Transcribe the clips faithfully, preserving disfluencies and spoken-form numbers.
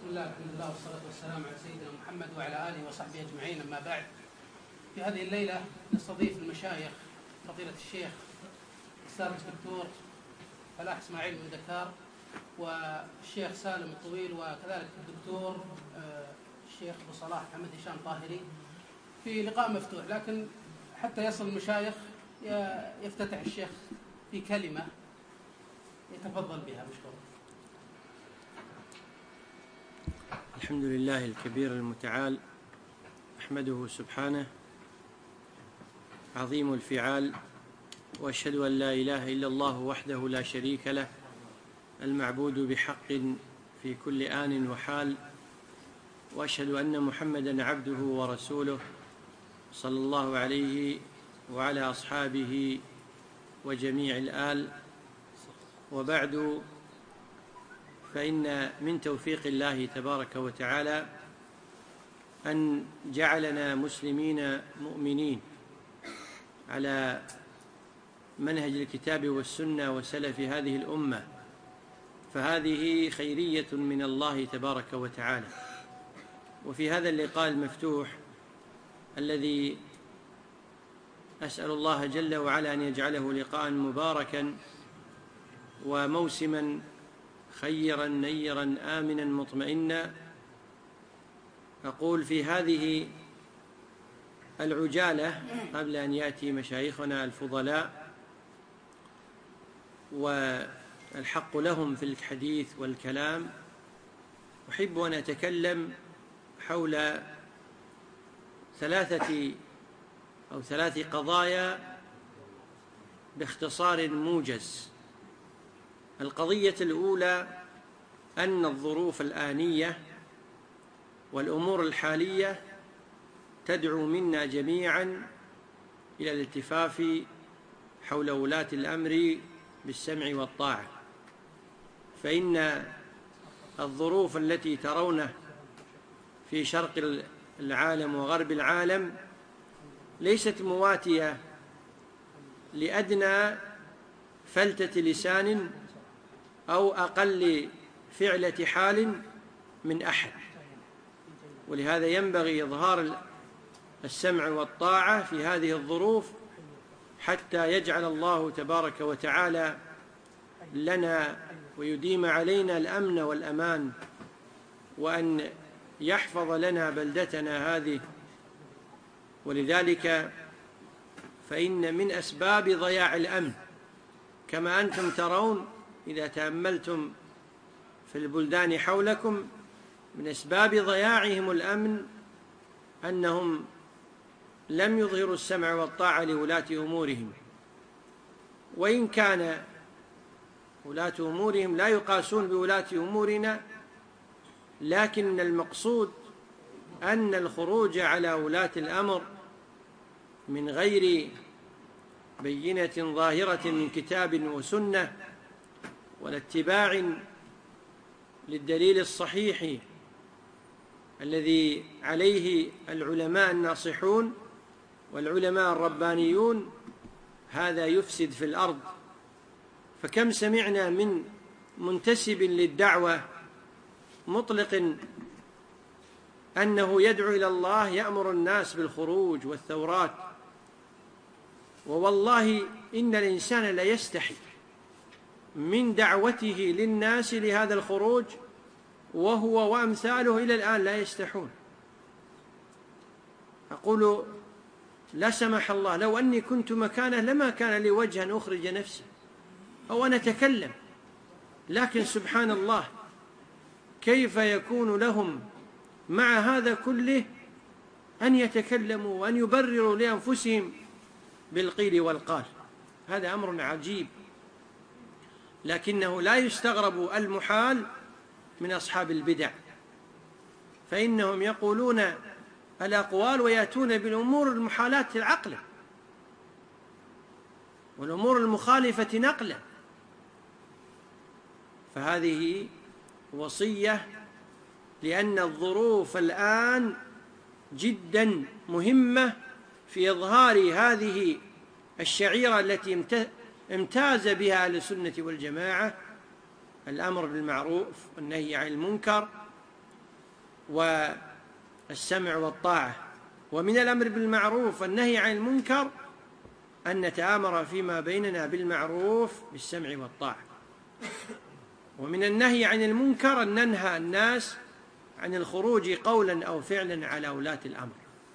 الله الحمد لله والصلاة والسلام على سيدنا محمد وعلى آله وصحبه أجمعين. أما بعد، في هذه الليلة نستضيف المشايخ فضيلة الشيخ الأستاذ الدكتور فلاح إسماعيل من دكار، والشيخ سالم الطويل، وكذلك الدكتور الشيخ أبو صلاح محمد هشام طاهري في لقاء مفتوح. لكن حتى يصل المشايخ يفتتح الشيخ في كلمة يتفضل بها مشكورا. الحمد لله الكبير المتعال، أحمده سبحانه عظيم الفعال، وأشهد أن لا إله إلا الله وحده لا شريك له، المعبود بحق في كل آن وحال، وأشهد أن محمدًا عبده ورسوله صلى الله عليه وعلى أصحابه وجميع الآل. وبعد، فإن من توفيق الله تبارك وتعالى أن جعلنا مسلمين مؤمنين على منهج الكتاب والسنة وسلف هذه الأمة، فهذه خيرية من الله تبارك وتعالى. وفي هذا اللقاء المفتوح الذي أسأل الله جل وعلا أن يجعله لقاء مباركا وموسما خيرا نيرا آمنا مطمئنا، أقول في هذه العجالة قبل أن يأتي مشايخنا الفضلاء والحق لهم في الحديث والكلام، أحب أن أتكلم حول ثلاثة أو ثلاث قضايا باختصار موجز. القضية الأولى أن الظروف الآنية والأمور الحالية تدعو منا جميعا إلى الالتفاف حول ولاة الأمر بالسمع والطاعة، فإن الظروف التي ترونه في شرق العالم وغرب العالم ليست مواتية لأدنى فلتة لسان أو أقل فعلة حال من أحد، ولهذا ينبغي إظهار السمع والطاعة في هذه الظروف حتى يجعل الله تبارك وتعالى لنا ويديم علينا الأمن والأمان، وأن يحفظ لنا بلدتنا هذه. ولذلك فإن من أسباب ضياع الأمن كما أنتم ترون إذا تأملتم في البلدان حولكم، من أسباب ضياعهم الأمن أنهم لم يظهروا السمع والطاعة لولاة أمورهم، وإن كان ولاة أمورهم لا يقاسون بولاة أمورنا، لكن المقصود أن الخروج على ولاة الأمر من غير بينة ظاهرة من كتاب وسنة ولا اتباع للدليل الصحيح الذي عليه العلماء الناصحون والعلماء الربانيون، هذا يفسد في الأرض. فكم سمعنا من منتسب للدعوة مطلق أنه يدعو إلى الله يأمر الناس بالخروج والثورات، ووالله إن الإنسان لا يستحي من دعوته للناس لهذا الخروج، وهو وأمثاله إلى الآن لا يستحون. أقول لا سمح الله لو أني كنت مكانه لما كان لي وجه أن أخرج نفسي أو أن أتكلم، لكن سبحان الله كيف يكون لهم مع هذا كله أن يتكلموا وأن يبرروا لأنفسهم بالقيل والقال؟ هذا أمر عجيب، لكنه لا يستغرب المحال من أصحاب البدع، فإنهم يقولون الأقوال ويأتون بالأمور المحالات عقلا والأمور المخالفة نقلا. فهذه وصية، لأن الظروف الآن جدا مهمة في إظهار هذه الشعيرة التي امتاز بها أهل السنة والجماعة، الأمر بالمعروف والنهي عن المنكر، والسمع والطاعة. ومن الأمر بالمعروف والنهي عن المنكر أن نتآمر فيما بيننا بالمعروف بالسمع والطاعة. ومن النهي عن المنكر أن ننهى الناس عن الخروج قولا أو فعلا على ولاة الأمر.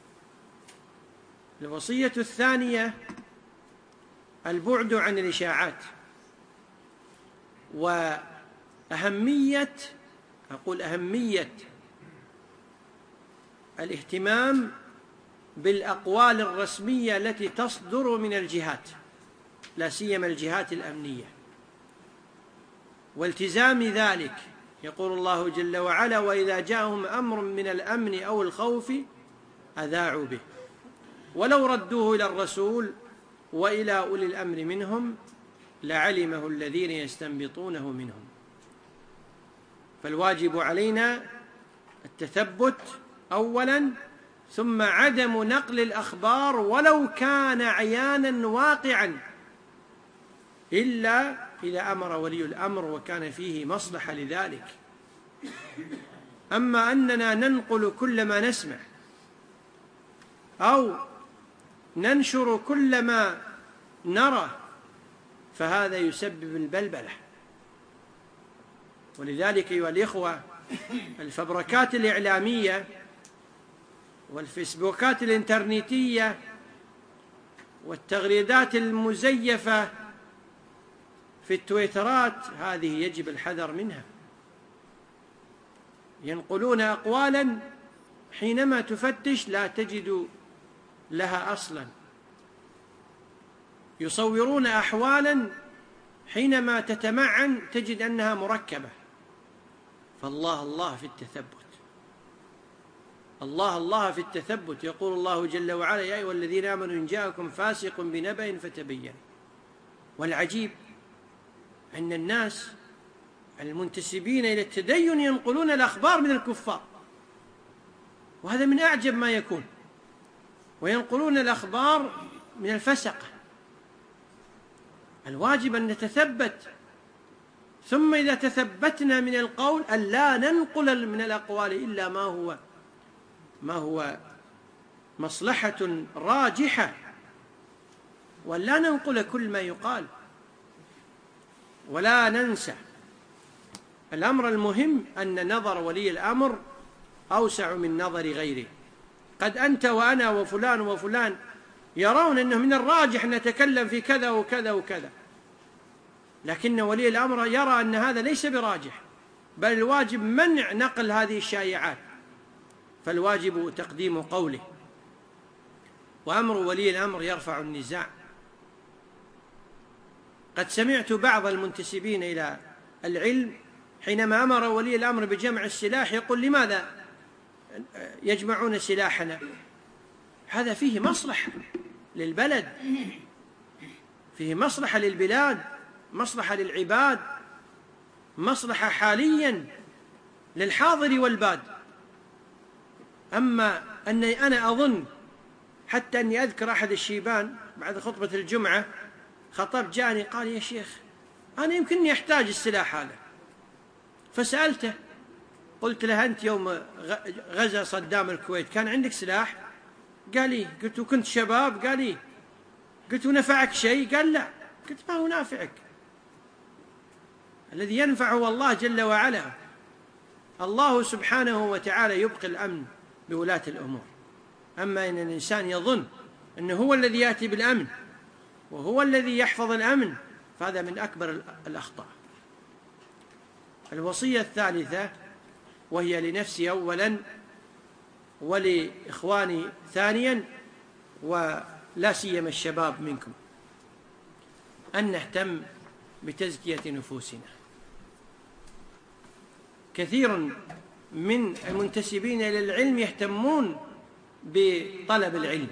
الوصية الثانية البعد عن الإشاعات، وأهمية أقول أهمية الاهتمام بالأقوال الرسمية التي تصدر من الجهات، لا سيما الجهات الأمنية، والتزام ذلك. يقول الله جل وعلا: وإذا جاءهم أمر من الأمن أو الخوف أذاعوا به ولو ردوه إلى الرسول وإلى أولي الأمر منهم لعلمه الذين يستنبطونه منهم. فالواجب علينا التثبت أولا، ثم عدم نقل الأخبار ولو كان عيانا واقعا إلا إذا أمر ولي الأمر وكان فيه مصلحة لذلك. أما أننا ننقل كل ما نسمع أو ننشر كل ما نرى فهذا يسبب البلبلة. ولذلك أيها الإخوة، الفبركات الإعلامية والفيسبوكات الإنترنتية والتغريدات المزيفة في التويترات هذه يجب الحذر منها. ينقلون أقوالا حينما تفتش لا تجد لها أصلا، يصورون أحوالا حينما تتمعن تجد أنها مركبة. فالله الله في التثبت، الله الله في التثبت. يقول الله جل وعلا: يا أيها الذين آمنوا إن جاءكم فاسق بنبأ فتبينوا. والعجيب أن الناس المنتسبين إلى التدين ينقلون الأخبار من الكفار، وهذا من أعجب ما يكون، وينقلون الأخبار من الفسقة. الواجب أن نتثبت، ثم إذا تثبتنا من القول أن لا ننقل من الأقوال إلا ما هو ما هو مصلحة راجحة، ولا ننقل كل ما يقال. ولا ننسى الأمر المهم أن نظر ولي الأمر أوسع من نظر غيره. قد أنت وأنا وفلان وفلان يرون أنه من الراجح أن نتكلم في كذا وكذا وكذا، لكن ولي الأمر يرى أن هذا ليس براجح، بل الواجب منع نقل هذه الشائعات، فالواجب تقديم قوله. وأمر ولي الأمر يرفع النزاع. قد سمعت بعض المنتسبين إلى العلم حينما أمر ولي الأمر بجمع السلاح يقول: لماذا يجمعون سلاحنا؟ هذا فيه مصلحة للبلد، فيه مصلحة للبلاد، مصلحة للعباد، مصلحة حاليا للحاضر والباد. أما أني أنا أظن، حتى أني أذكر أحد الشيبان بعد خطبة الجمعة خطب جاني قال: يا شيخ أنا يمكنني أحتاج السلاح هذا. فسألته قلت له: أنت يوم غزا صدام الكويت كان عندك سلاح؟ قال لي. قلت: وكنت شباب؟ قال لي. قلت: ونفعك شيء؟ قال: لا. قلت: ما هو نافعك؟ الذي ينفع هو الله جل وعلا. الله سبحانه وتعالى يبقي الأمن بولاة الأمور. أما إن الإنسان يظن أنه هو الذي يأتي بالأمن وهو الذي يحفظ الأمن فهذا من أكبر الأخطاء. الوصية الثالثة، وهي لنفسي أولا ولإخواني ثانيا ولا سيما الشباب منكم، أن نهتم بتزكية نفوسنا. كثير من المنتسبين إلى العلم يهتمون بطلب العلم،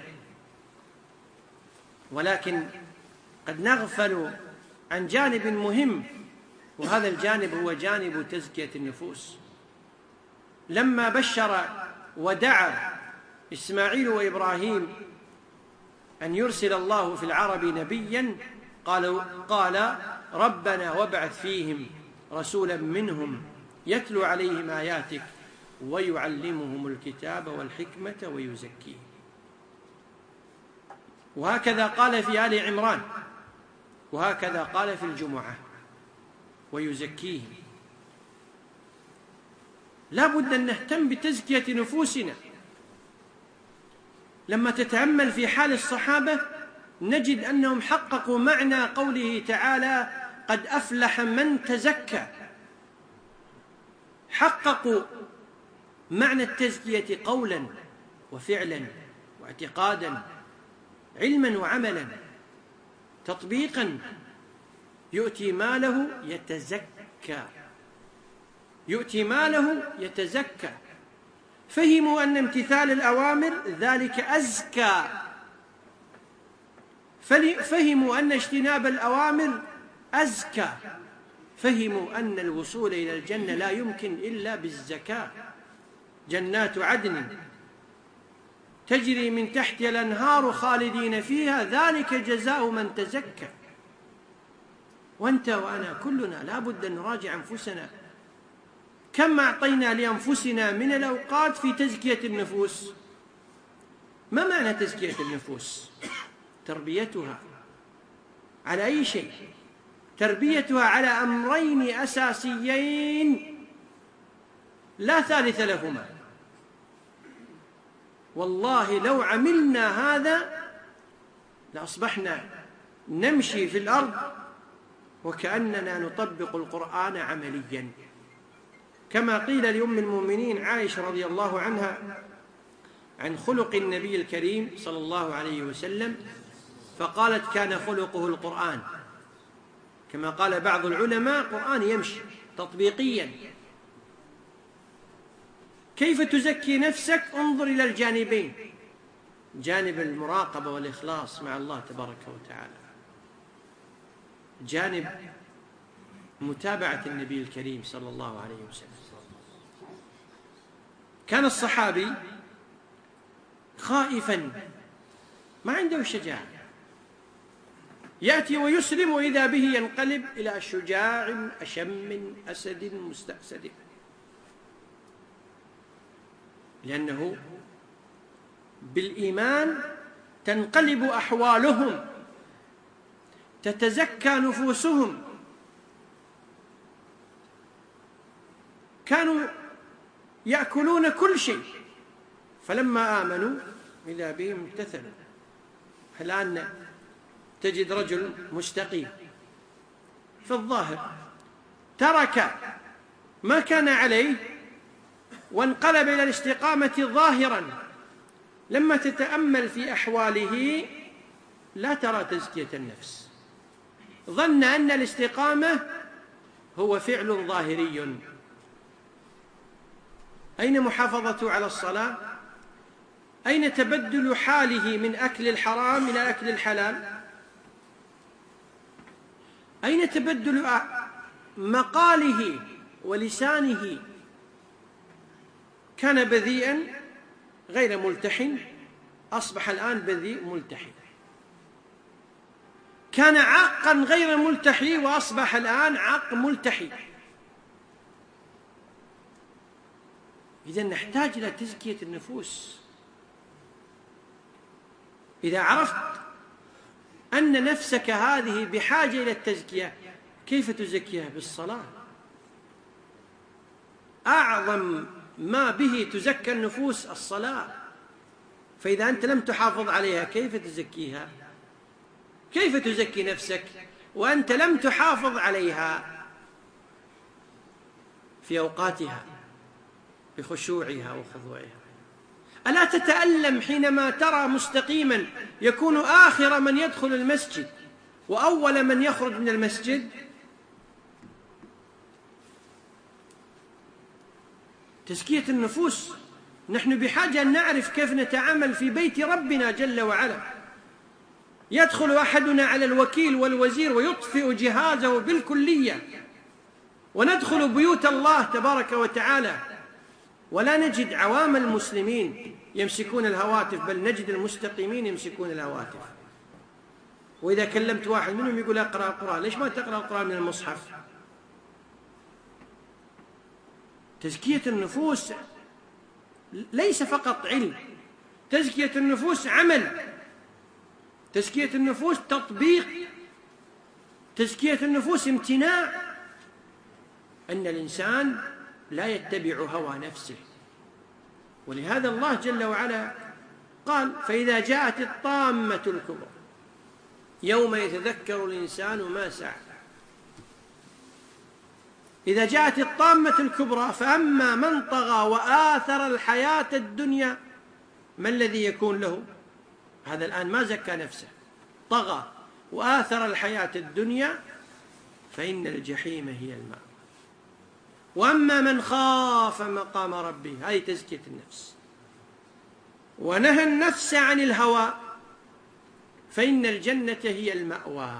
ولكن قد نغفل عن جانب مهم، وهذا الجانب هو جانب تزكية النفوس. لما بشر ودعا إسماعيل وإبراهيم أن يرسل الله في العرب نبيا قال, قال ربنا وابعث فيهم رسولا منهم يتلو عليهم آياتك ويعلمهم الكتاب والحكمة ويزكيهم. وهكذا قال في آل عمران، وهكذا قال في الجمعة: ويزكيهم. لا بد أن نهتم بتزكية نفوسنا. لما تتأمل في حال الصحابة نجد أنهم حققوا معنى قوله تعالى: قد أفلح من تزكى. حققوا معنى التزكية قولا وفعلا واعتقادا، علما وعملا، تطبيقا. يؤتي ماله يتزكى، يؤتي ماله يتزكى. فهموا أن امتثال الأوامر ذلك أزكى، فهموا أن اجتناب الأوامر أزكى، فهموا أن الوصول إلى الجنة لا يمكن إلا بالزكاة. جنات عدن تجري من تحتها الأنهار خالدين فيها، ذلك جزاء من تزكى. وأنت وأنا كلنا لا بد أن نراجع أنفسنا، كم أعطينا لأنفسنا من الأوقات في تزكية النفوس؟ ما معنى تزكية النفوس؟ تربيتها على أي شيء؟ تربيتها على أمرين أساسيين لا ثالث لهما. والله لو عملنا هذا لأصبحنا نمشي في الأرض وكأننا نطبق القرآن عمليا. كما قيل لأم المؤمنين عائشة رضي الله عنها عن خلق النبي الكريم صلى الله عليه وسلم، فقالت: كان خلقه القرآن. كما قال بعض العلماء: قرآن يمشي تطبيقيا. كيف تزكي نفسك؟ انظر إلى الجانبين: جانب المراقبة والإخلاص مع الله تبارك وتعالى، جانب متابعة النبي الكريم صلى الله عليه وسلم. كان الصحابي خائفا، ما عنده شجاعة، يأتي ويسلم وإذا به ينقلب إلى شجاع أشم أسد مستأسد، لأنه بالإيمان تنقلب أحوالهم، تتزكى نفوسهم. كانوا يأكلون كل شيء، فلما آمنوا إذا بهم امتثلوا. الآن تجد رجل مستقيم في الظاهر، ترك ما كان عليه وانقلب إلى الاستقامة ظاهرا، لما تتأمل في أحواله لا ترى تزكية النفس، ظن أن الاستقامة هو فعل ظاهري. أين محافظته على الصلاة؟ أين تبدل حاله من أكل الحرام إلى أكل الحلال؟ أين تبدل مقاله ولسانه؟ كان بذيئا غير ملتحن، أصبح الآن بذيء ملتحن. كان عاقا غير ملتحي، وأصبح الآن عاق ملتحي. إذن نحتاج إلى تزكية النفوس. إذا عرفت أن نفسك هذه بحاجة إلى التزكية، كيف تزكيها؟ بالصلاة. أعظم ما به تزكى النفوس الصلاة، فإذا أنت لم تحافظ عليها كيف تزكيها؟ كيف تزكي نفسك وأنت لم تحافظ عليها في أوقاتها بخشوعها وخضوعها؟ ألا تتألم حينما ترى مستقيما يكون آخر من يدخل المسجد وأول من يخرج من المسجد؟ تزكية النفوس. نحن بحاجة أن نعرف كيف نتعامل في بيت ربنا جل وعلا. يدخل أحدنا على الوكيل والوزير ويطفئ جهازه بالكلية، وندخل بيوت الله تبارك وتعالى ولا نجد عوام المسلمين يمسكون الهواتف، بل نجد المستقيمين يمسكون الهواتف. وإذا كلمت واحد منهم يقول أقرأ القرآن. ليش ما تقرأ القرآن من المصحف؟ تزكية النفوس ليس فقط علم، تزكية النفوس عمل، تزكية النفوس تطبيق، تزكية النفوس امتناع، أن الإنسان لا يتبع هوى نفسه. ولهذا الله جل وعلا قال: فإذا جاءت الطامة الكبرى يوم يتذكر الإنسان ما سعى. إذا جاءت الطامة الكبرى فأما من طغى وآثر الحياة الدنيا، ما الذي يكون له؟ هذا الآن ما زكى نفسه، طغى وآثر الحياة الدنيا، فإن الجحيم هي الماء. وأما من خاف مقام ربه، هذه تزكية النفس، ونهى النفس عن الهوى، فإن الجنة هي المأوى.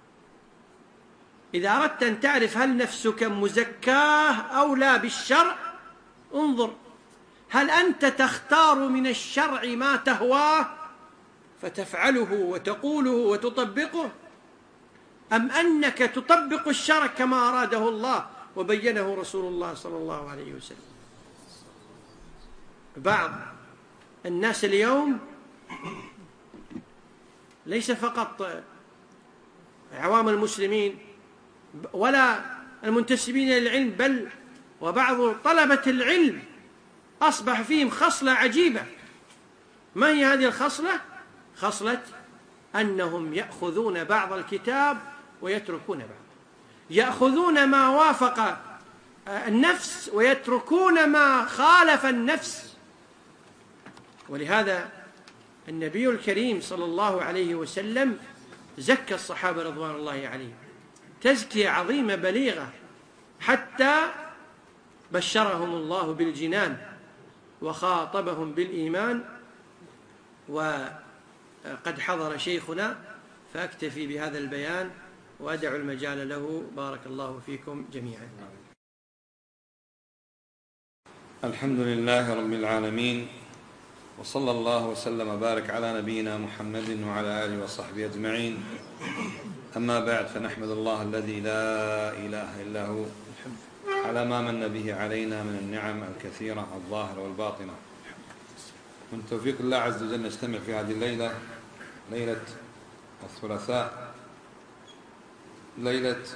إذا أردت أن تعرف هل نفسك مزكاه أو لا بالشرع، انظر هل أنت تختار من الشرع ما تهواه فتفعله وتقوله وتطبقه، أم أنك تطبق الشرع كما أراده الله وبينه رسول الله صلى الله عليه وسلم. بعض الناس اليوم ليس فقط عوام المسلمين ولا المنتسبين للعلم، بل وبعض طلبة العلم أصبح فيهم خصلة عجيبة. ما هي هذه الخصلة؟ خصلة أنهم يأخذون بعض الكتاب ويتركون بعض، يأخذون ما وافق النفس ويتركون ما خالف النفس. ولهذا النبي الكريم صلى الله عليه وسلم زكى الصحابة رضوان الله عليهم تزكية عظيمة بليغة، حتى بشرهم الله بالجنان وخاطبهم بالإيمان. وقد حضر شيخنا فأكتفي بهذا البيان وأدع المجال له. بارك الله فيكم جميعا. الحمد لله رب العالمين، وصلى الله وسلم وبارك على نبينا محمد وعلى آله وصحبه أجمعين. أما بعد، فنحمد الله الذي لا إله إلا هو على ما من به علينا من النعم الكثيرة الظاهرة والباطنة. من توفيق الله عز وجل نجتمع في هذه الليلة، ليلة الثلاثاء، ليلة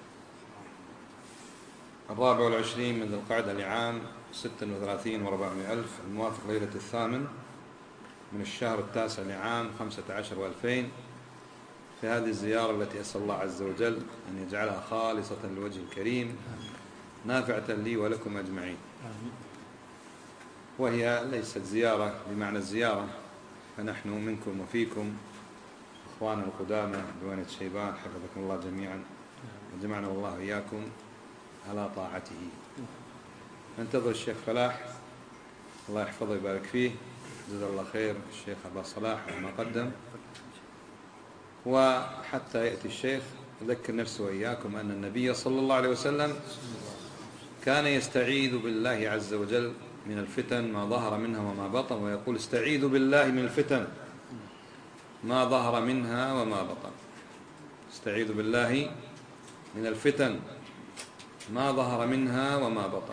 الرابع والعشرين من ذي القعدة لعام ستة وثلاثين وأربعمائة ألف، الموافق ليلة الثامن من الشهر التاسع لعام خمسة عشر وألفين، في هذه الزيارة التي أسأل الله عز وجل أن يجعلها خالصة لوجه الكريم نافعة لي ولكم أجمعين. وهي ليست زيارة بمعنى الزيارة، فنحن منكم وفيكم إخوانا القدامى بوانة شيبان حفظكم الله جميعا، وجمعنا الله إياكم على طاعته. ننتظر الشيخ فلاح الله يحفظه ويبارك فيه، جزاه الله خير، الشيخ أبا صلاح ما قدم. وحتى يأتي الشيخ أذكر نفسي وإياكم أن النبي صلى الله عليه وسلم كان يستعيذ بالله عز وجل من الفتن ما ظهر منها وما بطن، ويقول: استعيذوا بالله من الفتن ما ظهر منها وما بطن. استعيذوا بالله من الفتن ما ظهر منها وما بطن.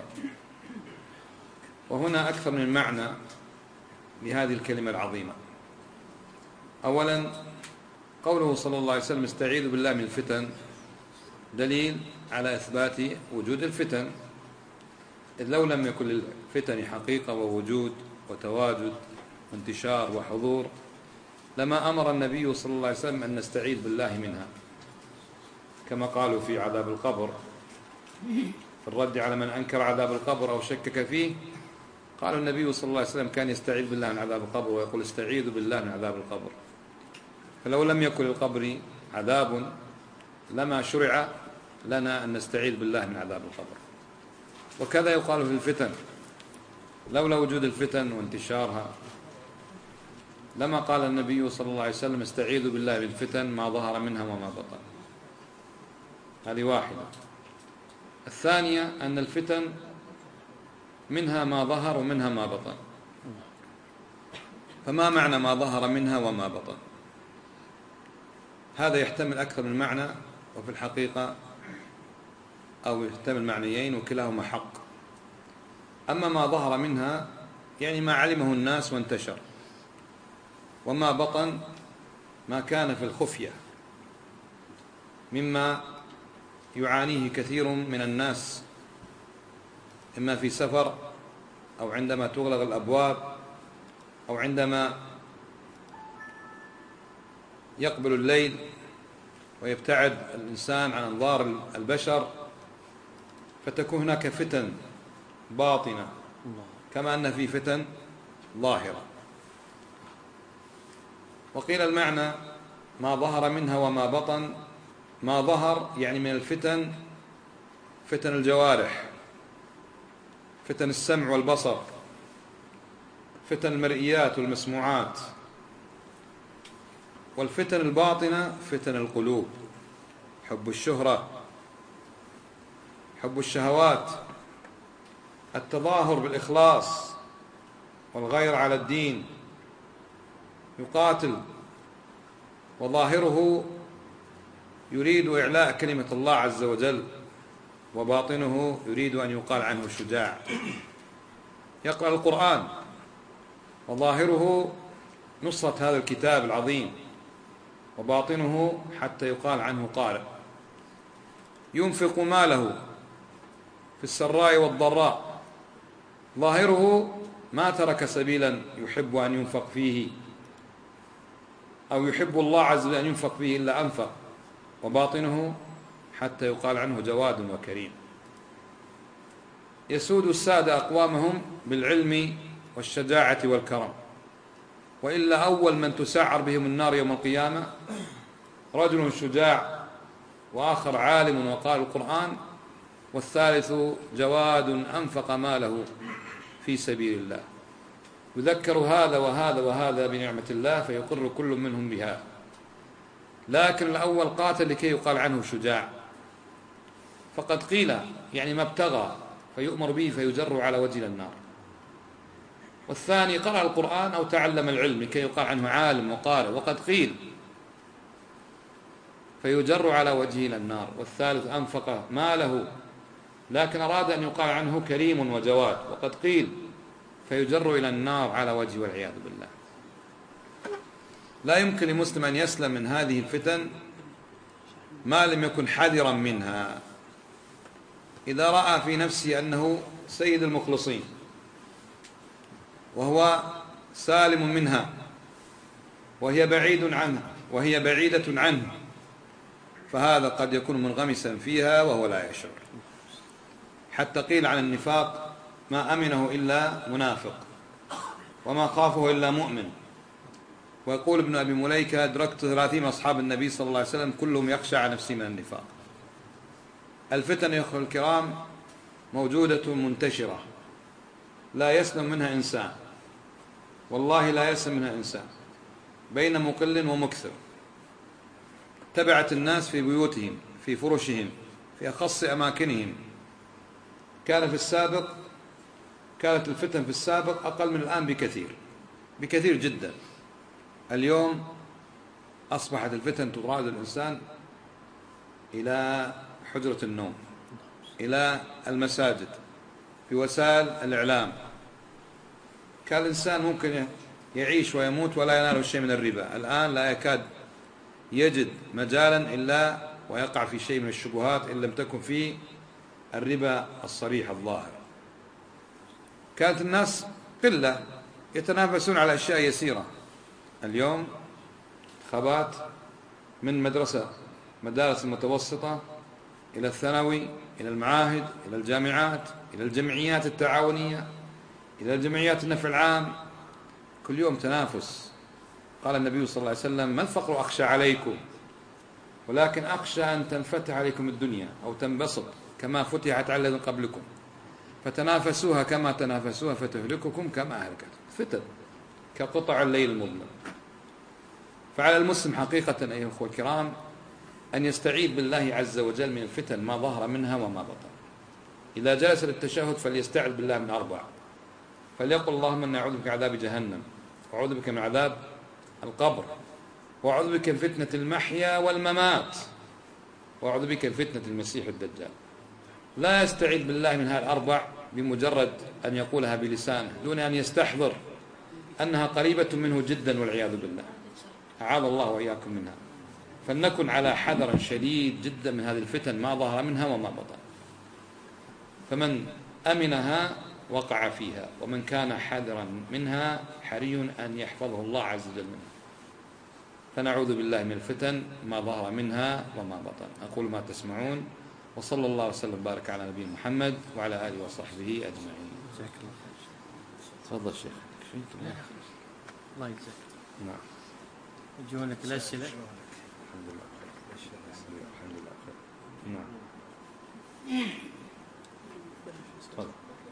وهنا أكثر من معنى لهذه الكلمة العظيمة. أولا، قوله صلى الله عليه وسلم استعيذوا بالله من الفتن دليل على إثبات وجود الفتن، إذ لو لم يكن للفتن حقيقة ووجود وتواجد وانتشار وحضور لما أمر النبي صلى الله عليه وسلم أن نستعيذ بالله منها، كما قالوا في عذاب القبر في الرد على من أنكر عذاب القبر أو شكك فيه. قالوا النبي صلى الله عليه وسلم كان يستعيذ بالله من عذاب القبر ويقول: استعيذوا بالله من عذاب القبر. فلو لم يكن للقبر عذاب لما شرع لنا أن نستعيذ بالله من عذاب القبر. وكذا يقال في الفتن، لولا وجود الفتن وانتشارها لما قال النبي صلى الله عليه وسلم استعيذوا بالله من الفتن ما ظهر منها وما بطن. هذه واحدة. الثانية أن الفتن منها ما ظهر ومنها ما بطن. فما معنى ما ظهر منها وما بطن؟ هذا يحتمل أكثر من معنى، وفي الحقيقة أو يحتمل معنيين وكلاهما حق. أما ما ظهر منها يعني ما علمه الناس وانتشر، وما بطن ما كان في الخفية مما يعانيه كثير من الناس، إما في سفر أو عندما تغلق الأبواب أو عندما يقبل الليل ويبتعد الإنسان عن أنظار البشر، فتكون هناك فتن باطنة كما أن في فتن ظاهرة. وقيل المعنى ما ظهر منها وما بطن. ما ظهر يعني من الفتن فتن الجوارح، فتن السمع والبصر، فتن المرئيات والمسموعات. والفتن الباطنة فتن القلوب، حب الشهرة، حب الشهوات، التظاهر بالإخلاص والغير على الدين، يقاتل وظاهره يريد إعلاء كلمة الله عز وجل، وباطنه يريد أن يقال عنه شجاع. يقرأ القرآن وظاهره نصرة هذا الكتاب العظيم، وباطنه حتى يقال عنه قارئ. ينفق ماله في السراء والضراء، ظاهره ما ترك سبيلا يحب أن ينفق فيه أو يحب الله عز وجل أن ينفق فيه إلا أنفق، وباطنه حتى يقال عنه جواد وكريم. يسود السادة أقوامهم بالعلم والشجاعة والكرم، وإلا أول من تسعر بهم النار يوم القيامة رجل شجاع، وآخر عالم وقال القرآن، والثالث جواد أنفق ماله في سبيل الله. يذكر هذا وهذا وهذا بنعمة الله فيقر كل منهم بها، لكن الأول قاتل لكي يقال عنه شجاع، فقد قيل يعني ما ابتغى فيؤمر به فيجر على وجه النار. والثاني قرأ القرآن أو تعلم العلم لكي يقال عنه عالم وقارئ، وقد قيل فيجر على وجهه إلى النار. والثالث أنفق ماله لكن أراد أن يقال عنه كريم وجواد، وقد قيل فيجر إلى النار على وجهه والعياذ بالله. لا يمكن لمسلم أن يسلم من هذه الفتن ما لم يكن حذرا منها. إذا رأى في نفسه أنه سيد المخلصين وهو سالم منها وهي بعيد عنه وهي بعيدة عنه، فهذا قد يكون منغمسا فيها وهو لا يشعر. حتى قيل عن النفاق ما أمنه إلا منافق وما خافه إلا مؤمن. ويقول ابن أبي مليكة أدركت ثلاثين أصحاب النبي صلى الله عليه وسلم كلهم يخشى على نفسه من النفاق. الفتن يا أخوة الكرام موجودة منتشرة لا يسلم منها إنسان، والله لا يسلم منها إنسان، بين مقل ومكثر. تبعت الناس في بيوتهم، في فرشهم، في أخص أماكنهم. كان في السابق كانت الفتن في السابق أقل من الآن بكثير بكثير جدا. اليوم أصبحت الفتن تطارد الإنسان إلى حجرة النوم، إلى المساجد، في وسائل الإعلام. كان الإنسان ممكن يعيش ويموت ولا ينال شيء من الربا، الآن لا يكاد يجد مجالا إلا ويقع في شيء من الشبهات إن لم تكن في الربا الصريح الظاهر. كانت الناس قلة يتنافسون على أشياء يسيرة. اليوم انتخابات من مدرسة مدارس المتوسطة إلى الثانوي إلى المعاهد إلى الجامعات إلى الجمعيات التعاونية إلى الجمعيات النفع العام، كل يوم تنافس. قال النبي صلى الله عليه وسلم ما الفقر أخشى عليكم ولكن أخشى أن تنفتح عليكم الدنيا أو تنبسط كما فتحت على الذين قبلكم فتنافسوها كما تنافسوها فتهلككم كما أهلكتكم. فتن كقطع الليل المظلم. فعلى المسلم حقيقة أيها الأخوة الكرام أن يستعيذ بالله عز وجل من الفتن ما ظهر منها وما بطن. إذا جلس للتشهد فليستعذ بالله من أربع، فليقل اللهم إني أعوذ بك من عذاب جهنم، وأعوذ بك من عذاب القبر، وأعوذ بك من فتنة المحيا والممات، وأعوذ بك من فتنة المسيح الدجال. لا يستعيذ بالله من هذه الأربع بمجرد أن يقولها بلسانه دون أن يستحضر أنها قريبة منه جدا والعياذ بالله، أعاذ الله وإياكم منها. فلنكن على حذر شديد جدا من هذه الفتن ما ظهر منها وما بطن، فمن أمنها وقع فيها، ومن كان حذرا منها حري أن يحفظه الله عز وجل منها. فنعوذ بالله من الفتن ما ظهر منها وما بطن. أقول ما تسمعون، وصلى الله وسلم بارك على نبينا محمد وعلى آله وصحبه أجمعين. جزاك الله خير. تفضل شيخ. الله يجزاك. نعم. يجون لك الأسئلة. الحمد لله. الحمد لله. نعم. تفضل.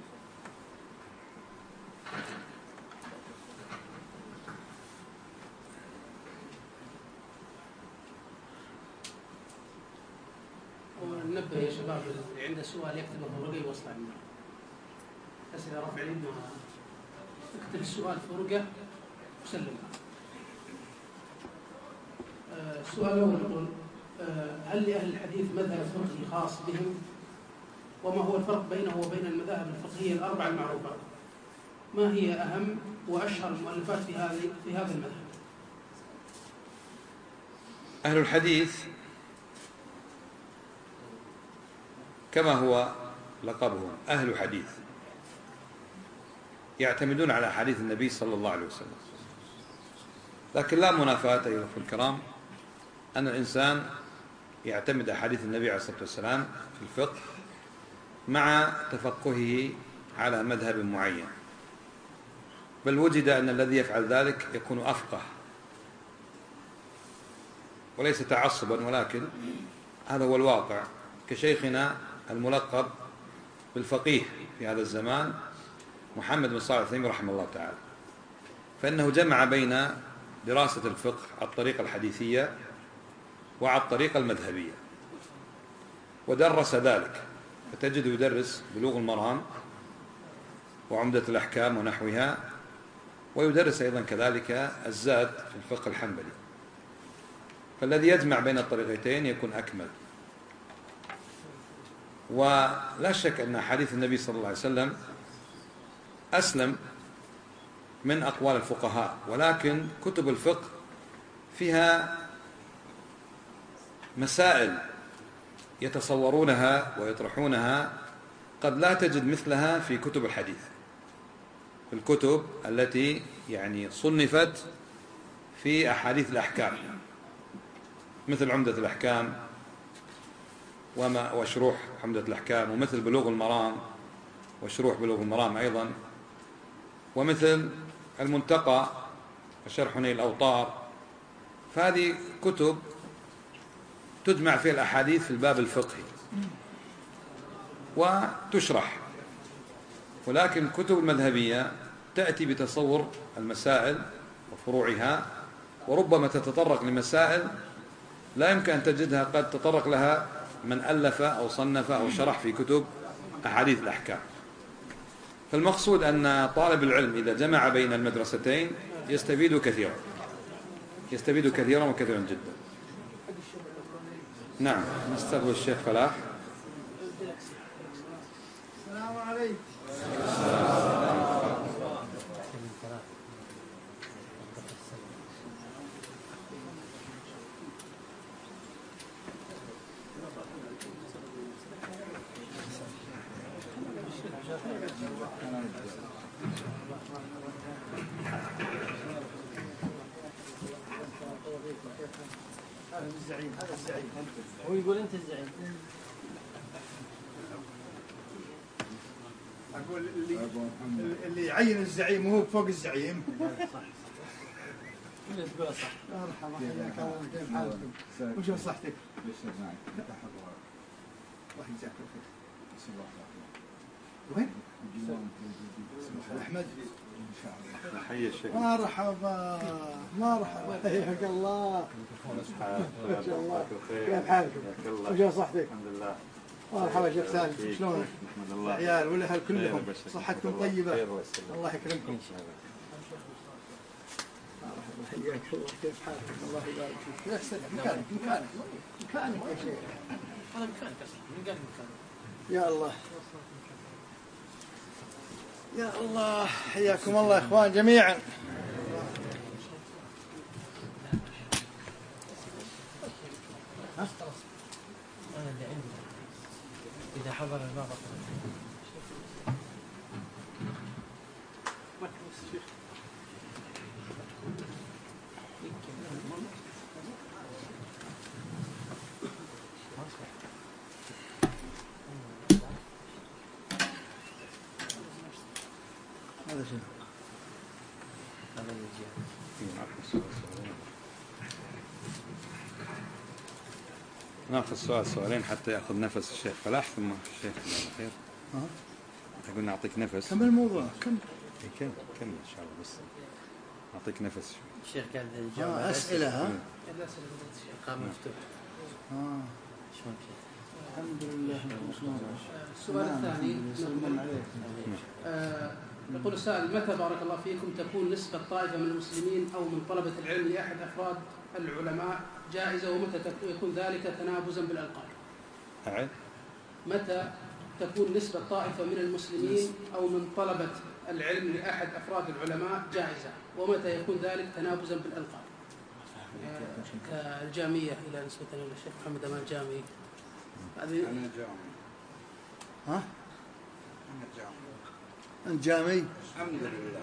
وننبه يا شباب اللي عنده سؤال يكتبه ورقه يوصل عندنا. أسئلة رفع اليد اكتب السؤال في ورقه وسلمها. السؤال الأول يقول: هل لأهل الحديث مذهب فقهي خاص بهم؟ وما هو الفرق بينه وبين المذاهب الفقهية الأربعة المعروفة؟ ما هي أهم وأشهر المؤلفات في هذه في هذا المذهب؟ أهل الحديث كما هو لقبهم أهل حديث، يعتمدون على حديث النبي صلى الله عليه وسلم. لكن لا منافاة أيها الأخوة الكرام أن الإنسان يعتمد على حديث النبي عليه الصلاة والسلام في الفقه مع تفقهه على مذهب معين، بل وجد أن الذي يفعل ذلك يكون أفقه، وليس تعصبا، ولكن هذا هو الواقع. كشيخنا الملقب بالفقيه في هذا الزمان محمد بن صالح العثيمين رحمه الله تعالى، فإنه جمع بين دراسة الفقه على الطريقة الحديثية وعلى الطريقة المذهبية، ودرس ذلك، فتجد يدرس بلوغ المرام وعمدة الأحكام ونحوها، ويدرس أيضا كذلك الزاد في الفقه الحنبلي. فالذي يجمع بين الطريقتين يكون أكمل. ولا شك أن حديث النبي صلى الله عليه وسلم أسلم من أقوال الفقهاء، ولكن كتب الفقه فيها مسائل يتصورونها ويطرحونها قد لا تجد مثلها في كتب الحديث، في الكتب التي يعني صنفت في أحاديث الأحكام، مثل عمدة الأحكام وما وشروح عمدة الأحكام، ومثل بلوغ المرام وشروح بلوغ المرام أيضا، ومثل المنتقى وشرح نيل الأوطار. فهذه كتب تجمع فيها الأحاديث في الباب الفقهي وتشرح. ولكن الكتب المذهبية تأتي بتصور المسائل وفروعها، وربما تتطرق لمسائل لا يمكن أن تجدها قد تطرق لها من ألف أو صنف أو شرح في كتب أحاديث الأحكام. فالمقصود أن طالب العلم إذا جمع بين المدرستين يستفيد كثيرا، يستفيد كثيرا وكثيرا جدا. نعم، نستقبل الشيخ فلاح. السلام عليكم. هذا الزعيم، هذا الزعيم، هو يقول أنت الزعيم. أقول اللي اللي يعين الزعيم وهو فوق الزعيم. صح. اللي تقول صح. مرحبا، حياك الله، كيف حالكم؟ وش مصلحتك؟ الله يجزاك الخير. وين؟ أحمد. حي الشيخ. مرحبا مرحبا، حياك الله. ما شاء الله، كيف حالكم؟ وش مصلحتك؟ الحمد لله. مرحبا شيخ سالم، شلونك؟ الحمد لله. العيال والاهل كلهم صحتكم طيبه؟ الله يكرمكم. حياك الله، كيف حالك؟ الله يبارك فيك. يا سلام، مكانك مكانك مكانك يا شيخ. هذا مكانك اصلا، من قال مكانك؟ يا الله. يا الله حياكم الله يا إخوان جميعا. إذا حضر الباب هذا شنو؟ هذا اللي ناخذ سؤال سؤالين حتى ياخذ نفس الشيخ فلاح ثم الشيخ جزاه خير. ها؟ يقول نعطيك نفس. كم الموضوع؟ كم؟ كم كم ان شاء الله بس نعطيك نفس. الشيخ قاعد يجاوب آه أسئلة. ها؟ الأسئلة قام مفتوح. آه. شلون الحمد لله. السؤال الثاني آه يقول السائل: متى بارك الله فيكم تكون نسبة طائفة من المسلمين أو من طلبة العلم لأحد أفراد العلماء جائزة، ومتى يكون ذلك تنابزا بالألقاب؟ أعد. متى تكون نسبة طائفة من المسلمين أو من طلبة العلم لأحد أفراد العلماء جائزة، ومتى يكون ذلك تنابزا بالألقاب؟ كالجامية إلى نسبة إلى الشيخ محمد أمان جامي. هذه أنا جامي. ها؟ أنا جامي. أنت جامي؟ الحمد لله.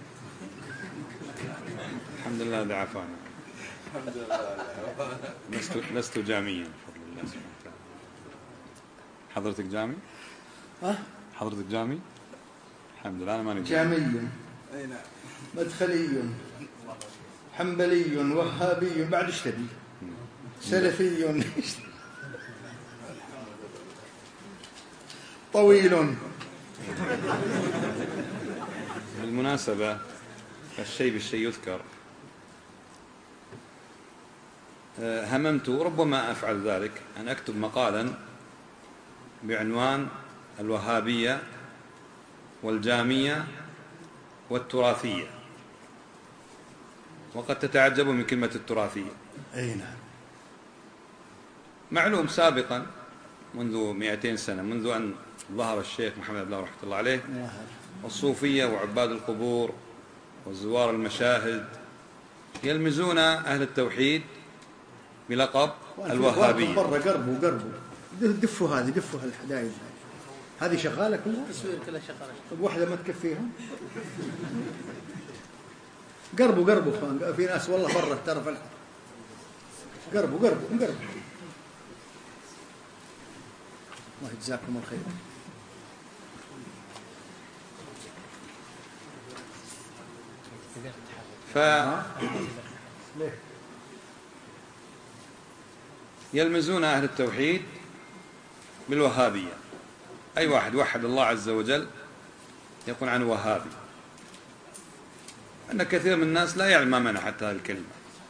الحمد لله هذا عافانا. الحمد لله. لست لست جاميا بفضل الله سبحانه وتعالى. حضرتك جامي؟ ها؟ حضرتك جامي؟ الحمد لله أنا ماني جامي. أي نعم. مدخلي حنبلي وهابي بعد ايش تبي؟ سلفي طويل. بالمناسبة الشيء بالشيء يذكر. هممت ربما أفعل ذلك أن أكتب مقالا بعنوان الوهابية والجامية والتراثية، وقد تتعجب من كلمة التراثية. أي نعم. معلوم سابقا منذ مئتين سنة، منذ أن ظهر الشيخ محمد عبد الله رحمة الله عليه، الصوفية وعباد القبور وزوار المشاهد يلمزون أهل التوحيد بلقب الوهابية. برا قربوا قربوا دفوا هذه دفوا هالحدايد هذه شغالة كلها. تصوير كلها شغالة. طب واحدة ما تكفيها؟ قربوا قربوا خان. في ناس والله برا ترى في الحد. قربوا قربوا قربوا. الله يجزاكم الخير. ف يلمزون أهل التوحيد بالوهابية. أي واحد وحد الله عز وجل يقول عنه وهابي. أن كثير من الناس لا يعلم ما معنى حتى هذه الكلمة،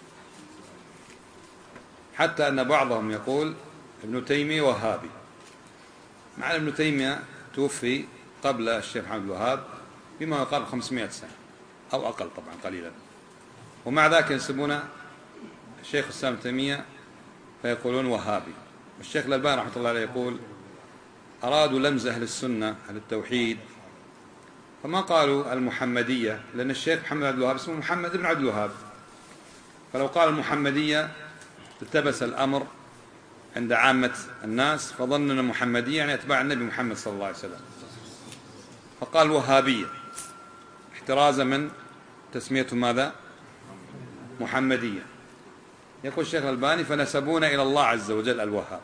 حتى أن بعضهم يقول ابن تيمية وهابي، مع ابن تيمية توفي قبل الشيخ محمد الوهاب بما يقارب خمسمائة سنة أو أقل طبعا قليلا، ومع ذلك ينسبون الشيخ الإسلام ابن تيمية فيقولون وهابي. والشيخ الألباني رحمة الله عليه يقول: أرادوا لمز أهل السنة أهل التوحيد فما قالوا المحمدية، لأن الشيخ محمد عبد الوهاب اسمه محمد بن عبد الوهاب، فلو قال المحمدية التبس الأمر عند عامة الناس فظننا المحمدية يعني أتباع النبي محمد صلى الله عليه وسلم، فقال وهابية احترازا من تسميته ماذا؟ محمدية. يقول الشيخ الألباني: فنسبون إلى الله عز وجل الوهاب،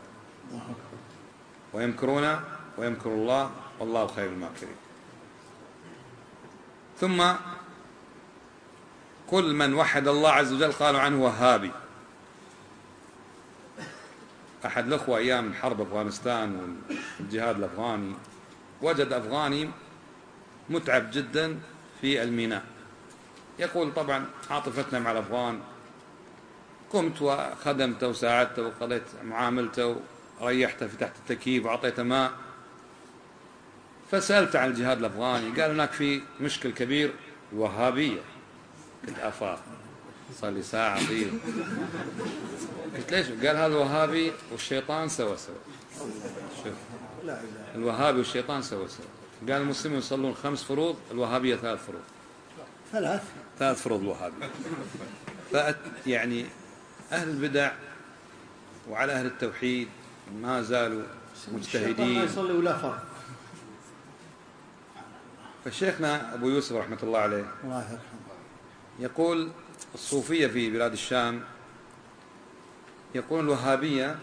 ويمكرون ويمكر الله والله خير الماكرين. ثم كل من وحد الله عز وجل قالوا عنه وهابي. أحد الأخوة أيام حرب أفغانستان والجهاد الأفغاني وجد أفغاني متعب جدا في الميناء، يقول: طبعا عاطفتنا مع الأفغان، قمت وخدمته وساعدته وقضيت معاملته وريحته في تحت التكييف وأعطيته ماء، فسألت عن الجهاد الأفغاني قال هناك في مشكل كبير الوهابية. قلت أفا صار لي ساعة طيب. قلت ليش؟ قال هذا الوهابي والشيطان سوا سوا. شوف الوهابي والشيطان سوا سوا. قال المسلمون يصلون خمس فروض، الوهابية ثلاث فروض. ثلاث ثلاث فروض الوهابية. فأت يعني أهل البدع وعلى أهل التوحيد ما زالوا مجتهدين. ما يصلي ولا فرض. فشيخنا أبو يوسف رحمة الله عليه الله يرحمه يقول الصوفية في بلاد الشام، يقول الوهابية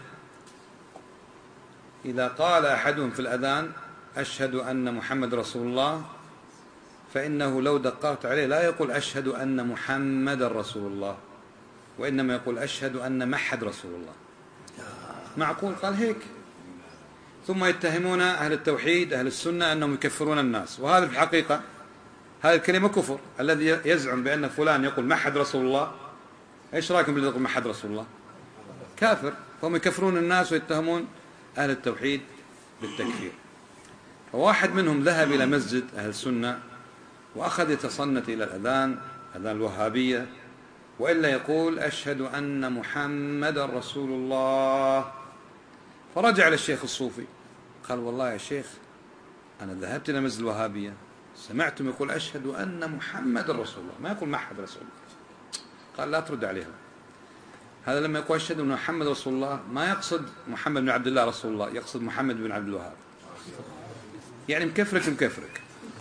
إذا قال أحدهم في الأذان أشهد أن محمد رسول الله، فإنه لو دققت عليه لا يقول أشهد أن محمد رسول الله، وإنما يقول أشهد أن محد رسول الله. معقول؟ قال هيك. ثم يتهمون أهل التوحيد أهل السنة أنهم يكفرون الناس، وهذا في الحقيقة هذه الكلمة كفر. الذي يزعم بأن فلان يقول محد رسول الله، إيش رأيكم بالذي يقول محد رسول الله؟ كافر. فهم يكفرون الناس ويتهمون أهل التوحيد بالتكفير. وواحد منهم ذهب إلى مسجد أهل السنة وأخذ يتصنت إلى الأذان، أذان الوهابية، وإلا يقول أشهد أن محمد رسول الله. فرجع للشيخ الصوفي قال والله يا شيخ أنا ذهبت إلى مسجد الوهابية سمعتم يقول أشهد أن محمد رسول الله، ما يقول محمد رسول الله. قال لا ترد عليهم، هذا لما يقول أشهد أن محمد رسول الله ما يقصد محمد بن عبد الله رسول الله، يقصد محمد بن عبد الوهاب. يعني مكفرك مكفرك.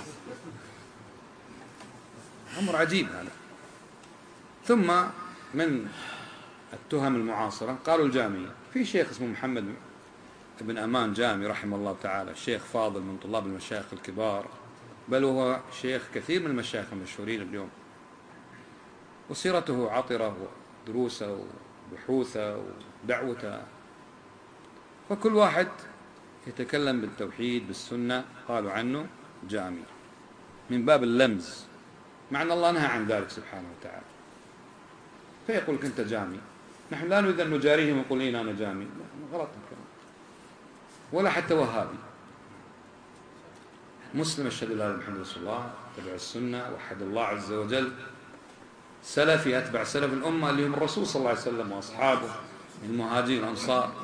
أمر عجيب هذا. ثم من التهم المعاصرة قالوا الجامية، في شيخ اسمه محمد بن أمان جامي رحمه الله تعالى، شيخ فاضل من طلاب المشايخ الكبار، بل هو شيخ كثير من المشايخ المشهورين اليوم، وسيرته عطرة ودروسه وبحوثه ودعوته. فكل واحد يتكلم بالتوحيد بالسنة قالوا عنه جامي من باب اللمز، مع أن الله نهى عن ذلك سبحانه وتعالى. فيقول أنت جامي، نحن لا نريد أن نجاريهم ونقول إيه أنا جامي، غلط الكلام. ولا حتى وهابي مسلم أشهد أن لا إله إلا محمد رسول الله، تبع السنة، وحد الله عز وجل، سلفي أتبع سلف الأمة اللي هم الرسول صلى الله عليه وسلم وأصحابه المهاجرين الأنصار.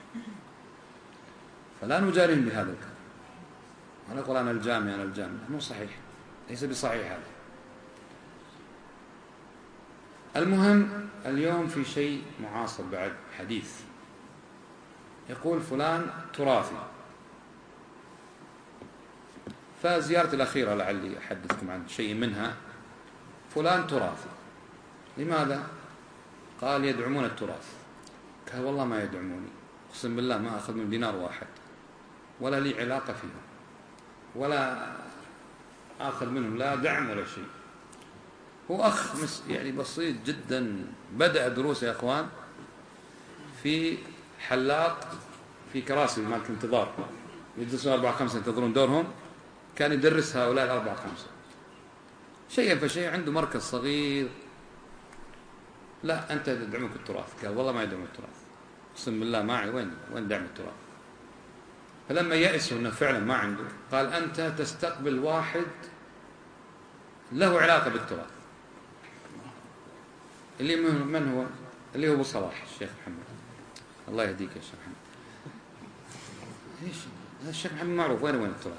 فلا نجاريهم بهذا الكلام، ولا نقول أنا الجامي أنا الجامي، مو صحيح، ليس بصحيح هذا. المهم اليوم في شيء معاصر بعد حديث، يقول فلان تراثي. فزيارتي الأخيرة لعلي أحدثكم عن شيء منها. فلان تراثي، لماذا؟ قال يدعمون التراث. قال والله ما يدعموني، أقسم بالله ما أخذ من دينار واحد، ولا لي علاقة فيهم، ولا آخذ منهم لا دعم ولا شيء. هو أخ يعني بسيط جدا، بدأ دروسه يا أخوان في حلاق في كراسي مال الانتظار، يجلسون أربعة خمسة ينتظرون دورهم، كان يدرس هؤلاء الأربعة خمسة شيئا فشيء. عنده مركز صغير. لا أنت يدعمك التراث. قال والله ما يدعم التراث، أقسم بالله ما عنده. وين وين دعم التراث؟ فلما يأسوا أنه فعلا ما عنده، قال أنت تستقبل واحد له علاقة بالتراث. اللي من هو؟ اللي هو أبو صلاح الشيخ محمد، الله يهديك يا شيخ محمد. ايش هذا الشيخ محمد معروف، وين وين التراث؟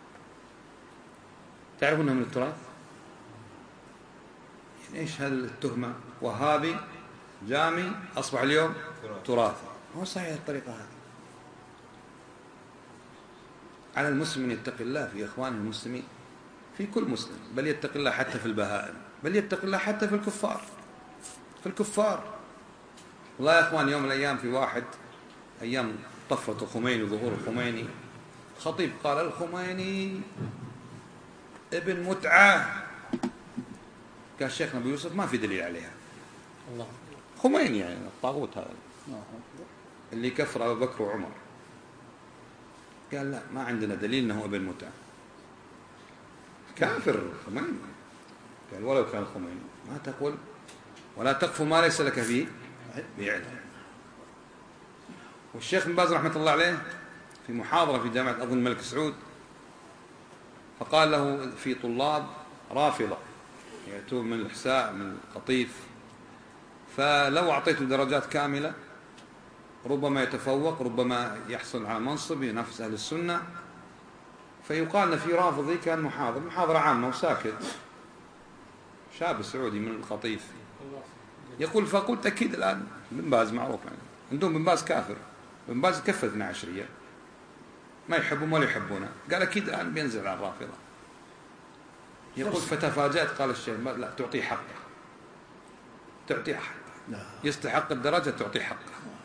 تعرفون انه من التراث؟ يعني ايش هذه التهمة؟ وهابي جامي اصبح اليوم تراثي. هو صحيح الطريقة هذه. على المسلم ان يتقي الله في اخوانه المسلمين، في كل مسلم، بل يتقي الله حتى في البهائم، بل يتقي الله حتى في الكفار. في الكفار والله يا اخوان، يوم من الايام في واحد ايام طفرة الخميني وظهور الخميني، خطيب قال الخميني ابن متعة. قال شيخنا ابو يوسف ما في دليل عليها. الله خميني يعني الطاغوت هذا اللي كفر ابو بكر وعمر. قال لا ما عندنا دليل انه ابن متعة، كافر خميني. قال ولو كان خميني ما تقول ولا تقف ما ليس لك فيه بعلم. والشيخ بن باز رحمة الله عليه في محاضرة في جامعة أظن الملك سعود، فقال له في طلاب رافضة يأتون من الإحساء من القطيف، فلو أعطيته درجات كاملة ربما يتفوق، ربما يحصل على منصب ينافس أهل السنة، فيقال أن في رافضي كان محاضر محاضرة عامة وساكت، شاب سعودي من الخطيف، يقول فقلت أكيد الآن بن باز معروف يعني عندهم بن باز كافر، بن باز كفر اثنا عشرية ما يحبون ولا يحبونه، قال أكيد الآن بينزل على الرافضة. يقول فتفاجأت، قال الشيخ لا تعطيه حقه، تعطيه حقه، يستحق الدرجة تعطيه حقه.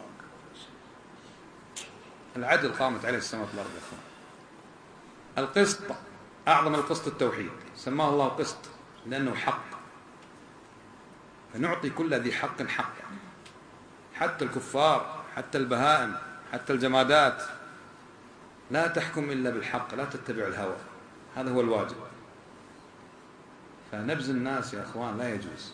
العدل قامت عليه السماوات والأرض يا أخوان. القسط أعظم القسط التوحيد، سماه الله قسط لأنه حق، فنعطي كل ذي حق حقه، حتى الكفار، حتى البهائم، حتى الجمادات. لا تحكم إلا بالحق، لا تتبع الهوى، هذا هو الواجب. فنبذ الناس يا أخوان لا يجوز،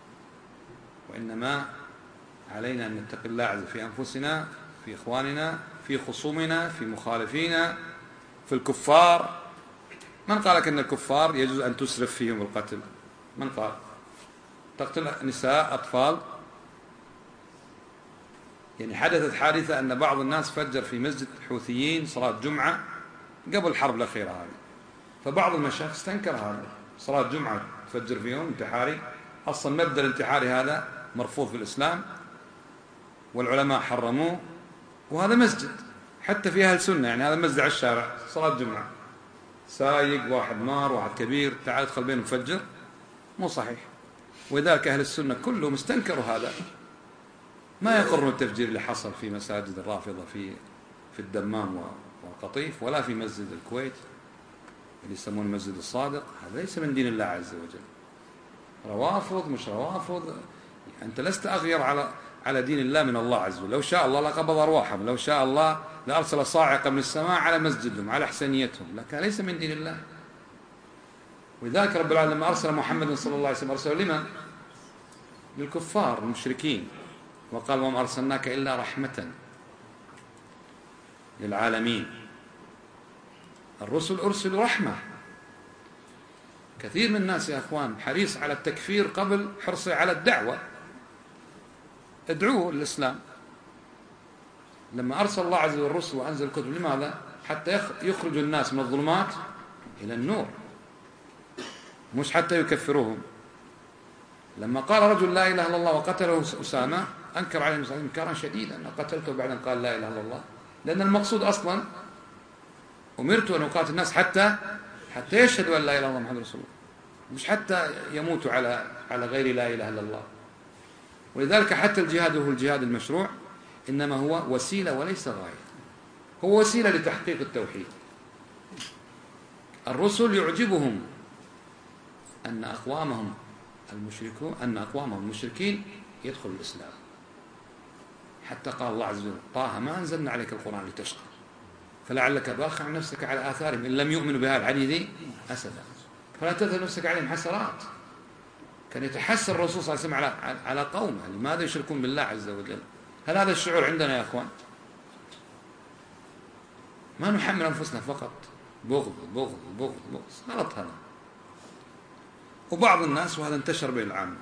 وإنما علينا أن نتقي الله عز في أنفسنا، في إخواننا، في خصومنا، في مخالفينا، في الكفار. من قال لك أن الكفار يجوز أن تسرف فيهم القتل؟ من قال؟ تقتل نساء أطفال؟ يعني حدثت حادثة أن بعض الناس فجر في مسجد حوثيين صلاة جمعة قبل الحرب الأخيرة هذه، فبعض المشايخ استنكر هذا، صلاة جمعة تفجر فيهم انتحاري، أصلا مبدأ الانتحاري هذا مرفوض في الإسلام والعلماء حرموه، وهذا مسجد حتى في أهل سنة، يعني هذا مسجد على الشارع صلاة جمعة، سايق واحد مار واحد كبير تعال ادخل بينهم فجر، مو صحيح. وذاك أهل السنة كلهم استنكروا هذا، ما يقرون التفجير اللي حصل في مساجد الرافضة في في الدمام والقطيف، ولا في مسجد الكويت اللي يسمونه مسجد الصادق. هذا ليس من دين الله عز وجل. روافض مش روافض، أنت لست أغير على على دين الله من الله عز وجل. لو شاء الله لقبض أرواحهم، لو شاء الله لأرسل صاعقة من السماء على مسجدهم على حسنيتهم، لكن ليس من دين الله. ولذلك رب العالمين لما أرسل محمد صلى الله عليه وسلم أرسله لمن؟ للكفار المشركين، وقال وما أرسلناك إلا رحمة للعالمين. الرسل أرسلوا رحمة. كثير من الناس يا أخوان حريص على التكفير قبل حرصه على الدعوة. ادعوه للإسلام. لما أرسل الله عز وجل الرسل وأنزل الكتب لماذا؟ حتى يخرج الناس من الظلمات إلى النور، مش حتى يكفروهم. لما قال رجل لا إله إلا الله وقتله أسامة أنكر عليه المسلمين إنكارا شديدا أن قتلته بعد أن قال لا إله إلا الله، لأن المقصود أصلا أمرت أن أقاتل الناس حتى حتى يشهدوا أن لا إله إلا الله محمد رسول الله، مش حتى يموتوا على على غير لا إله إلا الله. ولذلك حتى الجهاد هو الجهاد المشروع إنما هو وسيلة وليس غاية، هو وسيلة لتحقيق التوحيد. الرسل يعجبهم أن أقوامهم المشركون أن أقوامهم المشركين يدخلوا الإسلام، حتى قال الله عز وجل طه ما أنزلنا عليك القرآن لتشقى فلعلك باخع نفسك على آثارهم إن لم يؤمنوا بهذا الحديث أسدا فلا تذهب نفسك عليهم حسرات. كان يتحسر الرسول صلى الله عليه وسلم على على قومه لماذا يشركون بالله عز وجل. هل هذا الشعور عندنا يا أخوان؟ ما نحمل أنفسنا فقط بغض بغض بغض بغض، غلط هذا. وبعض الناس وهذا انتشر بين العامة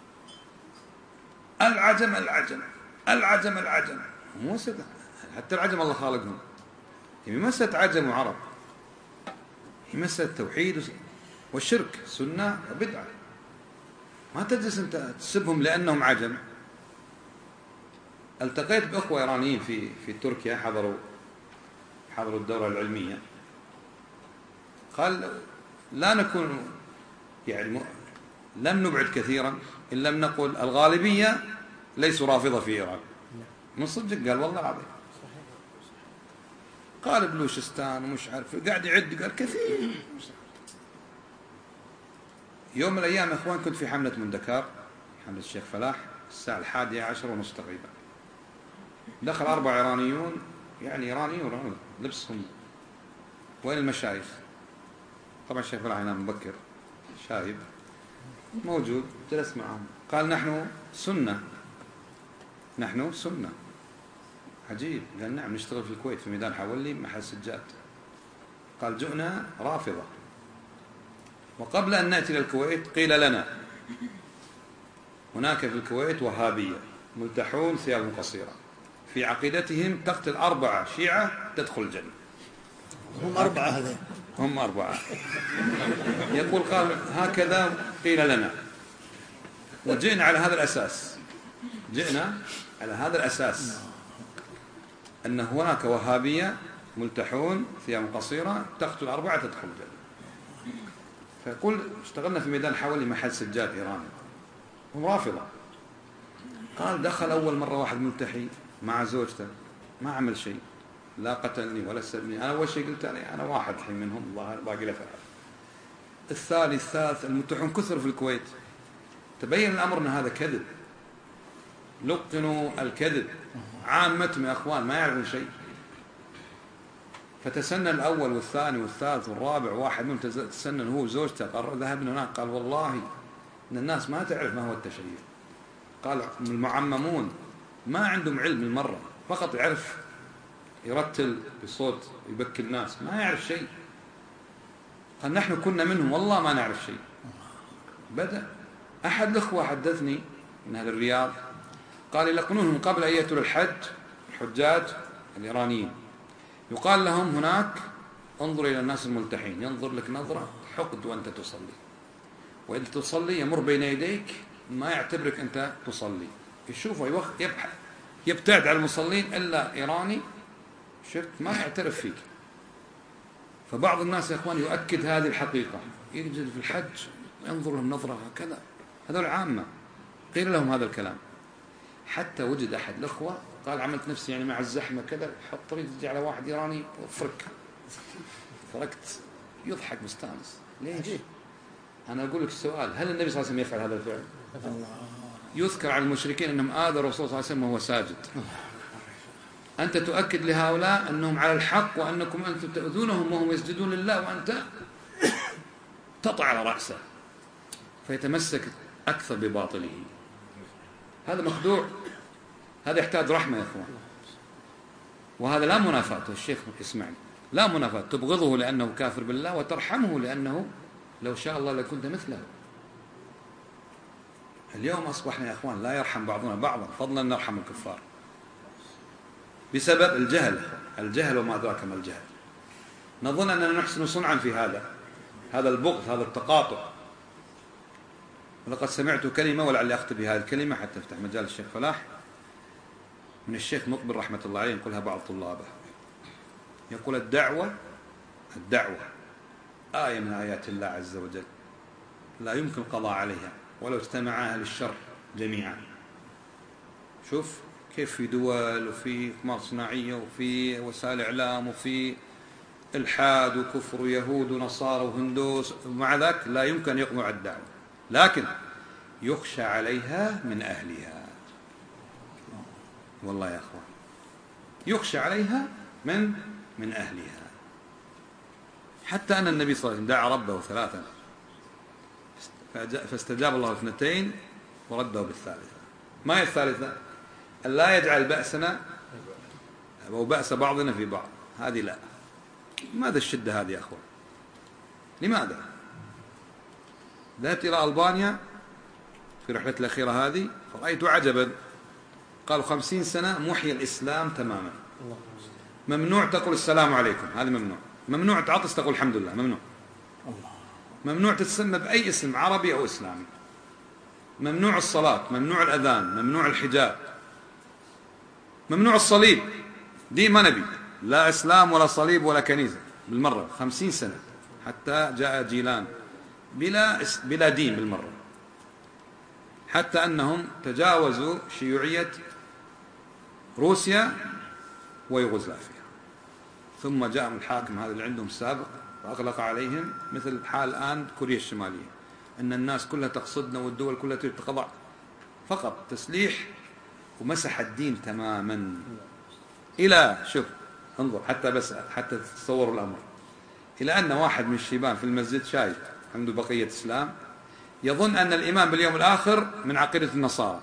العجم العجم العجم العجم، مو حتى العجم الله خالقهم، هي مسألة عجم وعرب، هي مسألة توحيد والشرك سنة وبدعة. ما تجلس أنت تسبهم لأنهم عجم. التقيت بأخوة إيرانيين في في تركيا حضروا حضروا الدورة العلمية، قال لا نكون يعني لم نبعد كثيرا إن لم نقل الغالبية ليسوا رافضة في إيران. من صدق؟ قال والله العظيم. قال بلوشستان ومش عارف قاعد يعد، قال كثير. يوم من الأيام يا أخوان كنت في حملة مندكار، حملة الشيخ فلاح، الساعة الحادية عشر ونص تقريبا، دخل أربع إيرانيون، يعني إيرانيون لبسهم. وين المشايخ؟ طبعا الشيخ فلاح ينام مبكر، شايب موجود، جلس معهم، قال نحن سنة، نحن سنة. عجيب. قال نعم نشتغل في الكويت في ميدان حولي محل سجاد. قال جئنا رافضة، وقبل أن نأتي للكويت قيل لنا هناك في الكويت وهابية ملتحون ثياب قصيرة في عقيدتهم تقتل أربعة شيعة تدخل الجنة. هم أربعة هذين هم أربعة. يقول قال هكذا قيل لنا وجئنا على هذا الأساس، جئنا على هذا الأساس أن هناك وهابية ملتحون ثياب قصيرة تقتل أربعة تدخل الجنة. فيقول اشتغلنا في ميدان حوالي محل سجاد إيراني هم رافضة. قال دخل أول مرة واحد ملتحي مع زوجته ما عمل شيء، لا قتلني ولا سلمني. أنا أول شيء قلت أنا, أنا واحد الحين منهم الله باقي له ثلاث. الثاني الثالث الملتحون كثر في الكويت. تبين الأمر أن هذا كذب، لقنوا الكذب. عامتهم يا أخوان ما يعرفون شيء. فتسنن الأول والثاني والثالث والرابع، واحد منهم تسنن هو زوجته. قال ذهبنا هناك قال والله إن الناس ما تعرف ما هو التشيع. قال المعممون ما عندهم علم المرة، فقط يعرف يرتل بصوت يبكي الناس، ما يعرف شيء. قال نحن كنا منهم والله ما نعرف شيء. بدأ أحد الأخوة حدثني من أهل الرياض قال يلقنونهم قبل أن يأتوا للحج الحجاج الإيرانيين، يقال لهم هناك انظر إلى الناس الملتحين، ينظر لك نظرة حقد وأنت تصلي، وإذا تصلي يمر بين يديك ما يعتبرك أنت تصلي، يشوفه يبحث يبتعد على المصلين إلا إيراني شفت ما يعترف فيك. فبعض الناس يا إخوان يؤكد هذه الحقيقة، يجد في الحج ينظر لهم نظرة هكذا. هذول عامة قيل لهم هذا الكلام. حتى وجد أحد الأخوة قال عملت نفسي يعني مع الزحمة كذا حط طريق تجي على واحد إيراني وفرك فركت يضحك مستانس. ليش؟ أنا أقول لك السؤال، هل النبي صلى الله عليه وسلم يفعل هذا الفعل؟ يذكر عن المشركين أنهم آذوا الرسول صلى الله عليه وسلم وهو ساجد. أنت تؤكد لهؤلاء أنهم على الحق وأنكم أنتم تؤذونهم وهم يسجدون لله وأنت تطع على رأسه فيتمسك أكثر بباطله. هذا مخدوع، هذا يحتاج رحمة يا أخوان. وهذا لا منافاة، الشيخ اسمعني، لا منافاة. تبغضه لأنه كافر بالله وترحمه لأنه لو شاء الله لكنت مثله. اليوم أصبحنا يا أخوان لا يرحم بعضنا بعضا، فضلا نرحم الكفار بسبب الجهل. الجهل وما أدراك ما الجهل. نظن أننا نحسن صنعا في هذا هذا البغض، هذا التقاطع. ولقد سمعت كلمة ولعلي أختم بهذه الكلمة حتى افتح مجال الشيخ فلاح، من الشيخ مقبل رحمة الله عليه يقولها بعض طلابه. يقول الدعوة الدعوة آية من آيات الله عز وجل لا يمكن القضاء عليها ولو اجتمع أهل الشر جميعا. شوف كيف في دول وفي أقمار صناعية وفي وسائل إعلام وفي إلحاد وكفر ويهود ونصارى وهندوس، ومع ذلك لا يمكن أن يقمع الدعوة، لكن يخشى عليها من أهلها. والله يا أخوان يخشى عليها من من أهلها. حتى أن النبي صلى الله عليه وسلم دعا ربه ثلاثا فاستجاب الله الاثنتين ورده بالثالثة. ما هي الثالثة؟ أن لا يجعل بأسنا أو بأس بعضنا في بعض. هذه لا. لماذا الشدة هذه يا أخوان؟ لماذا؟ ذهبت إلى ألبانيا في رحلة الأخيرة هذه فرأيت عجبا. قالوا خمسين سنة محيي الإسلام تماما. ممنوع تقول السلام عليكم، هذا ممنوع. ممنوع تعطس تقول الحمد لله، ممنوع. ممنوع تتسمى بأي اسم عربي أو إسلامي. ممنوع الصلاة، ممنوع الأذان، ممنوع الحجاب، ممنوع الصليب. دين ما نبي، لا إسلام ولا صليب ولا كنيسة بالمرة. خمسين سنة حتى جاء جيلان بلا بلا دين بالمرة. حتى أنهم تجاوزوا شيوعية روسيا ويوغوسلافيا. ثم جاء الحاكم هذا اللي عندهم السابق وأغلق عليهم، مثل حال الآن كوريا الشمالية، أن الناس كلها تقصدنا والدول كلها تتخضع، فقط تسليح ومسح الدين تماما. إلى شوف انظر حتى بس حتى تتصوروا الأمر، إلى أن واحد من الشيبان في المسجد شايف عنده بقية إسلام يظن أن الإيمان باليوم الآخر من عقيدة النصارى.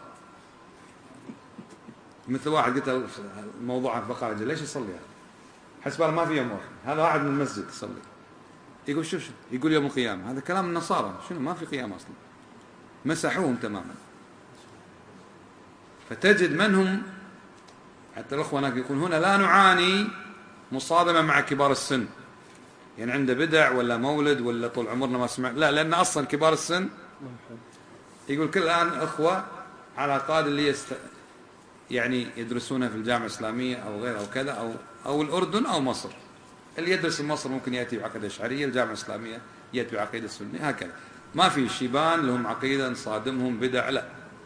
مثل واحد قلت الموضوع فقال ليش يصلي هذا؟ حسب ما في يوم آخر. هذا واحد من المسجد يصلي يقول شوف شوف يقول يوم القيامة. هذا كلام النصارى، شنو ما في قيامة أصلا، مسحوهم تماما. فتجد من هم حتى الأخوة هناك يقول هنا لا نعاني مصادمة مع كبار السن، يعني عنده بدع ولا مولد ولا طول عمرنا ما سمع، لا، لأن أصلا كبار السن يقول كل الآن أخوة على قاد اللي يست... يعني يدرسونها في الجامعة الإسلامية أو غيرها أو كذا، أو أو الأردن أو مصر. اللي يدرس في مصر ممكن يأتي بعقيدة أشعرية، الجامعة الإسلامية يأتي بعقيدة سنية، هكذا. ما في شيبان لهم عقيدة نصادمهم بدع، لا،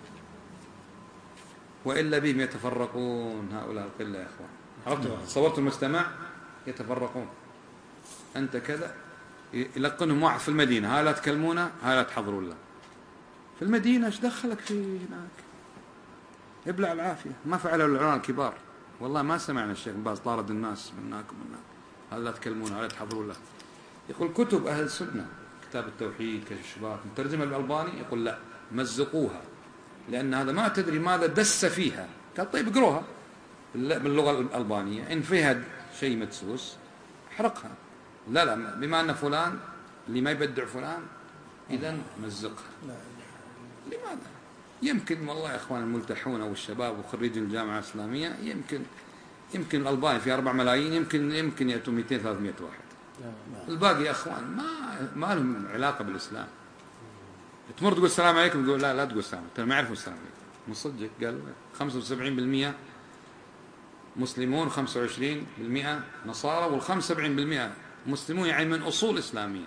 وإلا بهم يتفرقون هؤلاء القلة يا إخوان. عرفتوا؟ صورتوا المجتمع يتفرقون. أنت كذا يلقنهم واحد في المدينة، هاي لا تكلمونه، هاي لا تحضروا له. في المدينة ايش دخلك في هناك؟ ابلع العافية. ما فعلوا العلماء الكبار، والله ما سمعنا الشيخ باز طارد الناس من هناك ومن هناك، هذا لا تكلمونه، هذا لا تحضروا له. يقول كتب أهل السنة، كتاب التوحيد، كشف الشبهات، مترجمة الألباني، يقول لا، مزقوها، لأن هذا ما تدري ماذا دس فيها. قال طيب اقروها باللغة الألبانية، إن فيها شيء مدسوس احرقها. لا لا، بما أن فلان اللي ما يبدع فلان إذن مزقها. لماذا؟ يمكن والله يا إخوان الملتحون أو الشباب وخريجين الجامعة الإسلامية، يمكن يمكن الألباني في أربع ملايين، يمكن يمكن يأتوا مئتين ثلاثمئة واحد. الباقي يا إخوان ما ما لهم علاقة بالإسلام. تمر تقول السلام عليكم، تقول لا لا تقول السلام، ترى ما يعرفوا السلام عليكم. مصدق؟ قال خمسة وسبعين بالمئة مسلمون، خمسة وعشرين بالمئة نصارى، والخمسة وسبعين بالمئة مسلمون يعني من أصول إسلامية.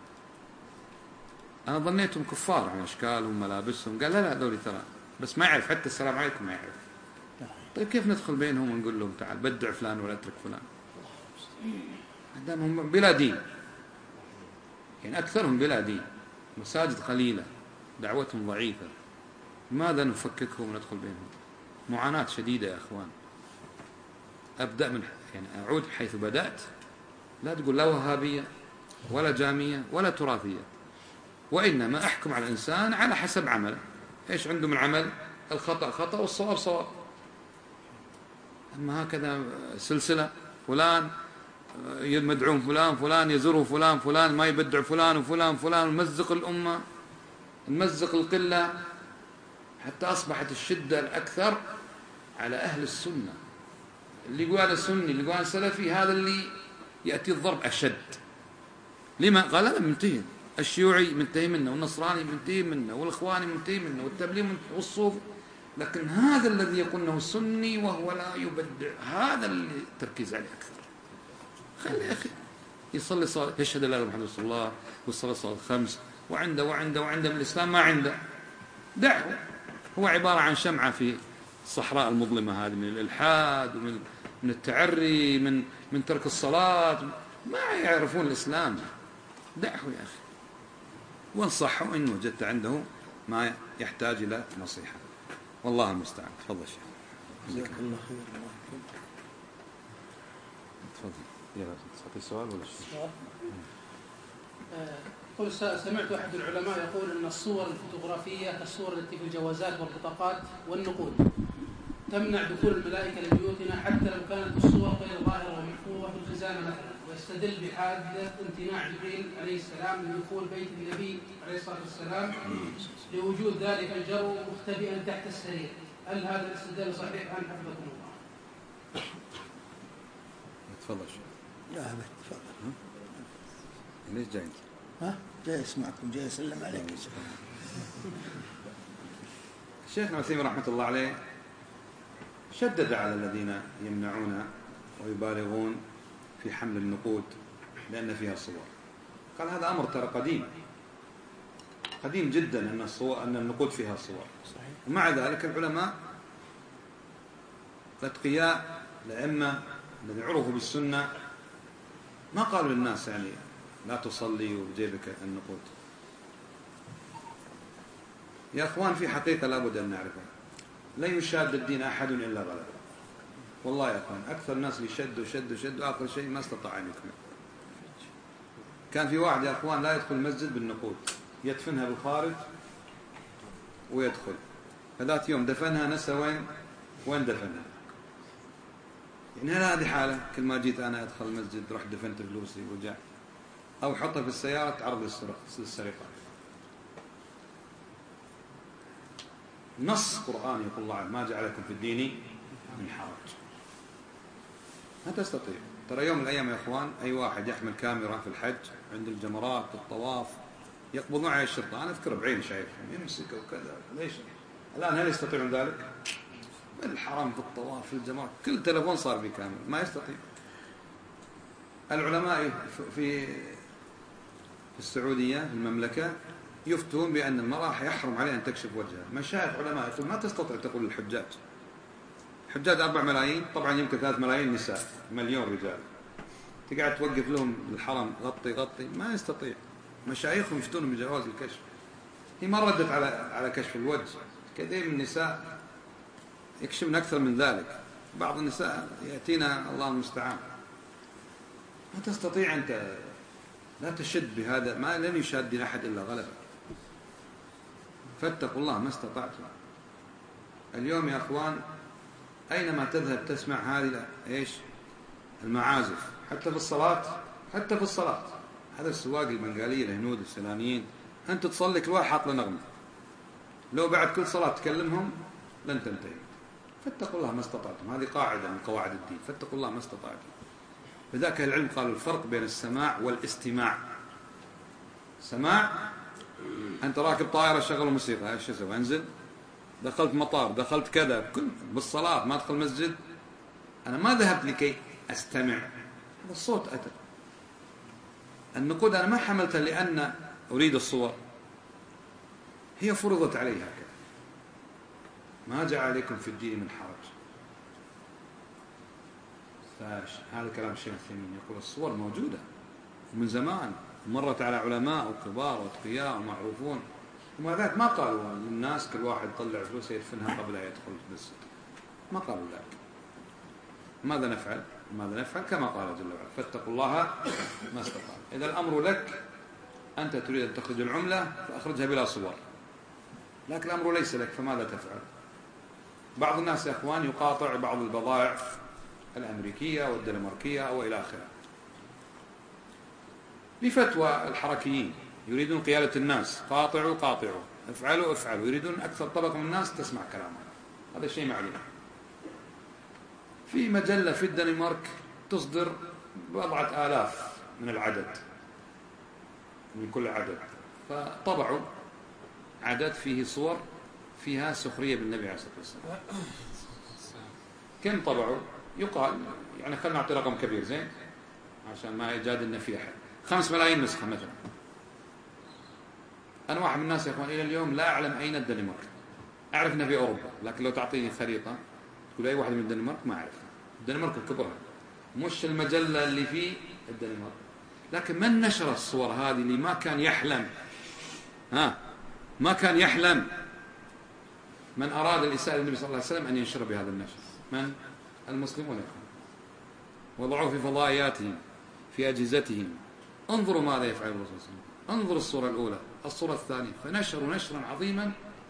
أنا ظنيتهم كفار عن أشكالهم ملابسهم. قال لا لا، دولي ترى بس ما يعرف حتى السلام عليكم ما يعرف. طيب كيف ندخل بينهم ونقول لهم تعال بدع فلان ولا اترك فلان؟ هم بلا دين، يعني أكثرهم بلا دين، مساجد قليلة، دعوتهم ضعيفة. لماذا نفككهم وندخل بينهم؟ معاناة شديدة يا أخوان. أبدأ من يعني أعود حيث بدأت. لا تقول لا وهابية ولا جامية ولا تراثية، وإنما أحكم على الإنسان على حسب عمله. إيش عنده من عمل؟ الخطأ خطأ والصواب صواب. أما هكذا سلسلة، فلان يمدعون فلان، فلان يزوره فلان، فلان ما يبدع فلان، وفلان فلان، نمزق الأمة، نمزق القلة، حتى أصبحت الشدة الأكثر على أهل السنة. اللي يقول هذا سني، اللي يقول هذا سلفي، هذا اللي يأتي الضرب أشد. لما؟ قال لا منتهي، الشيوعي منتهي منه، والنصراني منتهي منه، والإخواني منتهي منه، والتبليغ والصوفي. لكن هذا الذي يقول انه سني وهو لا يبدع، هذا اللي التركيز عليه أكثر. خلي يا أخي يصلي صلاة، يشهد لا إله إلا محمد رسول الله، والصلاة صلاة الخمس، وعنده وعنده وعنده من الإسلام ما عنده، دعه. هو عبارة عن شمعة في الصحراء المظلمة هذه، من الإلحاد ومن من التعري، من من ترك الصلاة، ما يعرفون الإسلام. دعه يا أخي وانصحه إن وجدت عنده ما يحتاج إلى نصيحة. والله المستعان. تفضل شيخ. جزاك الله خير. تفضل. يلا تعطي سؤال ولا شيء؟ قل سمعت أحد العلماء يقول أن الصور الفوتوغرافية كالصور التي في الجوازات والبطاقات والنقود تمنع دخول الملائكة لبيوتنا حتى لو كانت الصور غير ظاهرة ومحفوظة في الخزانة مثلا، ويستدل بحادثة امتناع جبريل عليه السلام من دخول بيت النبي عليه الصلاة والسلام لوجود ذلك الجرو مختبئا تحت السرير. هل هذا الاستدلال صحيح أم حفظكم الله؟ تفضل شيخ. لا أبد تفضل. ليش جاي؟ ها؟ جاي اسمعكم، جاي اسلم عليك. شيخنا عثيمين رحمة الله عليه شدد على الذين يمنعون ويبالغون في حمل النقود لأن فيها صور. قال هذا أمر ترى قديم قديم جدا أن الصور أن النقود فيها صور. صحيح. ومع ذلك العلماء الأتقياء الأئمة الذين عرفوا بالسنة ما قالوا للناس يعني لا تصلي وبجيبك النقود. يا أخوان في حقيقة لابد أن نعرفها، لا يشاد الدين أحد إلا غلبه. والله يا أخوان أكثر الناس اللي شدوا شدوا شدوا آخر شيء ما استطاع أن يكمل. كان في واحد يا أخوان لا يدخل المسجد بالنقود، يدفنها بالخارج ويدخل. فذات يوم دفنها نسى وين وين دفنها. يعني هل هذه حالة كل ما جيت أنا أدخل المسجد رحت دفنت فلوسي ورجع، أو حطها في السيارة تعرض للسرقة. نص قرآن يقول الله ما جعلكم في الدين من حرج. ما تستطيع. ترى يوم من الأيام يا إخوان أي واحد يحمل كاميرا في الحج عند الجمرات الطواف يقبضون على الشرطة. أنا أذكر بعيني شايفهم يمسكوا وكذا. ليش؟ الآن هل يستطيعون ذلك؟ الحرم في الطواف في الجمرات كل تلفون صار به كاميرا، ما يستطيع. العلماء في في السعودية في المملكة يفتون بأن المرأة يحرم عليها أن تكشف وجهها. مشايخ علماء يقول ما تستطيع تقول للحجاج، الحجاج أربع ملايين طبعا يمكن ثلاث ملايين نساء مليون رجال، تقعد توقف لهم الحرم غطي غطي ما يستطيع. مشايخهم يفتون بجواز الكشف. هي ما ردت على على كشف الوجه. كثير من النساء يكشفن أكثر من ذلك. بعض النساء يأتينا الله المستعان. ما تستطيع أنت، لا تشد بهذا، ما لن يشاد أحد إلا غلبه. فاتقوا الله ما استطعتم. اليوم يا أخوان أينما تذهب تسمع هذه إيش المعازف، حتى في الصلاة، حتى في الصلاة. هذا السواق البنغالية الهنود السيلانيين، أنت تصلي كل واحد حاط له نغمة، لو بعد كل صلاة تكلمهم لن تنتهي. فاتقوا الله ما استطعتم. هذه قاعدة من قواعد الدين، فاتقوا الله ما استطعتم. لذلك العلم قالوا الفرق بين السماع والاستماع. سماع أنت راكب طائرة شغل موسيقى، ايش اسوي؟ انزل، دخلت مطار، دخلت كذا، كل بالصلاة ما ادخل مسجد. أنا ما ذهبت لكي أستمع، هذا الصوت أتى. النقود أنا ما حملتها لأن أريد الصور، هي فرضت علي هكذا. ما جاء عليكم في الدين من حرج. هذا كلام الشيخ الثمين يقول الصور موجودة ومن زمان، مرت على علماء وكبار واتقياء ومعروفون، ومع ذلك ما قالوا للناس كل واحد طلع فلوس يدفنها قبل أن يدخل المسجد. ما قالوا ذلك. ماذا نفعل؟ ماذا نفعل؟ كما قال جل وعلا فاتقوا الله ما استطعتم. إذا الأمر لك، أنت تريد أن تخرج العملة فأخرجها بلا صور، لكن الأمر ليس لك، فماذا تفعل؟ بعض الناس يا أخوان يقاطع بعض البضائع الأمريكية والدنماركية وإلى آخره بفتوى الحركيين، يريدون قيادة الناس، قاطعوا قاطعوا، افعلوا افعلوا، يريدون أكثر طبقة من الناس تسمع كلامهم. هذا شيء معلوم. في مجلة في الدنمارك تصدر بضعة آلاف من العدد، من كل عدد، فطبعوا عدد فيه صور فيها سخرية بالنبي عليه الصلاة والسلام. كم طبعوا؟ يقال يعني خلنا نعطي رقم كبير زين عشان ما يجادلنا فيه أحد. خمس ملايين نسخة مثلا. أنا واحد من الناس يا أخوان إلى اليوم لا أعلم أين الدنمارك. أعرف أنها في أوروبا، لكن لو تعطيني خريطة تقول أي واحد من الدنمارك ما أعرفها. الدنمارك كبرها، مش المجلة اللي في الدنمارك. لكن من نشر الصور هذه اللي ما كان يحلم، ها ما كان يحلم من أراد الإساءة للنبي صلى الله عليه وسلم أن ينشر بهذا النشر؟ من؟ المسلمون. وضعوه في فضائياتهم في أجهزتهم. انظروا ماذا يفعل الرسول صلى الله عليه وسلم. انظروا الصورة الأولى، الصورة الثانية، فنشروا نشرا عظيما.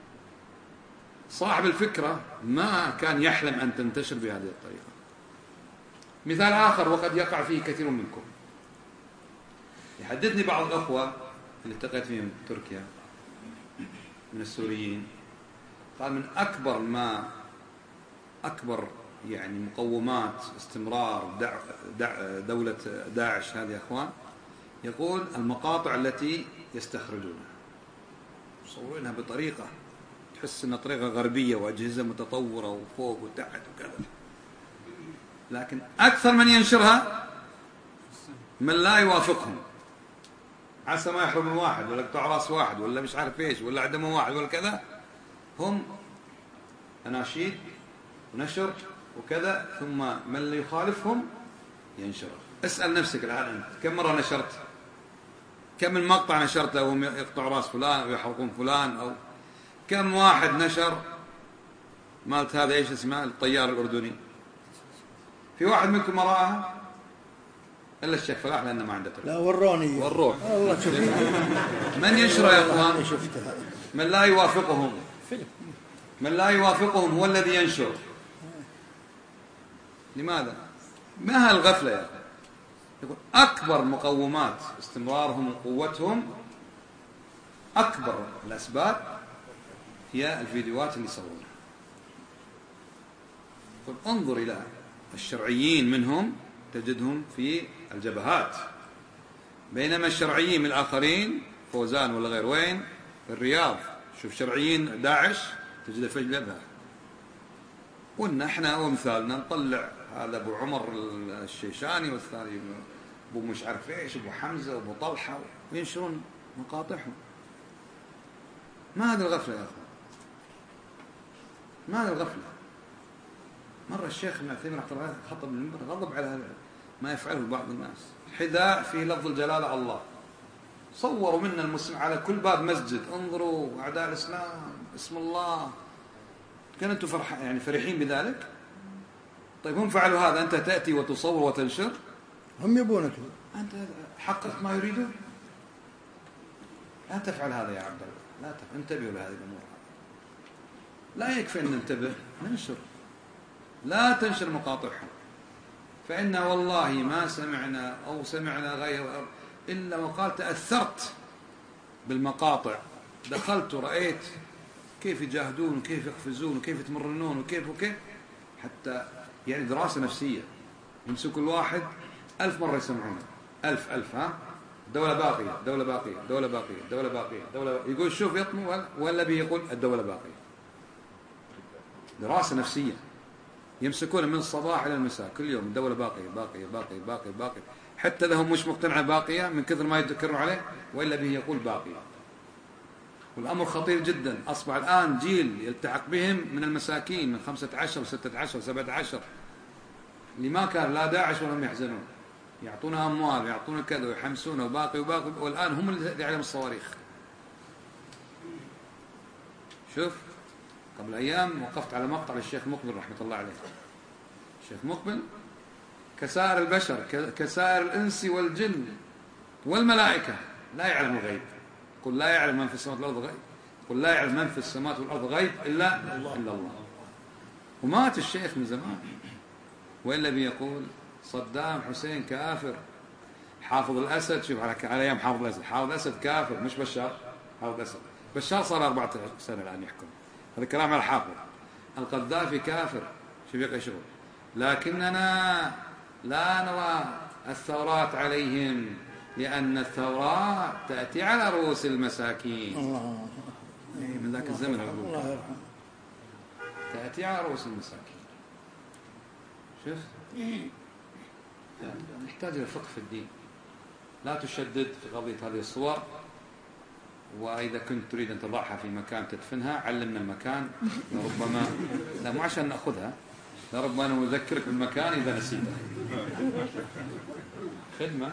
صاحب الفكرة ما كان يحلم أن تنتشر بهذه الطريقة. مثال آخر وقد يقع فيه كثير منكم. يحدثني بعض الأخوة اللي التقيت فيهم تركيا من السوريين، قال من أكبر ما أكبر يعني مقومات استمرار دع دع دولة داعش هذه يا أخوان، يقول المقاطع التي يستخرجونها يصورونها بطريقة تحس أنها طريقة غربية وأجهزة متطورة وفوق وتحت وكذا، لكن أكثر من ينشرها من لا يوافقهم، عسى ما يحرم واحد ولا قطع راس واحد ولا مش عارف ايش ولا عدم واحد ولا كذا، هم أناشيد ونشر وكذا، ثم من اللي يخالفهم ينشر. اسأل نفسك الآن أنت كم مرة نشرت؟ كم من مقطع نشرته وهم يقطع راس فلان ويحرقون فلان؟ أو كم واحد نشر مالت هذا ايش اسمه الطيار الأردني؟ في واحد منكم رآها إلا الشيخ فلاح لأنه ما عنده تربية. لا وروني والروح والله شوف من ينشر يا أخوان؟ شفتها. من لا يوافقهم من لا يوافقهم هو الذي ينشر. لماذا؟ ما هالغفلة يا أخي؟ يقول أكبر مقومات استمرارهم وقوتهم، أكبر الأسباب هي الفيديوهات اللي يصورونها. انظر إلى الشرعيين منهم تجدهم في الجبهات، بينما الشرعيين من الآخرين فوزان ولا غير وين؟ الرياض. شوف شرعيين داعش تجده في الجبهة. قلنا احنا ومثالنا نطلع هذا ابو عمر الشيشاني والثاني ابو مش عارف ايش ابو حمزه وابو طلحه وينشرون مقاطعهم. ما هذه الغفله يا اخوان؟ ما هذه الغفله؟ مره الشيخ ابن عثيمين رحمه الله خطب المنبر غضب على ما يفعله بعض الناس، حذاء في لفظ الجلاله الله، صوروا منا المسلم على كل باب مسجد، انظروا اعداء الاسلام اسم الله. كان انتم فرح يعني فرحين بذلك؟ طيب هم فعلوا هذا، انت تاتي وتصور وتنشر؟ هم يبونك انت حققت ما يريدون؟ لا تفعل هذا يا عبد الله، لا تفعل. انتبهوا لهذه الامور. لا يكفي ان ننتبه، ننشر. لا تنشر مقاطعهم، فإن والله ما سمعنا أو سمعنا غير إلا وقال تأثرت بالمقاطع، دخلت ورأيت كيف يجاهدون وكيف يقفزون وكيف يتمرنون وكيف وكيف، حتى يعني دراسة نفسية. يمسك كل واحد ألف مرة يسمعونه، ألف ألف ها دولة باقية دولة باقية دولة باقية دولة باقية دولة باقية. يقول شوف يطمو ولا بيه يقول الدولة باقية. دراسة نفسية يمسكون من الصباح إلى المساء كل يوم الدولة باقية باقية باقية باقية باقية، حتى لهم مش مقتنع باقية من كثر ما يذكرون عليه، وإلا به يقول باقية. والأمر خطير جدا. أصبح الآن جيل يلتحق بهم من المساكين من خمسة عشر وستة عشر وسبعة عشر اللي ما كان لا داعش ولا هم يحزنون، يعطونا أموال يعطونا كذا ويحمسونه وباقي وباقي، والآن هم اللي عليهم الصواريخ. شوف قبل أيام وقفت على مقطع للشيخ مقبل رحمة الله عليه. الشيخ مقبل كسائر البشر كسائر الإنس والجن والملائكة لا يعلم الغيب. قل لا يعلم من في السماوات والأرض غيب، قل لا يعلم من في السماوات والأرض غيب إلا الله, إلا الله. ومات الشيخ من زمان، وإلا بيقول صدام حسين كافر، حافظ الأسد. شوف على أيام حافظ الأسد، حافظ الأسد كافر مش بشار، حافظ الأسد. بشار صار أربعة سنة الآن يحكم، هذا كلام على الحافظ. القذافي كافر. شوف يقول شغل، لكننا لا نرى الثورات عليهم لأن الثورات تأتي على رؤوس المساكين. الله من ذاك الزمن الله يرحمه، تأتي على رؤوس المساكين. شوف نحتاج إلى فقه في الدين، لا تشدد في قضية هذه الصور. وإذا كنت تريد أن تضعها في مكان تدفنها علمنا المكان، لربما لا مو عشان نأخذها، لربما نذكرك بالمكان إذا نسيته. خدمة.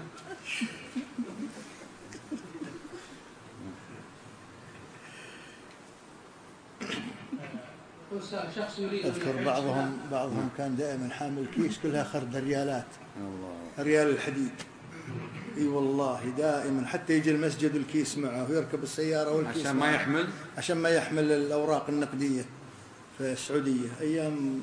شخص يريد أذكر بعضهم بعضهم كان دائما حامل كيس كلها خرد ريالات، ريال الحديد. اي والله دائما حتى يجي المسجد الكيس معه ويركب السياره والكيس عشان ما يحمل عشان ما يحمل الاوراق النقديه في السعوديه ايام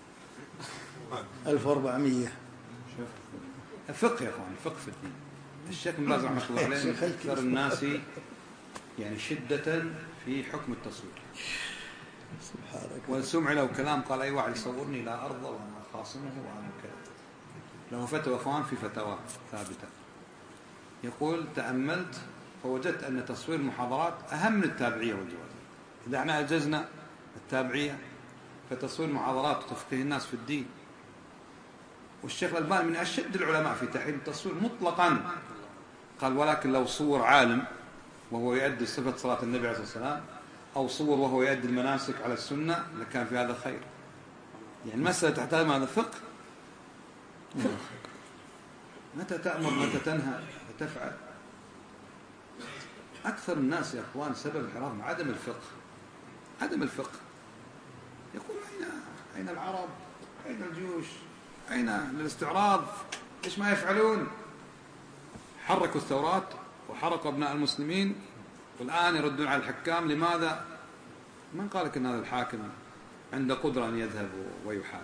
ألف وأربعمية. الفقه يا اخوان، الفقه في الدين. الشيخ بن باز رحمه الله عليه اكثر الناس يعني شده في حكم التصوير. سبحانك. وسمع له كلام قال اي واحد يصورني لا ارضى وانا خاصمه وانا كذا. له فتوى اخوان في فتاوى ثابته. يقول تأملت فوجدت أن تصوير المحاضرات أهم من التابعية والجواز. إذا احنا أجزنا التابعية فتصوير محاضرات وتفقيه الناس في الدين. والشيخ الألباني من أشد العلماء في تحريم التصوير مطلقا. قال ولكن لو صور عالم وهو يؤدي صفة صلاة النبي عليه الصلاة والسلام، أو صور وهو يؤدي المناسك على السنة، لكان في هذا خير. يعني المسألة تحتاج هذا فقه. فقه. متى تأمر متى تنهى تفعل. أكثر الناس يا أخوان سبب انحرافهم عدم الفقه. عدم الفقه. يقول أين أين العرب؟ أين الجيوش؟ أين الاستعراض؟ ليش ما يفعلون؟ حركوا الثورات وحركوا أبناء المسلمين، والآن يردون على الحكام. لماذا؟ من قال لك أن هذا الحاكم عنده قدرة أن يذهب ويحارب؟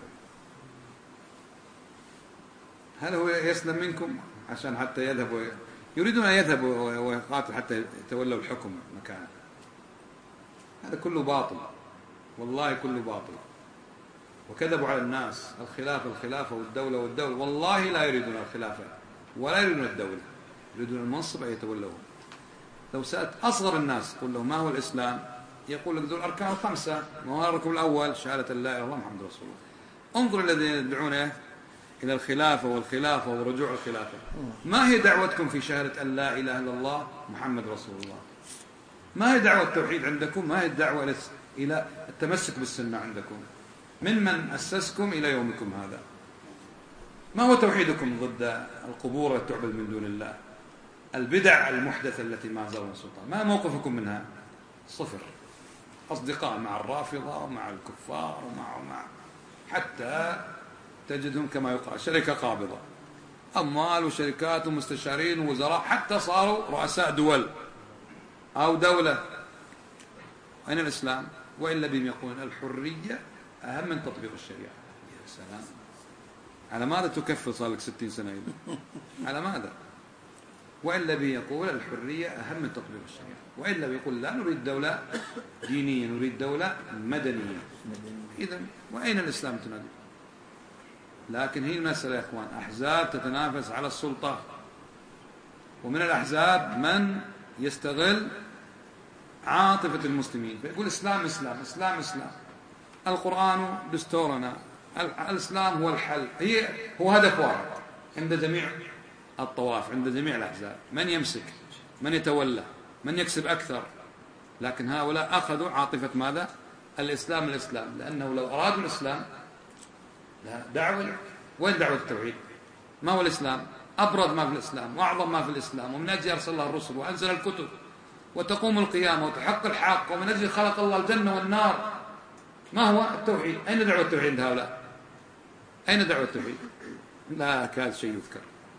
هل هو يسلم منكم عشان حتى يذهب وي... يريدون أن يذهب ويقاتل حتى يتولوا الحكم مكانه؟ هذا كله باطل، والله كله باطل. وكذبوا على الناس الخلافة الخلافة والدولة والدولة. والله لا يريدون الخلافة ولا يريدون الدولة، يريدون المنصب أن يتولوه. لو سألت أصغر الناس قل له ما هو الإسلام يقول لك ذو الأركان الخمسة، ما هو الركن الأول شهادة لا إله إلا الله محمد رسول الله. انظر الذين يدعون إلى الخلافة والخلافة ورجوع الخلافة. ما هي دعوتكم في شهادة أن لا إله إلا الله محمد رسول الله؟ ما هي دعوة التوحيد عندكم؟ ما هي الدعوة إلى التمسك بالسنة عندكم؟ من من أسسكم إلى يومكم هذا؟ ما هو توحيدكم ضد القبور التي تعبد من دون الله، البدع المحدثة التي ما زالوا سلطان؟ ما موقفكم منها؟ صفر. أصدقاء مع الرافضة ومع الكفار ومع ومع حتى تجدهم كما يقال شركة قابضة، أموال وشركات ومستشارين ووزراء، حتى صاروا رؤساء دول أو دولة. أين الإسلام؟ وإلا بهم يقولون الحرية أهم من تطبيق الشريعة. يا سلام، على ماذا تكفر صار لك ستين سنة إذا؟ على ماذا؟ وإلا به يقول الحرية أهم من تطبيق الشريعة، وإلا بيقول لا نريد دولة دينية، نريد دولة مدنية. إذن وأين الإسلام تنادي؟ لكن هي المسألة يا إخوان، أحزاب تتنافس على السلطة، ومن الأحزاب من يستغل عاطفة المسلمين فيقول إسلام إسلام إسلام إسلام، القرآن دستورنا، الإسلام هو الحل، هي هو هدف واحد عند جميع الطوائف، عند جميع الأحزاب، من يمسك، من يتولى، من يكسب أكثر. لكن هؤلاء أخذوا عاطفة ماذا؟ الإسلام الإسلام، لأنه لو أرادوا الإسلام لا دعوة. وين دعوة التوحيد؟ ما هو الإسلام؟ أبرز ما في الإسلام وأعظم ما في الإسلام، ومن أجل أرسل الله الرسل وأنزل الكتب وتقوم القيامة وتحق الحق، ومن أجل خلق الله الجنة والنار. ما هو التوحيد؟ أين دعوة التوحيد عند هؤلاء؟ أين دعوة التوحيد؟ لا كاد شيء يذكر.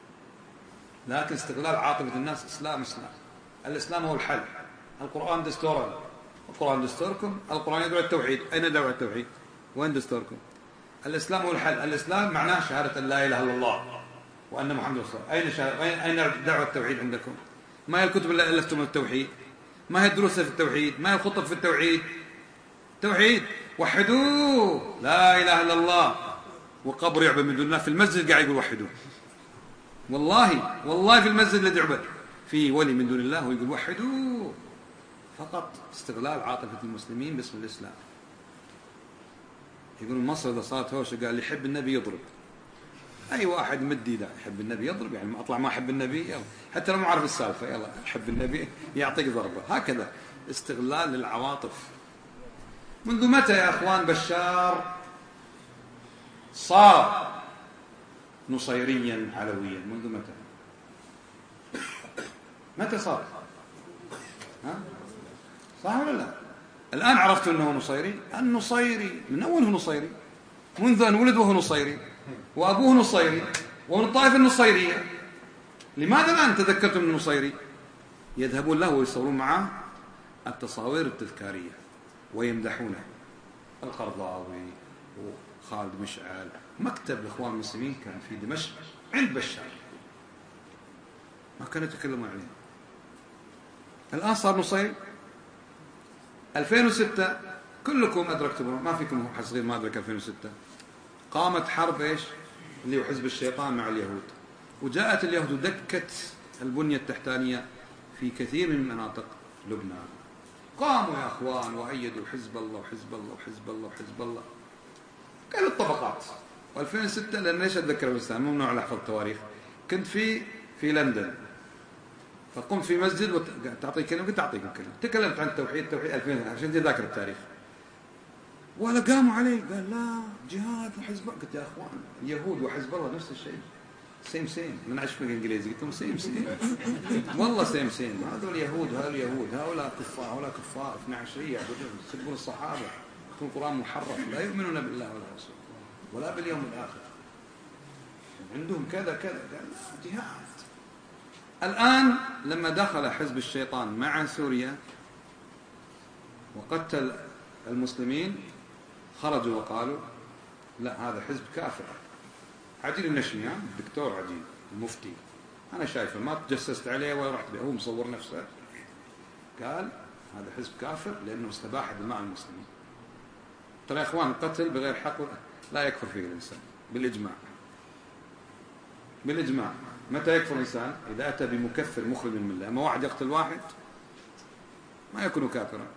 لكن استغلال عاطفة الناس، إسلام إسلام، الإسلام هو الحل، القرآن دستورا، القرآن دستوركم، القرآن يدعو التوحيد، أين دعوة التوحيد؟ وين دستوركم؟ الإسلام هو الحل، الإسلام معناه شهادة أن لا إله إلا الله وأن محمد رسول الله. أين شهادة؟ أين دعوة التوحيد عندكم؟ ما هي الكتب اللي ألفتم التوحيد؟ ما هي الدروس في التوحيد؟ ما هي الخطب في التوحيد؟ توحيد، وحدوه، لا إله إلا الله. وقبر يعبد من دون الله، في المسجد قاعد يقول وحدوه، والله والله في المسجد الذي يعبد في ولي من دون الله ويقول وحدوه. فقط استغلال عاطفة المسلمين باسم الإسلام. يقول مصر إذا صارت هوشة قال اللي يحب النبي يضرب. أي واحد مد يده يحب النبي يضرب، يعني أطلع ما أحب النبي يلا. حتى لو ما أعرف السالفة يلا يحب النبي يعطيك ضربة. هكذا استغلال للعواطف. منذ متى يا أخوان بشار صار نصيريا علويا؟ منذ متى؟ متى صار؟ ها؟ صح ولا لا؟ الآن عرفت أنه نصيري. النصيري من أول هو نصيري، منذ أن ولد وهو نصيري، وأبوه نصيري، ومن الطائفة النصيرية. لماذا الآن تذكرتم من النصيري؟ يذهبون له ويصورون معه التصاوير التذكارية ويمدحونه. القرضاوي وخالد مشعل، مكتب الإخوان المسلمين كان في دمشق عند بشار، ما كانوا يتكلمون عليه. الآن صار نصيري. ألفين وستة كلكم أدركتم، ما فيكم حد صغير ما أدرك ألفين وستة. قامت حرب إيش؟ اللي هو حزب الشيطان مع اليهود، وجاءت اليهود ودكت البنية التحتانية في كثير من مناطق لبنان. قاموا يا أخوان وأيدوا حزب الله وحزب الله وحزب الله وحزب الله. كانت الطبقات. وألفين وستة لأن ليش أتذكر الإسلام ممنوع على حفظ التواريخ. كنت في في لندن، فقمت في مسجد وتعطي كلمة، كنت أعطيكم كلمة، تكلمت عن التوحيد التوحيد ألفين عشان ذاكر التاريخ. ولا قاموا علي قال لا جهاد وحزب الله. قلت يا أخوان اليهود وحزب الله نفس الشيء، سيم سيم. من عشت بالإنجليزي قلت لهم سيم سيم والله سيم سيم. هذول اليهود وهؤلاء اليهود، هؤلاء كفار هؤلاء كفار اثنا عشرية يسبون الصحابة، يقولون القرآن محرف، لا يؤمنون بالله ولا رسوله ولا باليوم الآخر، عندهم كذا كذا. قال جهاد. الآن لما دخل حزب الشيطان مع سوريا وقتل المسلمين خرجوا وقالوا لا هذا حزب كافر. عجيب النشمي، الدكتور عجيب المفتي، أنا شايفه ما تجسست عليه ولا رحت به، هو مصور نفسه. قال هذا حزب كافر لأنه استباح دماء المسلمين. ترى يا إخوان القتل بغير حق لا يكفر فيه الإنسان بالإجماع. بالإجماع متى يكفر الإنسان؟ إذا أتى بمكفر مخرج من الملة. أما واحد يقتل واحد ما يكون كافرا،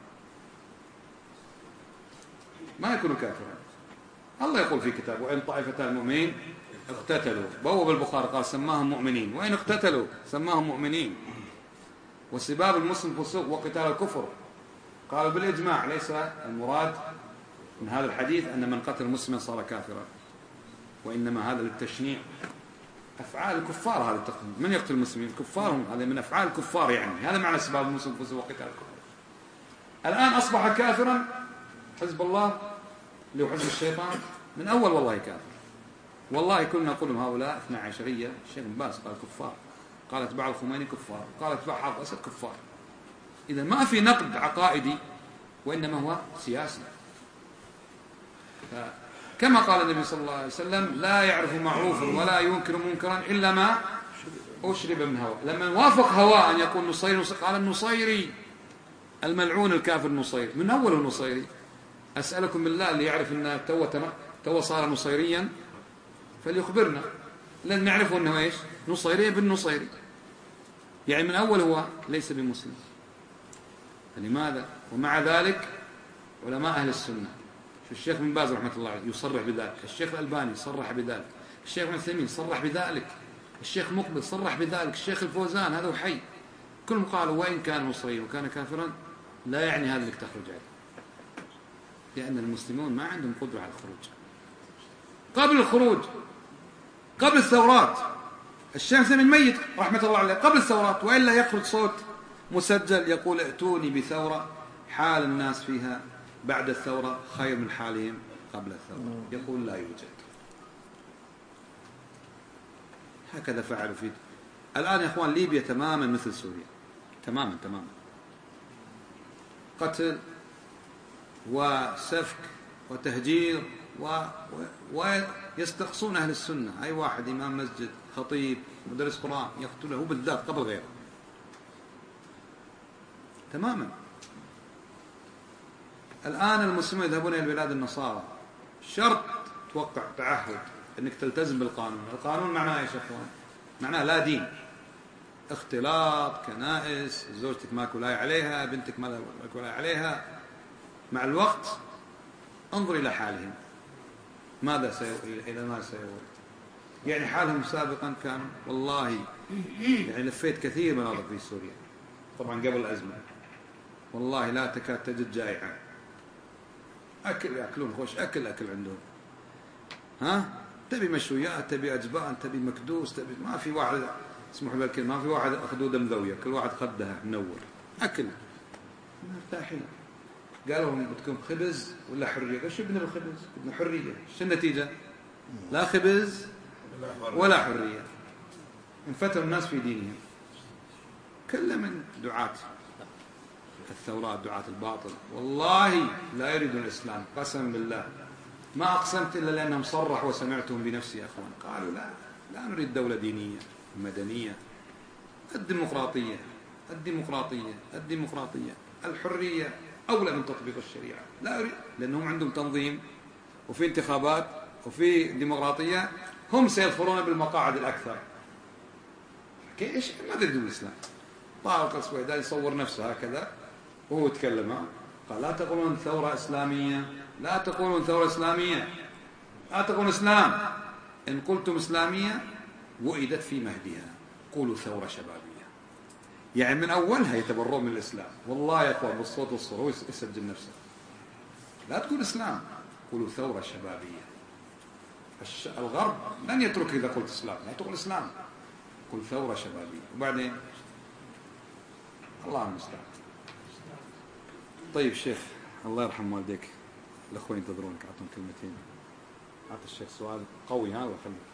ما يكون كافرا. الله يقول في كتابه: وإن طائفتان مؤمنين اقتتلوا، بوب البخاري قال سماهم مؤمنين، وإن اقتتلوا سماهم مؤمنين. وسباب المسلم فسوق وقتال الكفر. قالوا بالإجماع ليس المراد من هذا الحديث أن من قتل مسلما صار كافرا، وإنما هذا للتشنيع. أفعال الكفار هذا التقنين. من يقتل المسلمين؟ كفارهم، هذا من أفعال الكفار، يعني هذا معنى سباب المسلم فسوق وقتال الكفر. الآن أصبح كافرا حزب الله اللي هو حزب الشيطان من أول والله كافر. والله كنا نقول هؤلاء اثنا عشرية. الشيخ بن باز قال كفار، قال اتباع الخميني كفار، قال اتباع حافظ أسد كفار. إذا ما في نقد عقائدي وإنما هو سياسي. كما قال النبي صلى الله عليه وسلم: لا يعرف معروفا ولا ينكر منكرا إلا ما أشرب من هواء. لما وافق هواء أن يكون نصيري، قال النصيري الملعون الكافر النصيري. من أول النصيري. أسألكم بالله اللي يعرف أنه تو تو صار نصيريا فليخبرنا، لن نعرفه أنه إيش نصيري بالنصيري، يعني من أول هو ليس بمسلم. فلماذا؟ ومع ذلك علماء أهل السنة، الشيخ بن باز رحمة الله عليه يصرح بذلك، الشيخ الألباني صرح بذلك، الشيخ ابن عثيمين صرح بذلك، الشيخ مقبل صرح بذلك، الشيخ الفوزان هذا حي، كلهم قالوا وإن كان مصريا وكان كافرا لا يعني هذا انك تخرج عليه، لأن المسلمون ما عندهم قدرة على الخروج. قبل الخروج، قبل الثورات، الشيخ عثيمين ميت رحمة الله عليه قبل الثورات، وإلا يخرج صوت مسجل يقول ائتوني بثورة حال الناس فيها بعد الثورة خير من حالهم قبل الثورة. يقول لا يوجد. هكذا فعلوا في الآن يا أخوان ليبيا تماما مثل سوريا، تماما تماما، قتل وسفك وتهجير و... و... ويستقصون أهل السنة. أي واحد إمام مسجد خطيب مدرس قرآن يقتله بالذات قبل غيره تماما. الآن المسلمون يذهبون إلى بلاد النصارى، شرط توقع تعهد أنك تلتزم بالقانون. القانون معناه إيش يا أخوان؟ معناه لا دين، اختلاط، كنائس، زوجتك ماك ولاية عليها، بنتك ماك ولاية عليها. مع الوقت انظر إلى حالهم ماذا سيقول، إلى ما سيقول. يعني حالهم سابقا كان والله يعني لفيت كثير مناطق في سوريا طبعا قبل الأزمة، والله لا تكاد تجد جائعا، أكل يأكلون خوش أكل أكل عندهم، ها تبي مشويات، تبي أجبان، تبي مكدوس، تبي ما في واحد اسمحوا لي بالكلمة ما في واحد خدوده مذوية، كل واحد خدها منور أكل مرتاحين. قالوا لهم بدكم خبز ولا حرية؟ قال شو بدنا بالخبز؟ بدنا حرية. شو النتيجة؟ لا خبز ولا حرية. انفتروا الناس في دينهم. كل من دعاة الثورات، دعاة الباطل، والله لا يريدون الإسلام قسما بالله. ما أقسمت إلا لأنهم صرحوا وسمعتهم بنفسي يا أخوان، قالوا لا لا نريد دولة دينية مدنية، الديمقراطية الديمقراطية الديمقراطية الحرية أولى من تطبيق الشريعة. لا أريد، لأنهم عندهم تنظيم وفي انتخابات وفي ديمقراطية، هم سيظفرون بالمقاعد الأكثر. إيش ماذا يريدون الإسلام؟ طارق السويداني يصور نفسه هكذا وهو يتكلم، قال لا تقولون ثورة إسلامية، لا تقولون ثورة إسلامية، لا تقولون إسلام، إن قلتم إسلامية وئدت في مهدها، قولوا ثورة شبابية. يعني من أولها يتبرؤون من الإسلام. والله يا أخوان بالصوت والصورة هو يسجل نفسه، لا تقول إسلام، قولوا ثورة شبابية. الغرب لن يترك إذا قلت إسلام، لا تقول إسلام، قل ثورة شبابية. وبعدين الله المستعان. طيب شيخ الله يرحم والديك، الأخوة ينتظرونك، أعطهم كلمتين. أعطي الشيخ سؤال قوي ها وخلي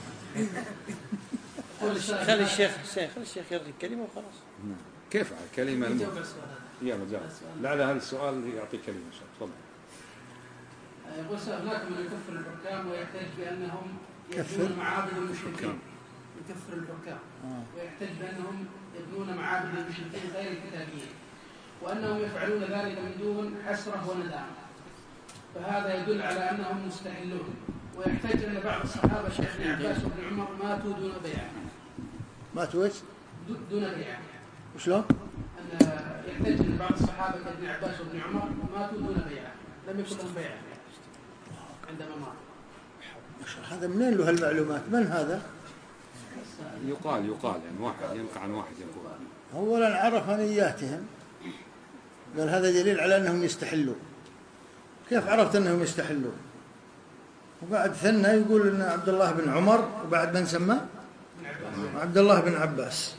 خلي الشيخ الشيخ خلي الشيخ يرغي كلمة وخلاص. نعم. كيف كلمة يجاوب على السؤال هذا. يلا جاوب. لعل هذا السؤال يعطي كلمة إن شاء الله. تفضل. يقول هناك من يكفر الحكام ويحتج بأنهم يبنون معابد المشركين. يكفر الحكام ويحتج بأنهم يبنون معابد المشركين غير الكتابيين، وأنهم يفعلون ذلك من دون حسرة وندامة. فهذا يدل على أنهم مستحلون، ويحتج أن بعض الصحابة كابن عباس وابن عمر ماتوا دون بيعة. ماتوا ايش؟ دون بيعة. وشلون؟ أن يحتج أن بعض الصحابة كابن عباس وابن عمر ماتوا دون بيعة، لم يكن لهم بيعة عندما ماتوا. هذا منين له هالمعلومات؟ من هذا؟ يقال يقال يعني واحد ينقع عن واحد يقول. أولا عرف نياتهم، قال هذا دليل على أنهم يستحلون. كيف عرفت أنهم يستحلون؟ وبعد ثنى يقول أن عبد الله بن عمر، وبعد من سمى؟ عبد الله بن عباس.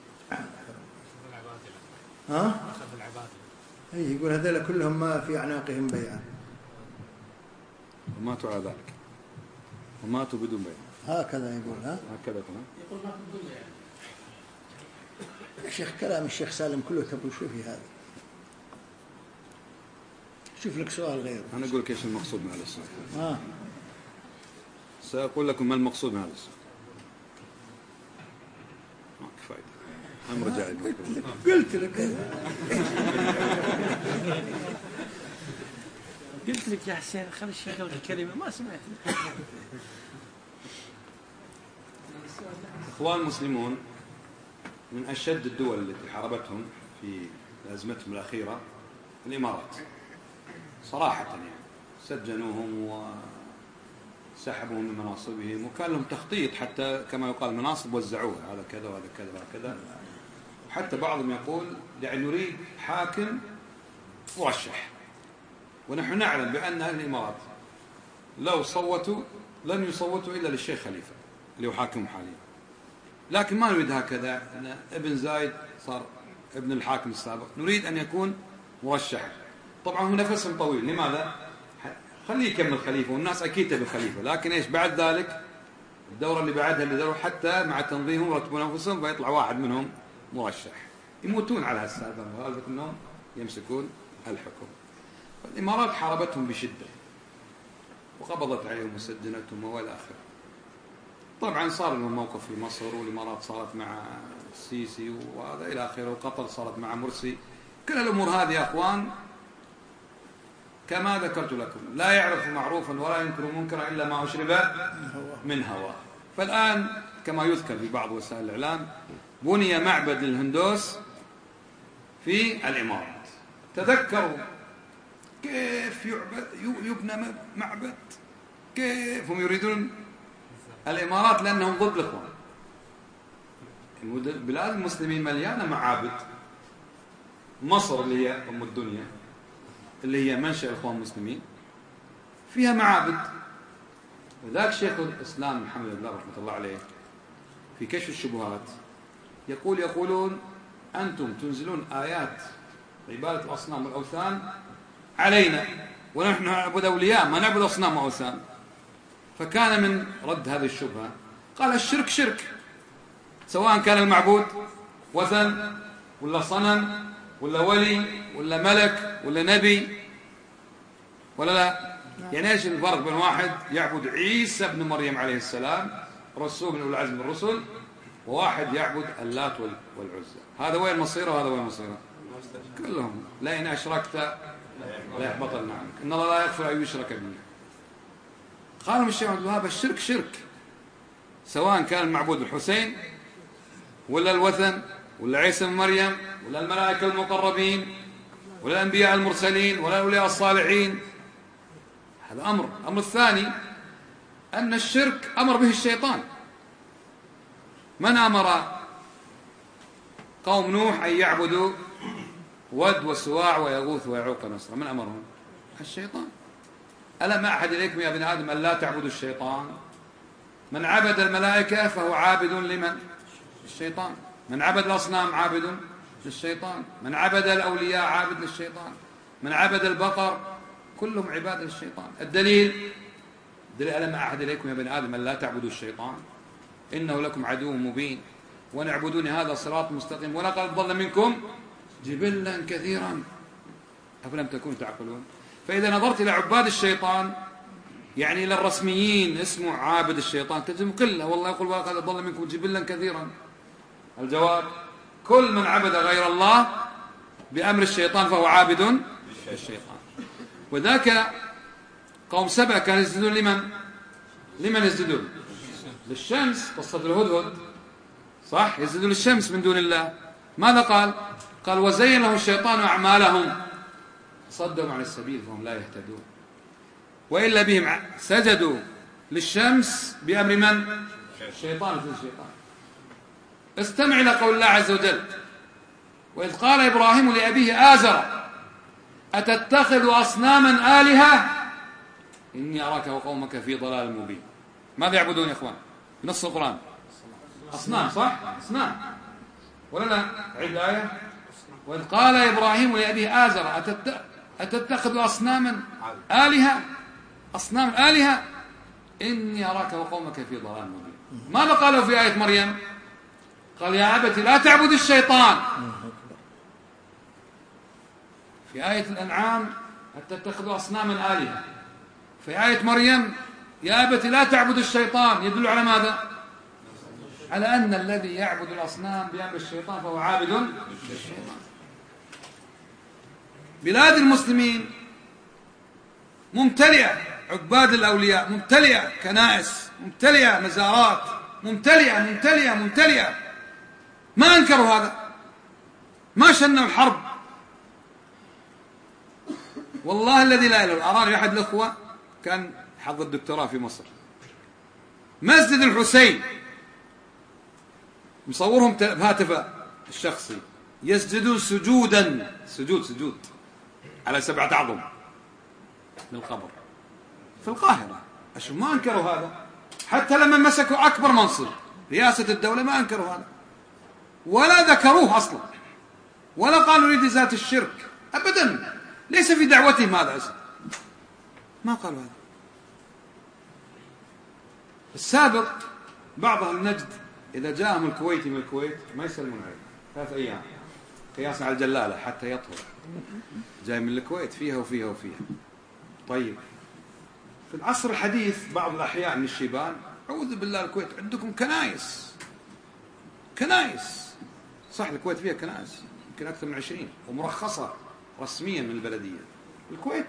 ها؟ أي يقول هذول كلهم ما في أعناقهم بيعة. وماتوا على ذلك، وماتوا بدون بيعة. هكذا يقول. ها؟ هكذا يقول. يقول ماتوا بدون بيعة. يا شيخ كلام الشيخ سالم كله تبو شو في هذا؟ شوف لك سؤال غيره. أنا أقول لك إيش المقصود من هذا السؤال. آه. سأقول لكم ما المقصود من هذا السؤال. ما كفاية. أمر جاي. قلت لك قلت لك يا حسين خلي الشيخ يقول الكلمة ما سمعت. إخوان المسلمون من أشد الدول التي حاربتهم في أزمتهم الأخيرة الإمارات صراحة، يعني سجنوهم وسحبوهم من مناصبهم، وكان لهم تخطيط حتى كما يقال مناصب وزعوها، هذا كذا وهذا كذا وهذا كذا. حتى بعضهم يقول يعني نريد حاكم مرشح، ونحن نعلم بأن أهل الإمارات لو صوتوا لن يصوتوا إلا للشيخ خليفة اللي هو حاكم حاليا، لكن ما نريد هكذا أن ابن زايد صار ابن الحاكم السابق، نريد أن يكون مرشح. طبعا هو نفسهم طويل، لماذا؟ خليه يكمل خليفة والناس أكيد تبي خليفة، لكن إيش بعد ذلك الدورة اللي بعدها اللي دوروا حتى مع تنظيمهم يرتبون أنفسهم فيطلع واحد منهم مرشح، يموتون على هالسالفة غالبا أنهم يمسكون الحكم. الإمارات حاربتهم بشدة وقبضت عليهم وسجنتهم وإلى آخره. طبعا صار لهم موقف في مصر، والإمارات صارت مع السيسي وهذا إلى آخره، وقطر صارت مع مرسي. كل الأمور هذه يا أخوان كما ذكرت لكم لا يعرف معروفا ولا ينكر منكرا إلا ما أشرب من هواه. فالآن كما يذكر في بعض وسائل الإعلام بني معبد للهندوس في الإمارات. تذكروا كيف يعبد يبنى معبد، كيف هم يريدون الإمارات لأنهم ضد الإخوان. بلاد المسلمين مليانة معابد. مصر اللي هي أم الدنيا اللي هي منشأ الإخوان المسلمين فيها معابد. وذاك شيخ الإسلام محمد بن رحمة الله عليه في كشف الشبهات يقول يقولون أنتم تنزلون آيات عبادة الأصنام والأوثان علينا ونحن نعبد أولياء ما نعبد أصنام وأوثان. فكان من رد هذه الشبهة قال الشرك شرك، سواء كان المعبود وثن ولا صنم ولا ولي ولا ملك ولا نبي ولا لا. يعني ايش الفرق بين واحد يعبد عيسى ابن مريم عليه السلام رسول من أولي العزم من الرسل، وواحد يعبد اللات والعزى؟ هذا وين مصيره وهذا وين مصيره؟ كلهم لئن أشركت لا يحبطن عنك إن الله لا يغفر أن يشرك به. قالوا الشيخ عبد الوهاب الشرك شرك، سواء كان المعبود الحسين ولا الوثن ولا عيسى بن مريم ولا الملائكة المقربين ولا الأنبياء المرسلين ولا الأولياء الصالحين. هذا أمر. الأمر الثاني أن الشرك أمر به الشيطان. من أمر قوم نوح أن يعبدوا ود وسواع ويغوث ويعوق ونسر؟ من أمرهم؟ الشيطان. ألم أعهد إليكم يا ابن آدم أن لا تعبدوا الشيطان؟ من عبد الملائكة فهو عابد لمن؟ الشيطان. من عبد الأصنام عابد للشيطان. من عبد الأولياء عابد للشيطان. من عبد البقر كلهم عباد للشيطان. الدليل دليل ألم أعهد إليكم يا ابن آدم أن لا تعبدوا الشيطان إنه لكم عدو مبين وأن اعبدوني هذا صراط مستقيم ولقد ضل منكم جبلا كثيرا أفلم تكونوا تعقلون. فإذا نظرت إلى عباد الشيطان يعني إلى الرسميين اسمه عابد الشيطان تجد قلة. والله يقول ولقد ضل منكم جبلا كثيرا. الجواب كل من عبد غير الله بأمر الشيطان فهو عابد الشيطان. وذاك قوم سبأ كانوا يسجدون لمن؟ لمن يسجدون؟ للشمس. قصة الهدهد صح، يسجدون للشمس من دون الله. ماذا قال؟ قال وزين لهم الشيطان أعمالهم صدهم عن السبيل فهم لا يهتدون. وإلا بهم سجدوا للشمس بأمر من؟ الشيطان. في الشيطان. استمع إلى قول الله عز وجل وإذ قال إبراهيم لأبيه آزر أتتخذ أصناما آلهة إني أراك وقومك في ضلال مبين. ماذا يعبدون يا إخوان؟ نص القرآن أصنام صح؟ أصنام ولا لا؟ عيد الآية. وإذ قال إبراهيم لأبيه آزر أتتخذ أصناما آلهة أصنام آلهة إني أراك وقومك في ضلال مبين. ماذا قالوا في آية مريم؟ قال يا أبت لا تعبد الشيطان. في آية الأنعام أتتخذ أصناما آلهة. في آية مريم يا أبت لا تعبد الشيطان. يدل على ماذا؟ على أن الذي يعبد الأصنام بأمر الشيطان فهو عابد للشيطان. بلاد المسلمين ممتلئة عباد الأولياء، ممتلئة كنائس، ممتلئة مزارات، ممتلئة ممتلئة ممتلئة. ما أنكروا هذا، ما شنوا الحرب. والله الذي لا إله إلا هو. أراني أحد الأخوة كان حضر الدكتوراه في مصر، مسجد الحسين مصورهم بهاتفه الشخصي يسجدون سجودا سجود سجود على سبعة أعظم للقبر في القاهرة. أشوف ما أنكروا هذا، حتى لما مسكوا أكبر منصب رئاسة الدولة ما أنكروا هذا ولا ذكروه أصلا ولا قالوا نريد إزالة الشرك أبدا. ليس في دعوتهم هذا أصلا، ما قالوا هذا. السابق بعض أهل النجد إذا جاءهم الكويتي من الكويت ما يسلمون عليه ثلاث أيام قياسا على الجلالة حتى يطهر. جاي من الكويت فيها وفيها وفيها. طيب في العصر الحديث بعض الأحياء من الشيبان أعوذ بالله الكويت عندكم كنائس كنائس صح. الكويت فيها كنائس يمكن أكثر من عشرين ومرخصة رسميا من البلدية الكويت.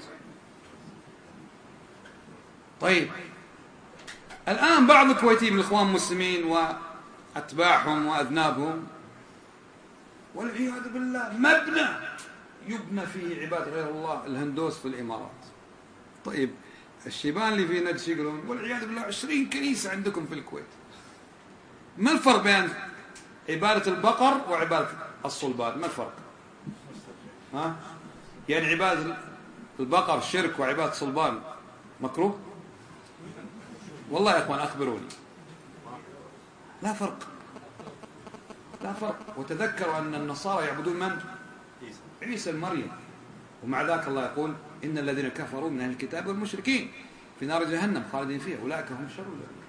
طيب الآن بعض الكويتيين من الإخوان المسلمين وأتباعهم وأذنابهم والعياذ بالله مبنى يبنى فيه عباد غير الله الهندوس في الإمارات. طيب الشيبان اللي في نجد يقولون والعياذ بالله عشرين كنيسة عندكم في الكويت. ما الفرق بين عبادة البقر وعبادة الصلبان؟ ما الفرق؟ ها؟ يعني عبادة البقر شرك وعبادة الصلبان مكروه؟ والله يا أخوان أخبروني. لا فرق لا فرق. وتذكروا أن النصارى يعبدون من؟ عيسى المريم. ومع ذاك الله يقول إن الذين كفروا من أهل الكتاب والمشركين في نار جهنم خالدين فيها أولئك هم شر البرية.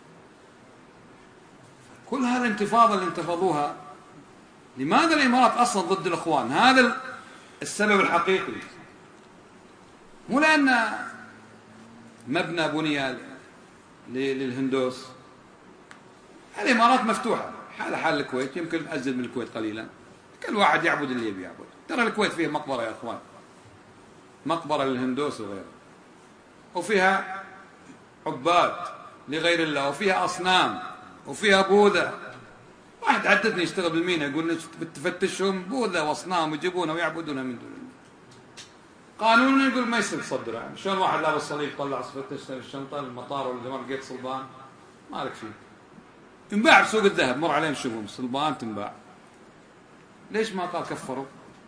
كل هذا الانتفاضة اللي انتفضوها لماذا الإمارات أصلا ضد الإخوان؟ هذا السبب الحقيقي، مو لأن مبنى بني للهندوس. الإمارات مفتوحة حال حال الكويت، يمكن أزل من الكويت قليلا، كل واحد يعبد اللي يبي يعبد. ترى الكويت فيها مقبرة يا أخوان، مقبرة للهندوس وغيره، وفيها عباد لغير الله، وفيها أصنام، وفيها بوذا. واحد حدثني يشتغل بالمينا يقول بتفتشهم بوذا وأصنام ويجيبونها ويعبدونها من دون الله. قانون يقول ما يصير تصدر. يعني شلون واحد لابس صليب طلع فتش الشنطة المطار ولا ما لقيت صلبان ما لك فيه، تنباع بسوق الذهب، مر عليهم شوفهم صلبان تنباع. ليش ما قال كفروا؟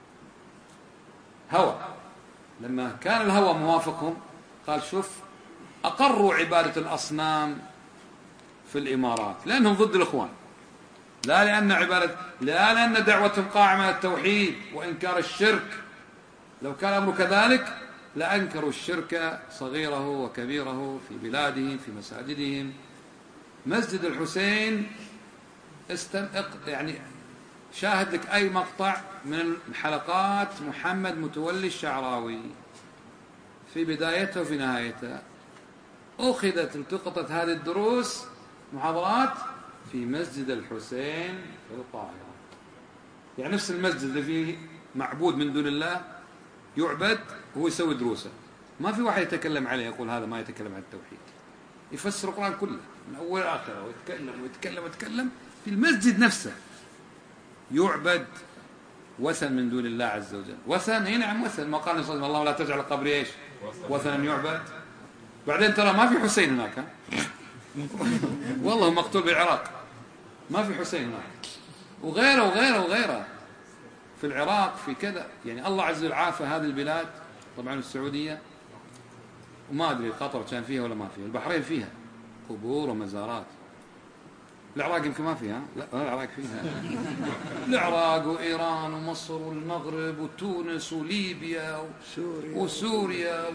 هوى. لما كان الهوى موافقهم قال شوف أقروا عبادة الأصنام في الإمارات لأنهم ضد الإخوان، لا لأن عبادة لا لأن دعوتهم قائمة على التوحيد وإنكار الشرك. لو كان الأمر كذلك لأنكروا الشرك صغيره وكبيره في بلادهم في مساجدهم. مسجد الحسين استم... يعني شاهد لك أي مقطع من حلقات محمد متولي الشعراوي في بدايته وفي نهايته، أخذت التقطت هذه الدروس محاضرات في مسجد الحسين في القاهرة. يعني نفس المسجد اللي فيه معبود من دون الله يعبد وهو يسوي دروسه، ما في واحد يتكلم عليه يقول هذا ما يتكلم عن التوحيد، يفسر القرآن كله من أول آخره ويتكلم ويتكلم ويتكلم. في المسجد نفسه يعبد وثن من دون الله عز وجل. وثن هنا نعم وثن، ما قال صلى الله لا تجعل قبري ايش وثنا يعبد. بعدين ترى ما في حسين هناك والله مقتول بالعراق، ما في حسين هناك، وغيره وغيره وغيره في العراق في كذا. يعني الله عز وجل عافى هذه البلاد، طبعا السعودية وما أدري قطر كان فيها ولا ما فيها، البحرين فيها قبور ومزارات. العراق يمكن ما فيها، لا العراق فيها العراق وإيران ومصر والمغرب وتونس وليبيا وسوريا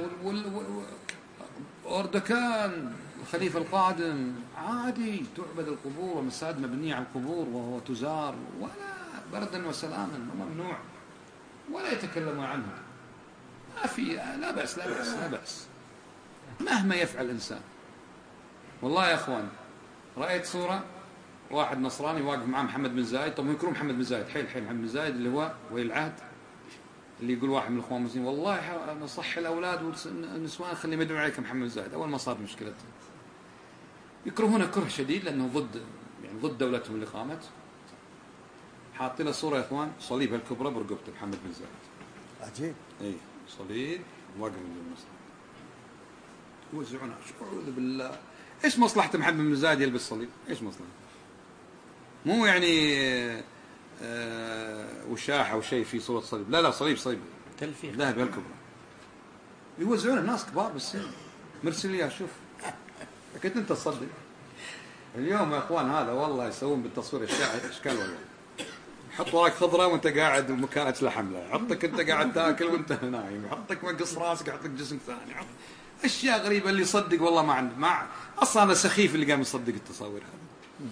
وأردكان الخليفة القادم. عادي تعبد القبور ومساجد مبنية على القبور وهو تزار، ولا بردا وسلاما ممنوع، ولا يتكلمون عنها. ما في، لا بأس لا بأس لا بأس مهما يفعل الإنسان. والله يا أخوان رأيت صورة واحد نصراني واقف مع محمد بن زايد. طب يكرم محمد بن زايد، حيل حيل محمد بن زايد اللي هو ولي العهد، اللي يقول واحد من الإخوان المسلمين والله نصح الأولاد والنسوان خليهم يدعون عليك محمد بن زايد. أول ما صار مشكلة يكرهونه كره شديد لأنه ضد، يعني ضد دولتهم اللي قامت. حاطين صورة يا إخوان صليب الكبرى برقبته محمد بن زايد. عجيب. إيه صليب واقف من المسلم يوزعونه. أعوذ بالله، إيش مصلحة محمد بن زايد يلبس صليب؟ إيش مصلحة؟ مو يعني آه وشاح أو شيء في صورة صليب، لا لا صليب صليب تلفيق ذهب الكبرى يوزعونه الناس كبار بالسن. مرسل لي شوف كنت أنت تصدق اليوم يا إخوان هذا والله يسوون بالتصوير الشاعر إشكال ولا حط وراك خضرة وانت قاعد ومكانك لحم، لا حطك انت قاعد تاكل وانت نايم، حطك منقص راسك، حطك جسم ثاني، حط اشياء غريبه. اللي يصدق والله ما عنده، ما اصلا هذا سخيف اللي قام يصدق التصاوير هذه.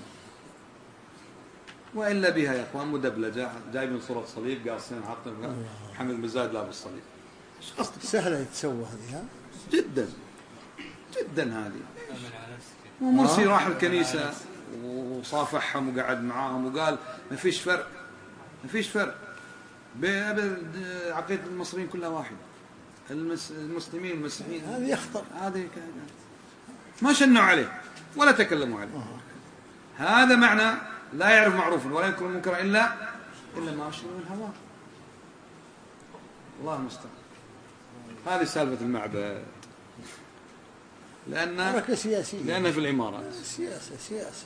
والا بها يا اخوان مدبلجه، جايبين صوره صليب قاصين حاطين محمد بن زايد لابس صليب. ايش قصدك؟ سهله يتسوى هذه، ها جدا جدا هذه. ومرسي راح الكنيسه وصافحهم وقعد معاهم وقال ما فيش فرق، ما فيش فرق عقيدة المصريين كلها واحدة، المسلمين والمسيحيين. هذه يخطر، هذه ما شنوا عليه ولا تكلموا عليه. هذا معنى لا يعرف معروفا ولا ينكر منكرا إلا إلا ما أشرب من هواه. الله المستعان. هذه سالفة المعبد، لأن حركة سياسية، لأن في العمارات سياسة سياسة.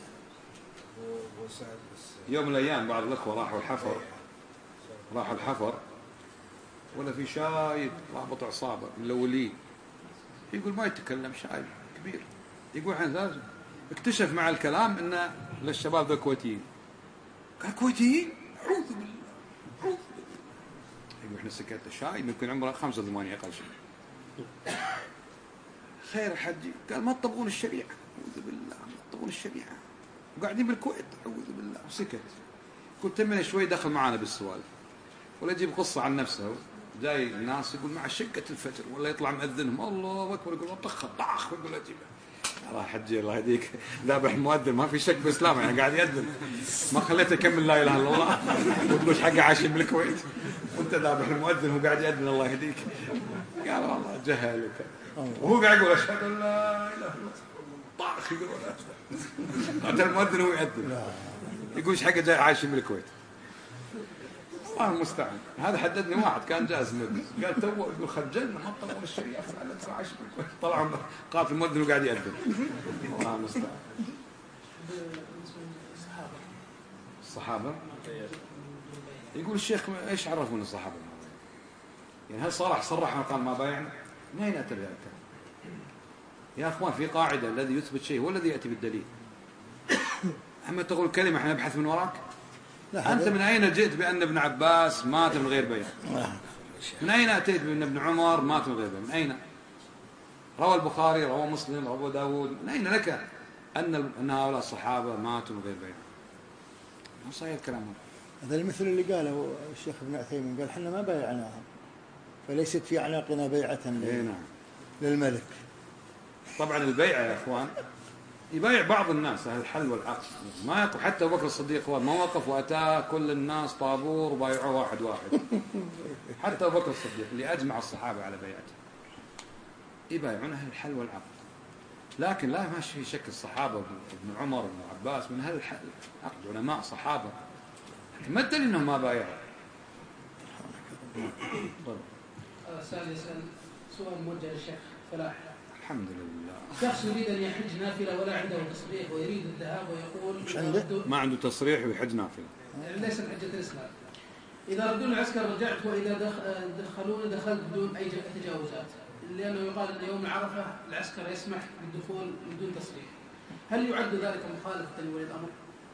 يوم من الأيام بعض الأخوة راحوا الحفر، راحوا الحفر ولا في شايب رابط عصابة من الأولين، يقول ما يتكلم شايب كبير، يقول عن ذلك اكتشف مع الكلام إن للشباب ذا كويتيين. قال كويتيين؟ أعوذ بالله أعوذ بالله. يقول إحنا سكت شايب يمكن عمره خمسة وثمانية أقل شيء. خير حجي، قال ما تطبقون الشريعة، أعوذ بالله ما تطبقون الشريعة، وقاعدين بالكويت، أعوذ بالله. وسكت. قلت من شوي دخل معانا بالسوالف ولا يجيب قصة عن نفسه. جاي الناس يقول مع شقة الفجر ولا يطلع مأذنهم الله أكبر، يقول طخ طخ، يقول أجيبه. الله حجي الله يهديك، ذابح المؤذن ما في شك بإسلامه، يعني قاعد يأذن ما خليته يكمل لا إله إلا الله وتقول حقه عايشين بالكويت وأنت ذابح المؤذن وهو قاعد يأذن الله يهديك. قال والله جهلك، وهو قاعد يقول أشهد أن لا إله إلا الله طخ، يقول ولا المؤذن هو يأذن، يقول ايش حقه جاي عايش بالكويت. الله المستعان. هذا حددني واحد كان جالس مدرس قال تو يقول خرجنا ما طلعوا الشريعه فعلا ترى عايش بالكويت، طلعوا قال في المؤذن وقاعد يأذن. الله المستعان. الصحابه يقول الشيخ ايش عرفون الصحابه؟ يعني هل صرح صرح قال ما بايعنا؟ ما ينأتي بهذا يا اخوان. في قاعده الذي يثبت شيء هو الذي يأتي بالدليل. أما تقول كلمة احنا نبحث من وراك. أنت من أين جئت بأن ابن عباس مات من غير بيع؟ من أين أتيت بأن ابن عمر مات من غير بيع؟ من أين؟ روى البخاري، روى مسلم، روى داود، من أين لك أن أن هؤلاء الصحابة ماتوا من غير بيع؟ ما صحيح الكلام هذا المثل اللي قاله الشيخ ابن عثيمين، قال حنا ما بايعناهم فليست في أعناقنا بيعة للملك. طبعا البيعة يا أخوان يبايع بعض الناس أهل الحل والعقد، ما يقف. حتى أبو بكر الصديق ما وقف وأتاه كل الناس طابور وبايعوه واحد واحد. حتى أبو بكر الصديق اللي أجمع الصحابة على بيعته يبايعون أهل الحل والعقد، لكن لا ماشي في شك الصحابة ابن عمر وابن عباس من أهل الحل عقد علماء صحابة، لكن ما الدليل أنهم ما بايعوا. سؤال يسأل سؤال موجه للشيخ فلاح. الحمد لله. شخص يريد أن يحج نافلة ولا عنده تصريح ويريد الذهاب ويقول مش عنده؟ ما عنده تصريح ويحج نافلة. يعني ليس من حجة الإسلام. إذا ردوا العسكر رجعت، وإذا دخلون دخلت بدون أي تجاوزات، لأنه يقال أن يوم عرفة العسكر يسمح بالدخول بدون تصريح. هل يعد ذلك مخالفة لولي الأمر؟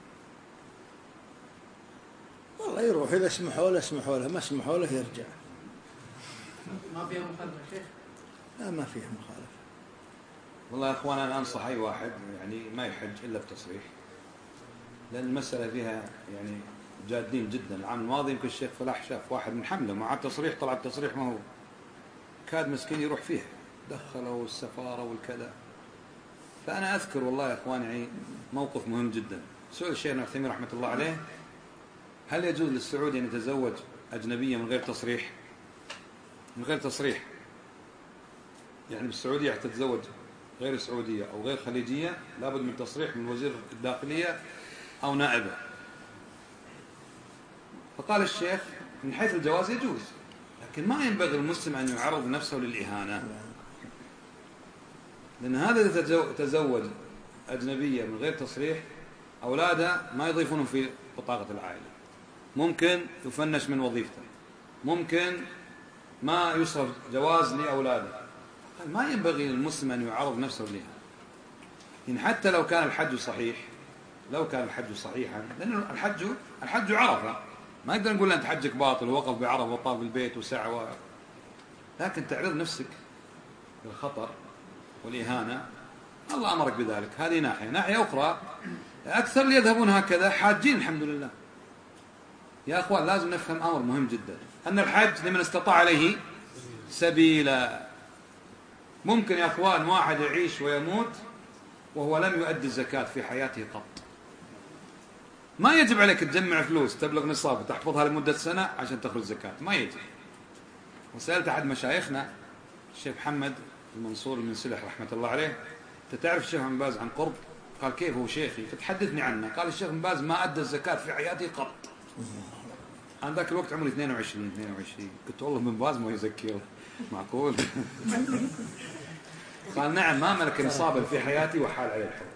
والله يروح، إذا سمحوا له سمحوا له، ما سمحوا له يرجع. ما فيها مخالفة يا شيخ؟ لا ما فيها مخالفة. والله يا أخوان أنا أنصح أي واحد يعني ما يحج إلا بتصريح، لأن المسألة فيها يعني جادين جدا. العام الماضي يمكن الشيخ فلاح شاف واحد من حمله مع التصريح، طلع التصريح ما هو كاد مسكين يروح فيه، دخلوا السفارة والكذا. فأنا أذكر والله يا أخواني موقف مهم جدا. سؤال الشيخ ابن عثيمين رحمة الله عليه: هل يجوز للسعودي أن يتزوج أجنبية من غير تصريح؟ من غير تصريح يعني بالسعودية تتزوج غير سعودية أو غير خليجية لابد من تصريح من وزير الداخلية أو نائبه. فقال الشيخ: من حيث الجواز يجوز، لكن ما ينبغي المسلم أن يعرض نفسه للإهانة، لأن هذا إذا تزوج أجنبية من غير تصريح أولاده ما يضيفونهم في بطاقة العائلة، ممكن يفنش من وظيفته، ممكن ما يصرف جواز لأولاده. قال ما ينبغي للمسلم أن يعرض نفسه لها. إن حتى لو كان الحج صحيح، لو كان الحج صحيحا، لأن الحج الحج عرفة، ما يقدر نقول أنت حجك باطل ووقف بعرفة وطاف بالبيت وسعى، لكن تعرض نفسك للخطر والإهانة الله أمرك بذلك. هذه ناحية. ناحية أخرى أكثر اللي يذهبون هكذا حاجين الحمد لله. يا أخوان لازم نفهم أمر مهم جدا، أن الحج لمن استطاع عليه سبيلا. ممكن يا أخوان واحد يعيش ويموت وهو لم يؤدي الزكاة في حياته قط. ما يجب عليك تجمع فلوس تبلغ نصاب وتحفظها لمدة سنة عشان تخرج زكاة، ما يجب. وسألت أحد مشايخنا الشيخ محمد المنصور من سلح رحمة الله عليه: أنت تعرف الشيخ بن باز عن قرب؟ قال: كيف هو شيخي؟ فتحدثني عنه. قال: الشيخ بن باز ما أدى الزكاة في حياته قط. أنا ذاك الوقت عمري اثنين وعشرين اثنين وعشرين، قلت والله بن باز ما يزكي، معقول؟ قال: نعم ما ملك نصابا في حياتي وحال عليه الحول.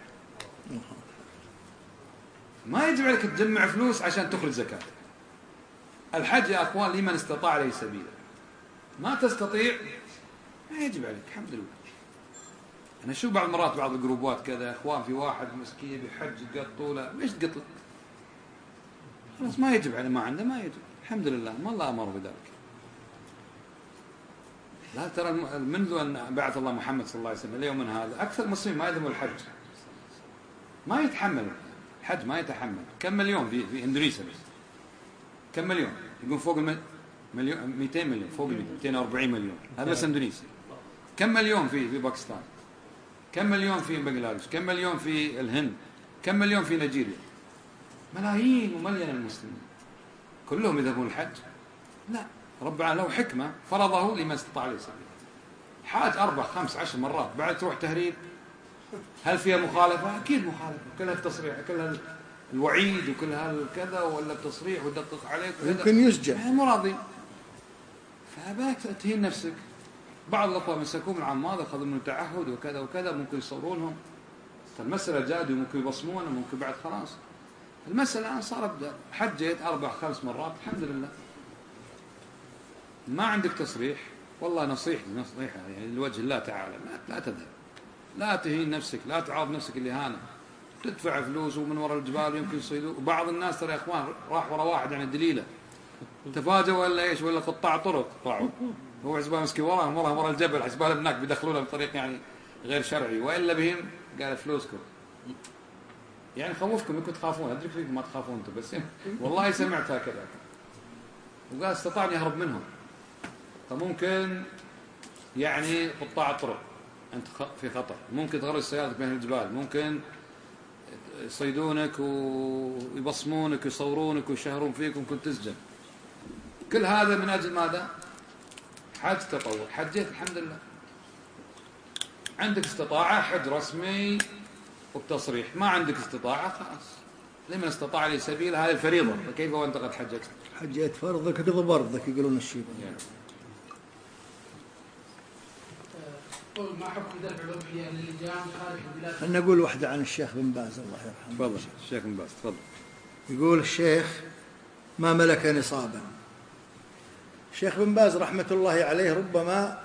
ما يجب عليك تجمع فلوس عشان تخرج زكاة. الحج يا أخوان لمن استطاع عليه سبيلا، ما تستطيع ما يجب عليك. الحمد لله. أنا شو بعض المرات بعض الجروبات كذا أخوان في واحد مسكين بيحج قطوا له، ليش تقط له؟ خلاص ما يجب عليه، ما عنده ما يجب. الحمد لله ما الله أمر بذلك. لا ترى منذ أن بعث الله محمد صلى الله عليه وسلم اليوم من هذا أكثر المسلمين ما يذهبون الحج، ما يتحمل الحج، ما يتحمل. كم مليون في في إندونيسيا بس، كم مليون؟ يقول فوق المليون، مئتين مليون، فوق مئتين وأربعين مليون، هذا بس إندونيسيا. كم مليون في في باكستان؟ كم مليون في بنغلاديش؟ كم مليون في الهند؟ كم مليون في نيجيريا؟ ملايين ومليون المسلمين كلهم يذهبون الحج؟ لا، ربنا له حكمة فرضه لمن استطاع عليه سبيل. حاج أربع خمس عشر مرات بعد تروح تهريب، هل فيها مخالفة؟ أكيد مخالفة، كلها التصريح، كلها الوعيد وكلها الكذا ولا التصريح ويدقق عليك يمكن يسجن مو راضي. فباك تهين نفسك. بعض الأخوة مسكوهم العام الماضي أخذوا منه تعهد وكذا وكذا، ممكن يصورونهم. المسألة جادوا، ممكن يبصمون، ممكن بعد خلاص. المسألة الآن صارت حجيت أربع خمس مرات الحمد لله. ما عندك تصريح، والله نصيحة نصيحة يعني لوجه الله تعالى، لا تذهب، لا تهين نفسك، لا تعرض نفسك الإهانة. تدفع فلوس ومن وراء الجبال يمكن يصيدوا. وبعض الناس ترى يا إخوان راح وراء واحد عن الدليلة تفاجأوا ولا إيش، ولا قطاع طرق طلعوا، هو حسبان مسكين وراهم وراهم وراء الجبل، حسبان هناك بيدخلونه بطريق يعني غير شرعي، وإلا بهم قال فلوسكم. يعني خوفكم يمكن تخافون، أدرك فيكم ما تخافون أنتم، بس والله سمعت هكذا. وقال استطاع أن يهرب منهم. فممكن يعني قطاع الطرق أنت في خطر، ممكن تغرق سيارتك بين الجبال، ممكن يصيدونك ويبصمونك ويصورونك ويشهرون فيك وممكن تسجن. كل هذا من أجل ماذا؟ حج تطوع. حجيت الحمد لله. عندك استطاعة حج رسمي وبتصريح، ما عندك استطاعة خلاص، لمن استطاع لي سبيل، هذه الفريضة، فكيف وأنت قد حجت؟ حجيت فرضك رضا برضك يقولون الشيبة. ما حكم دفع الأضحية للجان خارج البلاد؟ خلنا نقول واحدة عن الشيخ بن باز الله يرحمه. تفضل الشيخ بن باز تفضل. يقول الشيخ ما ملك نصابا. الشيخ بن باز رحمة الله عليه ربما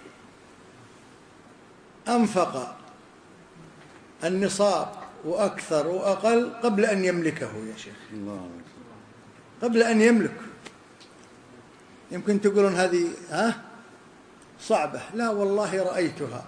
أنفق النصاب وأكثر وأقل قبل أن يملكه يا شيخ، الله قبل أن يملك. يمكن تقولون هذه ها صعبة، لا والله رأيتها.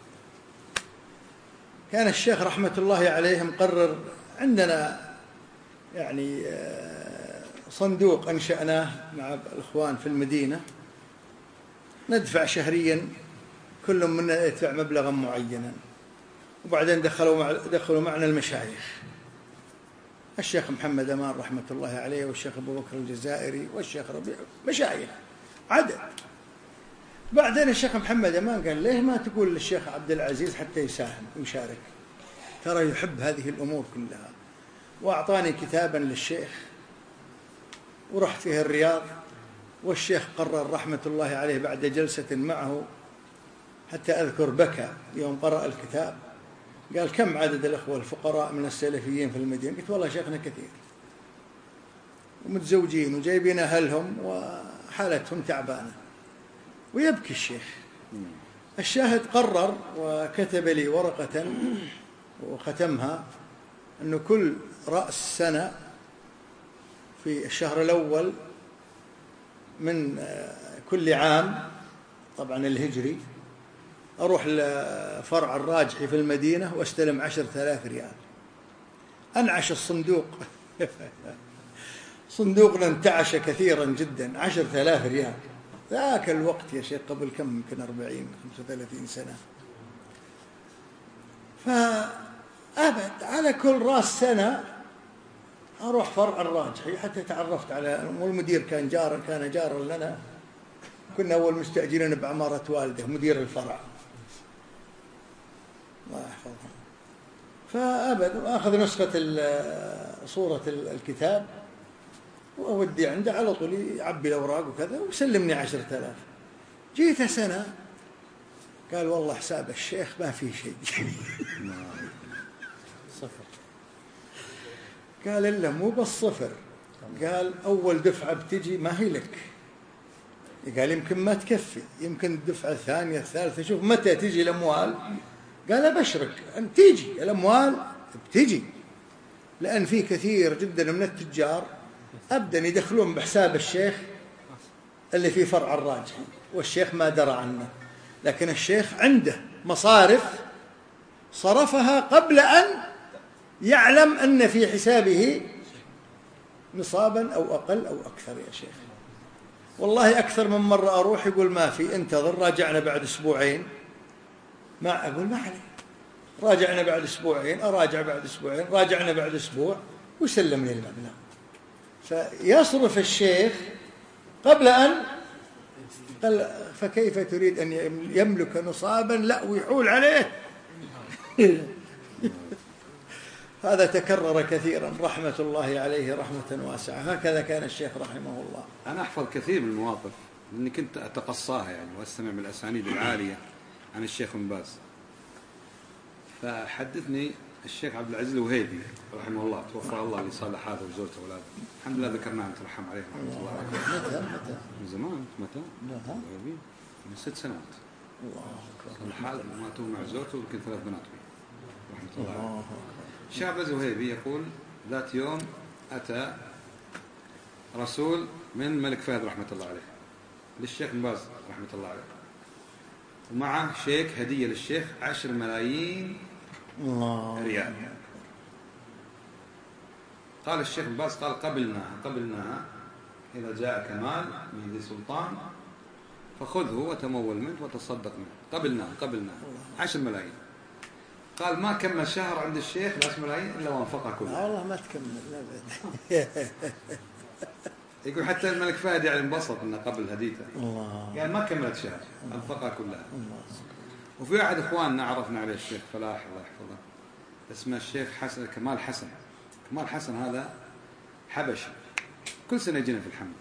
كان الشيخ رحمة الله عليه مقرر عندنا يعني صندوق أنشأناه مع الإخوان في المدينة، ندفع شهريا كل منا يدفع مبلغا معينا، وبعدين دخلوا مع دخلوا معنا المشايخ، الشيخ محمد أمان رحمة الله عليه، والشيخ أبو بكر الجزائري، والشيخ ربيع، مشايخ عدد. بعدين الشيخ محمد أمان قال ليه ما تقول للشيخ عبد العزيز حتى يساهم ويشارك، ترى يحب هذه الأمور كلها. وأعطاني كتابا للشيخ ورحت فيه الرياض، والشيخ قرر رحمة الله عليه بعد جلسة معه حتى أذكر بكى يوم قرأ الكتاب، قال كم عدد الأخوة الفقراء من السلفيين في المدينة؟ قلت والله شيخنا كثير، ومتزوجين وجايبين أهلهم وحالتهم تعبانة، ويبكي الشيخ. الشاهد قرر وكتب لي ورقة وختمها أنه كل رأس سنة في الشهر الأول من كل عام طبعا الهجري أروح لفرع الراجحي في المدينة واستلم عشرة آلاف ريال. أنعش الصندوق صندوقنا انتعش كثيرا جدا، عشرة آلاف ريال ذاك الوقت يا شيخ، قبل كم يمكن أربعين خمسة وثلاثين سنة. فأبد على كل رأس سنة أروح فرع الراجحي حتى تعرفت على والمدير، كان جار كان جارا لنا، كنا أول مستأجرين بعمارة والده مدير الفرع الله يحفظه. فأبد أخذ نسخة صورة الكتاب وأودي عنده على طول يعبي الأوراق وكذا وسلمني عشرة آلاف. جيت سنة قال والله حساب الشيخ ما في شيء صفر. قال إلا مو بالصفر، قال أول دفعة بتجي ما هي لك، قال يمكن ما تكفي، يمكن الدفعة الثانية الثالثة، شوف متى تجي الأموال. قال أبشرك أن تيجي الأموال بتجي، لأن في كثير جدا من التجار أبدأ يدخلون بحساب الشيخ اللي في فرع الراجحي، والشيخ ما درى عنه، لكن الشيخ عنده مصارف صرفها قبل أن يعلم أن في حسابه نصابا أو أقل أو أكثر يا شيخ. والله أكثر من مرة أروح يقول ما في، انتظر راجعنا بعد أسبوعين، ما أقول ما عليه، راجعنا بعد أسبوعين، أراجع بعد أسبوعين، راجعنا بعد أسبوع، وسلم لي المبلغ. فيصرف الشيخ قبل أن قال فكيف تريد أن يملك نصابا لا ويحول عليه هذا تكرر كثيرا رحمة الله عليه رحمة واسعة. هكذا كان الشيخ رحمه الله. أنا أحفظ كثير من المواقف لأني كنت أتقصاها يعني وأستمع من الأسانيد العالية عن الشيخ بن باز. فحدثني الشيخ عبد العزيز الوهيبي رحمه الله، توفى الله لصالح هذا وزوجته وأولاده، الحمد لله ذكرناه ترحم عليه رحمة الله عليه. متى متى من زمان. متى؟ من ست سنوات. الله أكبر. الحال ماتوا مع زوجته ويمكن ثلاث بنات به رحمة الله عليه. الشيخ عبد العزيز الوهيبي يقول ذات يوم أتى رسول من ملك فهد رحمة الله عليه للشيخ بن باز رحمة الله عليه، ومعه شيك هدية للشيخ عشر ملايين الله ريال. قال الشيخ بن باز قال قبلناها قبلناها إذا جاء كمال من ذي سلطان فخذه وتمول منه وتصدق منه. قبلناها قبلناها عشر ملايين. قال ما كمل شهر عند الشيخ ناس ملايين إلا وانفقها كلها. والله ما تكمل لا يقول حتى الملك فهد يعني انبسط انه قبل هديته. الله. يعني ما كملت شهر انفقها كلها. الله. وفي واحد إخواننا عرفنا عليه الشيخ فلاح الله يحفظه، اسمه الشيخ حسن كمال حسن. كمال حسن هذا حبشي، كل سنة يجينا في الحمد.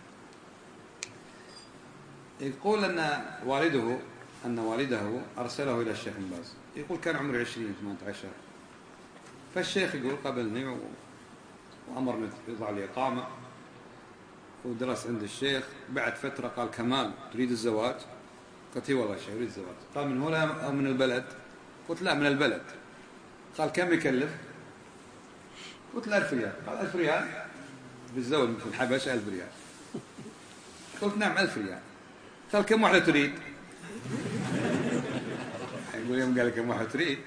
يقول أن والده أن والده أرسله إلى الشيخ بن باز. يقول كان عمري عشرين ثمانية عشر، فالشيخ يقول قبلني وأمرني يضع لي إقامة ودرس عند الشيخ. بعد فترة قال كمال تريد الزواج؟ قلت والله الشيخ أريد الزواج. قال من هنا أو من البلد؟ قلت لا من البلد. قال كم يكلف؟ قلت له ألف ريال. قال ألف ريال بالزوج في الحبشة ألف ريال. قلت نعم ألف ريال. قال كم واحدة تريد؟ يقول يوم قال كم واحدة تريد؟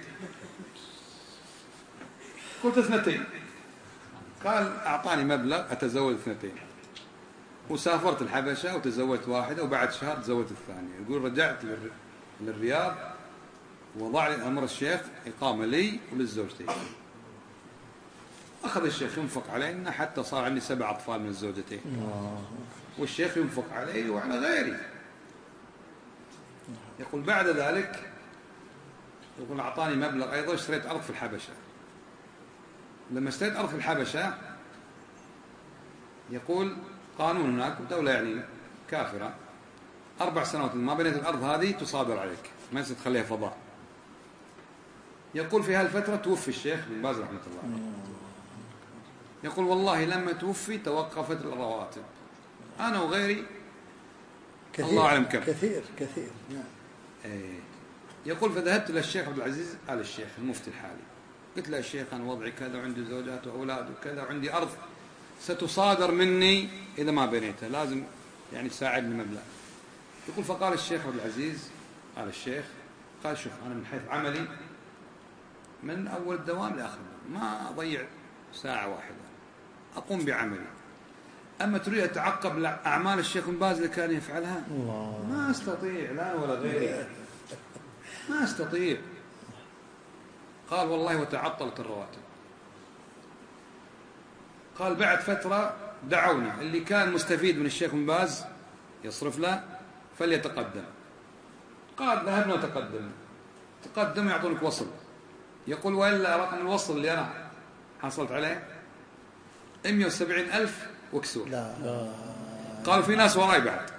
قلت اثنتين. قال أعطاني مبلغ أتزوج اثنتين، وسافرت الحبشة وتزوجت واحدة، وبعد شهر تزوجت الثانية. يقول رجعت للرياض ووضع لي أمر الشيخ إقامة لي وللزوجتين. أخذ الشيخ ينفق علينا حتى صار عندي سبع أطفال من الزوجتين، والشيخ ينفق علي وعلى غيري. يقول بعد ذلك يقول أعطاني مبلغ أيضا، اشتريت أرض في الحبشة. لما اشتريت أرض في الحبشة يقول قانون هناك دولة يعني كافرة، أربع سنوات ما بنيت الأرض هذه تصادر عليك، ما يصير تخليها فضاء. يقول في هالفترة توفي الشيخ بن باز رحمة الله عليه. يقول والله لما توفي توقفت الرواتب أنا وغيري كثير الله أعلم كم كثير كثير نعم. ايه. يقول فذهبت للشيخ عبد العزيز آل الشيخ المفتي الحالي، قلت له الشيخ أنا وضعي كذا وعندي زوجات وأولاد وكذا وعندي أرض ستصادر مني إذا ما بنيتها، لازم يعني تساعدني مبلغ. يقول فقال الشيخ عبد العزيز آل الشيخ قال شوف أنا من حيث عملي من أول الدوام لآخر ما أضيع ساعة واحدة، أقوم بعملي. أما تريد أتعقب أعمال الشيخ بن باز اللي كان يفعلها الله. ما أستطيع لا ولا غيري ما أستطيع. قال والله وتعطلت الرواتب. قال بعد فترة دعونا اللي كان مستفيد من الشيخ بن باز يصرف له فليتقدم. قال ذهبنا وتقدم تقدم يعطونك وصل. يقول وإلا رقم الوصل اللي أنا حصلت عليه مئة وسبعين ألف وكسور. قالوا في ناس وراي بعد.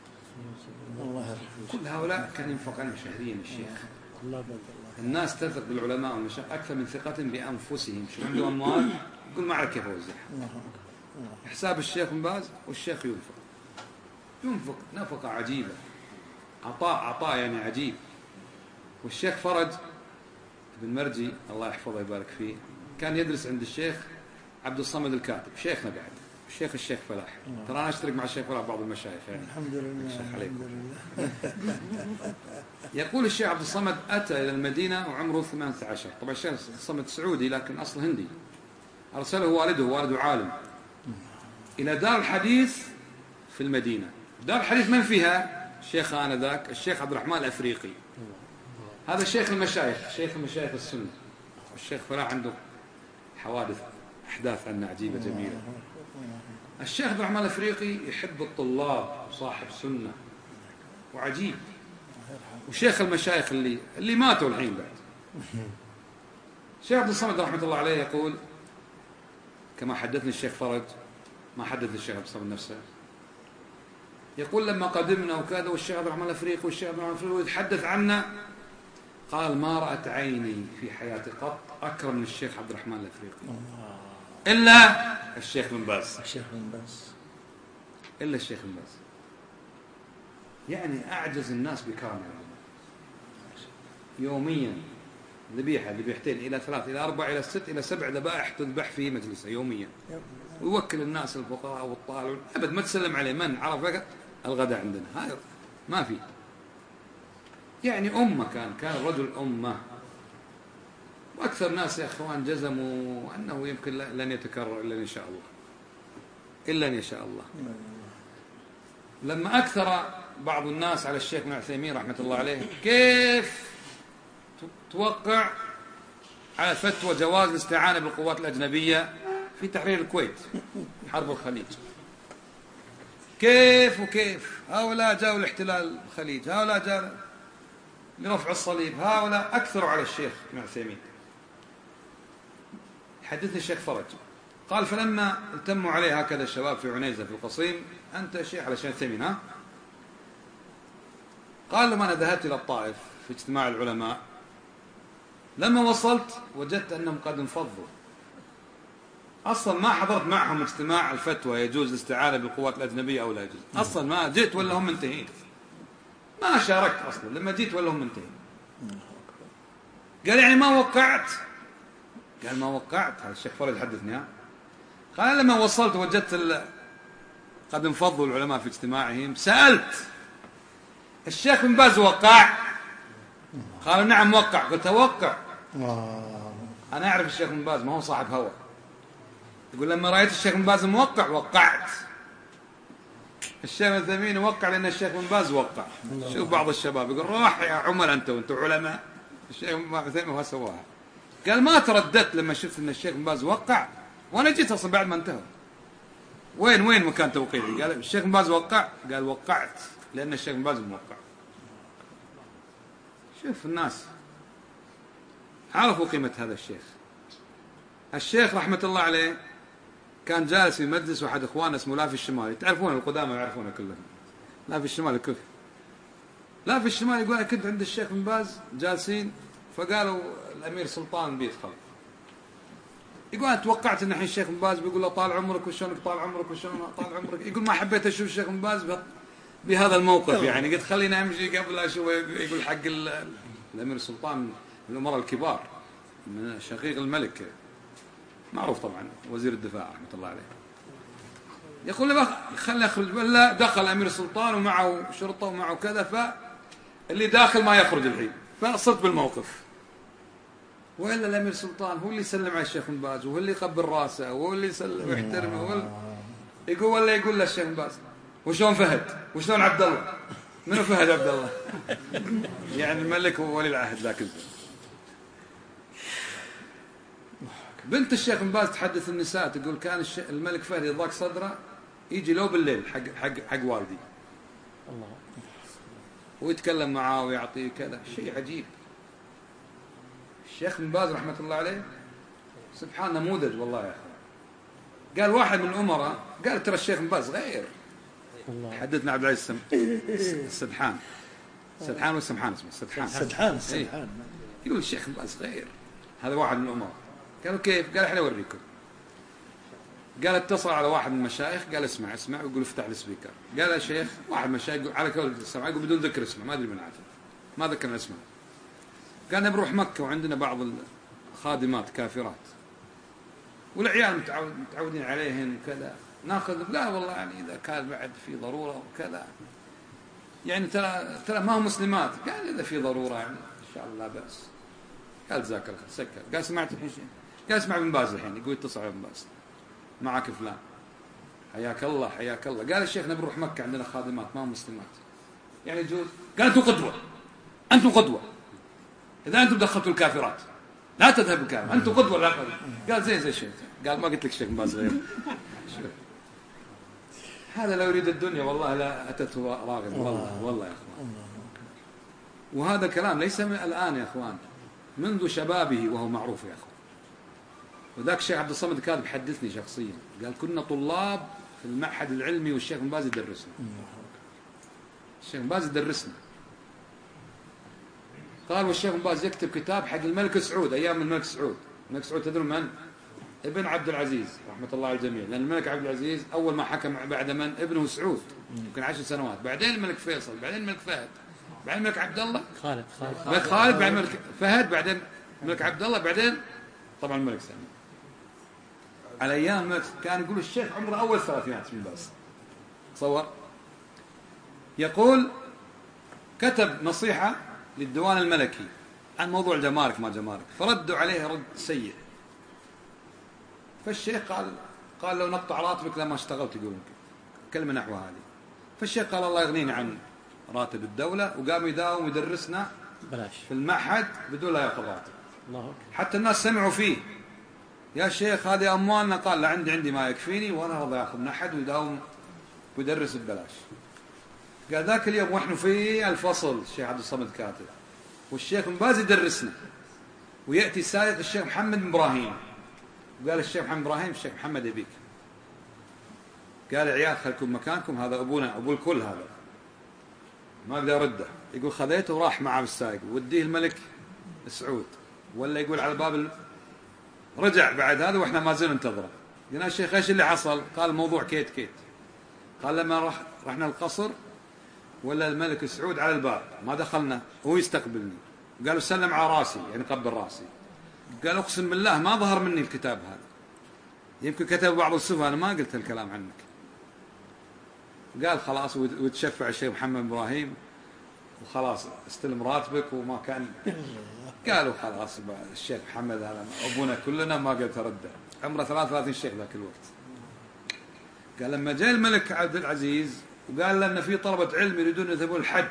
كل هؤلاء كان ينفق عنهم شهريا الشيخ. الناس تثق بالعلماء والمشايخ أكثر من ثقتهم بأنفسهم. شو عندهم أموال يقول ما أعرف كيف أوزعها. حساب الشيخ بن باز والشيخ ينفق ينفق نفقة عجيبة، عطاء عطاء يعني عجيب. والشيخ فرج بن مرجي الله يحفظه ويبارك فيه كان يدرس عند الشيخ عبد الصمد الكاتب شيخنا بعد الشيخ الشيخ فلاح. ترى أنا أشترك مع الشيخ فلاح بعض المشايخ يعني. الحمد لله الشيخ الحمد لله. يقول الشيخ عبد الصمد أتى إلى المدينة وعمره ثمانية عشر. طبعا الشيخ الصمد سعودي لكن أصل هندي. أرسله والده والده عالم إلى دار الحديث في المدينة. دار الحديث من فيها؟ الشيخ آنذاك الشيخ عبد الرحمن الأفريقي. هذا شيخ المشايخ شيخ المشايخ السنة. والشيخ فلاح عنده حوادث أحداث عنا عجيبة جميلة. الشيخ عبد الرحمن الأفريقي يحب الطلاب وصاحب سنة وعجيب. وشيخ المشايخ اللي اللي ماتوا الحين بعد. الشيخ عبد الصمد رحمة الله عليه يقول كما حدثني الشيخ فرج ما حدث الشيخ عبد الصمد نفسه. يقول لما قدمنا وكذا والشيخ عبد الرحمن الأفريقي والشيخ عبد الرحمن الأفريقي يتحدث عنا قال ما رأت عيني في حياتي قط أكرم من الشيخ عبد الرحمن الأفريقي إلا الشيخ بن باز. الشيخ بن باز إلا الشيخ بن باز. يعني أعجز الناس بكرم يوميا ذبيحة ذبيحتين إلى ثلاث إلى أربع إلى ست إلى سبع ذبائح تذبح في مجلسه يوميا. ويوكل الناس الفقراء والطالب أبد ما تسلم عليه من عرف الغداء عندنا هذا ما في. يعني أمة كان كان رجل أمة. وأكثر ناس يا أخوان جزموا أنه يمكن لن يتكرر إلا إن شاء الله إلا إن يشاء الله. لما أكثر بعض الناس على الشيخ ابن عثيمين رحمة الله عليه كيف توقع على فتوى جواز الاستعانة بالقوات الأجنبية في تحرير الكويت حرب الخليج. كيف وكيف هؤلاء جاءوا لاحتلال الخليج هؤلاء جاءوا لرفع الصليب، هؤلاء أكثروا على الشيخ ابن عثيمين. حدثني الشيخ فرج قال فلما التموا عليه هكذا الشباب في عنيزة في القصيم، أنت شيخ على شيخ عثيمين ها؟ قال لما أنا ذهبت إلى الطائف في اجتماع العلماء، لما وصلت وجدت أنهم قد انفضوا، أصلا ما حضرت معهم اجتماع الفتوى يجوز الاستعانة بالقوات الأجنبية أو لا يجوز، أصلا ما جيت ولا هم منتهين، ما شاركت أصلا، لما جيت ولا هم منتهين. قال يعني ما وقعت؟ قال ما وقعت. هذا الشيخ فرج حدثني ها. قال لما وصلت وجدت قد انفضوا العلماء في اجتماعهم، سألت الشيخ بن باز وقع؟ قالوا نعم وقع. قلت وقع. أنا أعرف الشيخ بن باز ما هو صاحب هوى. يقول لما رأيت الشيخ بن باز موقع وقعت. الشيخ بن عثيمين وقع لأن الشيخ بن باز وقع. شوف بعض الشباب يقول روح يا عمر أنت وأنتم علماء، الشيخ بن عثيمين هو سواها. قال ما ترددت لما شفت أن الشيخ بن باز وقع، وأنا جيت أصلا بعد ما انتهى. وين وين مكان توقيعي؟ قال الشيخ بن باز وقع. قال وقعت لأن الشيخ بن باز موقع. شوف الناس عرفوا قيمة هذا الشيخ. الشيخ رحمة الله عليه كان جالس في مجلس واحد إخواننا اسمه لا في الشمال، تعرفون القدامى يعرفونه كلهم. لا في الشمال الكل. لا في الشمال يقول كنت عند الشيخ بن باز جالسين، فقالوا الأمير سلطان بيدخل. يقول أنا توقعت أن الحين الشيخ بن باز بيقول له طال عمرك وشلونك طال عمرك وشلونك طال عمرك. يقول ما حبيت أشوف الشيخ بن باز بهذا الموقف، يعني قلت خلينا أمشي قبل أشوف. يقول حق الأمير سلطان من الأمراء الكبار، من شقيق الملك معروف طبعا، وزير الدفاع رحمة الله عليه. يقول له خلنا نخرج، ولا دخل أمير السلطان ومعه شرطة ومعه كذا، فاللي داخل ما يخرج الحين. فصرت بالموقف، وإلا الأمير السلطان هو اللي يسلم على الشيخ بن باز، وهو اللي يقبل راسه، وهو اللي يسلم ويحترمه، وهو يقول ولا يقول للشيخ بن باز وشلون فهد وشلون عبد الله. منو فهد عبد الله؟ يعني الملك هو ولي العهد. لكن بنت الشيخ بن باز تحدث النساء تقول كان الملك فهد يضاق صدره يجي لو بالليل حق حق حق والدي الله، ويتكلم معاه ويعطيه كذا. شيء عجيب. الشيخ بن باز رحمة الله عليه سبحان نموذج والله يا أخي. قال واحد من الأمراء قال ترى الشيخ بن باز غير. حدثنا عبد العزيز السدحان سدحان والسمحان اسمه السدحان سدحان السدحان يقول الشيخ بن باز غير. هذا واحد من الأمراء. قالوا كيف؟ قال احنا نوريكم. قال اتصل على واحد من المشايخ قال اسمع اسمع، ويقول افتح السبيكر. قال يا شيخ واحد من المشايخ على كل السمع يقول بدون ذكر اسمه، ما ادري من عارف، ما ذكرنا اسمه. قال نبروح مكة وعندنا بعض الخادمات كافرات والعيال متعود متعودين عليهن وكذا، ناخذ. لا والله يعني اذا كان بعد في ضروره وكذا، يعني ترى ترى ما هم مسلمات. قال اذا في ضروره يعني ان شاء الله لا باس. قال جزاك الله خير. سكر. قال سمعت الحين شيء؟ قال اسمع بن باز الحين يقول اتصل على بن باز معك فلان حياك الله حياك الله. قال الشيخ نبي نروح مكة عندنا خادمات ما هم مسلمات يعني يجوز؟ قال انتم قدوه، انتم قدوه اذا انتم دخلتوا الكافرات لا تذهبوا الكافر، انتم قدوه لا قدوة. قال زين زين الشيخ. قال ما قلت لك الشيخ بن باز غير. هذا لو يريد الدنيا والله لا اتته راغب والله والله يا اخوان. وهذا الكلام ليس من الان يا اخوان، منذ شبابه وهو معروف يا اخوان. وذاك الشيخ عبد الصمد كاذب حدثني شخصيا قال كنا طلاب في المعهد العلمي والشيخ بن باز يدرسنا. الشيخ بن باز يدرسنا. قال والشيخ بن باز يكتب كتاب حق الملك سعود ايام الملك سعود. الملك سعود تدرون من؟ ابن عبد العزيز رحمة الله على الجميع، لأن الملك عبد العزيز أول ما حكم بعد من؟ ابنه سعود يمكن عشر سنوات، بعدين الملك فيصل، بعدين الملك فهد، بعدين الملك عبد الله خالد خالد الملك خالد، بعدين الملك فهد، بعدين الملك عبد الله، بعدين طبعا الملك سامي. على أيام الملك كان يقول الشيخ عمره أول ثلاثينات من باس. تصور يقول كتب نصيحة للديوان الملكي عن موضوع الجمارك ما جمارك، فردوا عليه رد سيء. فالشيخ قال قال لو نقطع راتبك لما اشتغلت، يقولون كلمة نحو هذه. فالشيخ قال الله يغنيني عن راتب الدولة، وقام يداوم ويدرسنا بلاش في المعهد بدون لا ياخذ راتب. الله أكبر. حتى الناس سمعوا فيه يا شيخ هذه أموالنا. قال لا عندي عندي ما يكفيني وأنا رضى ياخذ من أحد ويداوم ويدرس ببلاش. قال ذاك اليوم ونحن في الفصل الشيخ عبد الصمد كاتب والشيخ بن باز يدرسنا، ويأتي السادس الشيخ محمد بن إبراهيم، وقال الشيخ محمد إبراهيم الشيخ محمد يبيك، قال عيال خلكم مكانكم، هذا أبونا أبو الكل، هذا ما أقدر أرده. يقول خذيته وراح معه بالسائق وديه الملك سعود، ولا يقول على باب ال... رجع بعد هذا وإحنا ما زلنا ننتظره. قلنا الشيخ إيش اللي حصل؟ قال الموضوع كيت كيت. قال لما رح رحنا القصر ولا الملك سعود على الباب، ما دخلنا، هو يستقبلني، قالوا سلم على راسي، يعني قبل راسي. قال أقسم بالله ما ظهر مني الكتاب هذا، يمكن كتب بعض الصفة أنا ما قلت الكلام عنك. قال خلاص، وتشفع الشيخ محمد إبراهيم وخلاص استلم راتبك وما كان. قالوا خلاص الشيخ محمد هذا أبونا كلنا، ما قلت أرده، عمره ثلاثة وثلاثين شيخ ذاك الوقت. قال لما جاء الملك عبد العزيز وقال لنا في طلبة علم يريدون يذهبون الحج،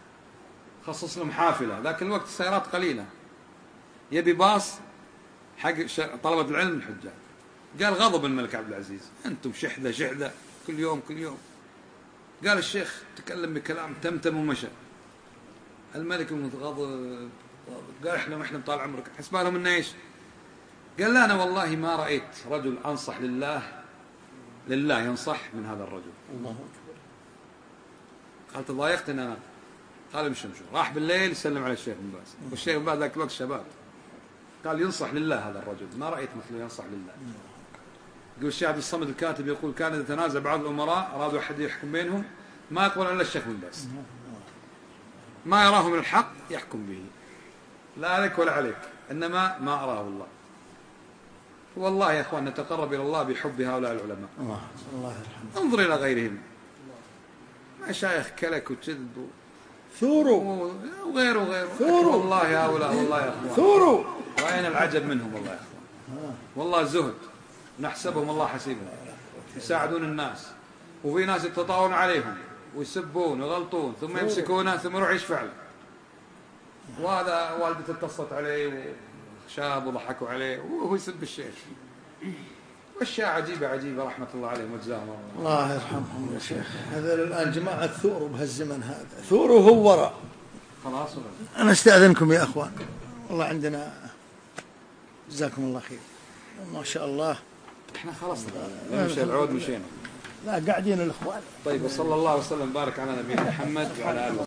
خصص لهم حافلة، ذاك الوقت السيارات قليلة، يبي باص حق طلبة العلم الحجاج. قال غضب الملك عبد العزيز، أنتم شحذة شحذة كل يوم كل يوم. قال الشيخ تكلم بكلام تمتم ومشى. الملك متغضب قال احنا احنا طال عمرك حسبانهم من ايش؟ قال لا انا والله ما رأيت رجل انصح لله لله ينصح من هذا الرجل. الله اكبر. قال تضايقت انا. قال امشوا امشوا. راح بالليل يسلم على الشيخ بن باز، والشيخ بن باز ذاك الوقت شباب. قال ينصح لله هذا الرجل، ما رأيت مثله ينصح لله. يقول الشيخ عبد الصمد الكاتب يقول كان يتنازع بعض الأمراء أرادوا أحد يحكم بينهم ما يقبل إلا الشيخ بن باز، ما يراه من الحق يحكم به، لا عليك ولا عليك، إنما ما أراه الله. والله يا أخوان نتقرب إلى الله بحب هؤلاء العلماء. الله الله يرحمه. انظر إلى غيرهم، مشايخ كلك وكذب ثوروا وغيره وغيره. ثوروا والله هؤلاء والله يا أخوان ثوروا، وأين العجب منهم والله يا أخوان. والله زهد، نحسبهم الله حسيبهم، يساعدون الناس، وفي ناس يتطاولون عليهم ويسبون ويغلطون ثم يمسكونه ثم يروح يشفع له. وهذا والدته اتصلت عليه وشاب وضحكوا عليه وهو يسب الشيخ. واشياء عجيبه عجيبه رحمه الله عليهم وجزاهم الله. الله يرحمهم يا شيخ. هذا الان جماعه ثوروا بهالزمن هذا، ثوروا هو وراء. خلاص انا استاذنكم يا اخوان، والله عندنا جزاكم الله خير ما شاء الله. احنا خلاص نمشي العود مشينا. لا قاعدين الاخوان. طيب وصلى الله وسلم بارك على نبينا محمد وعلى اله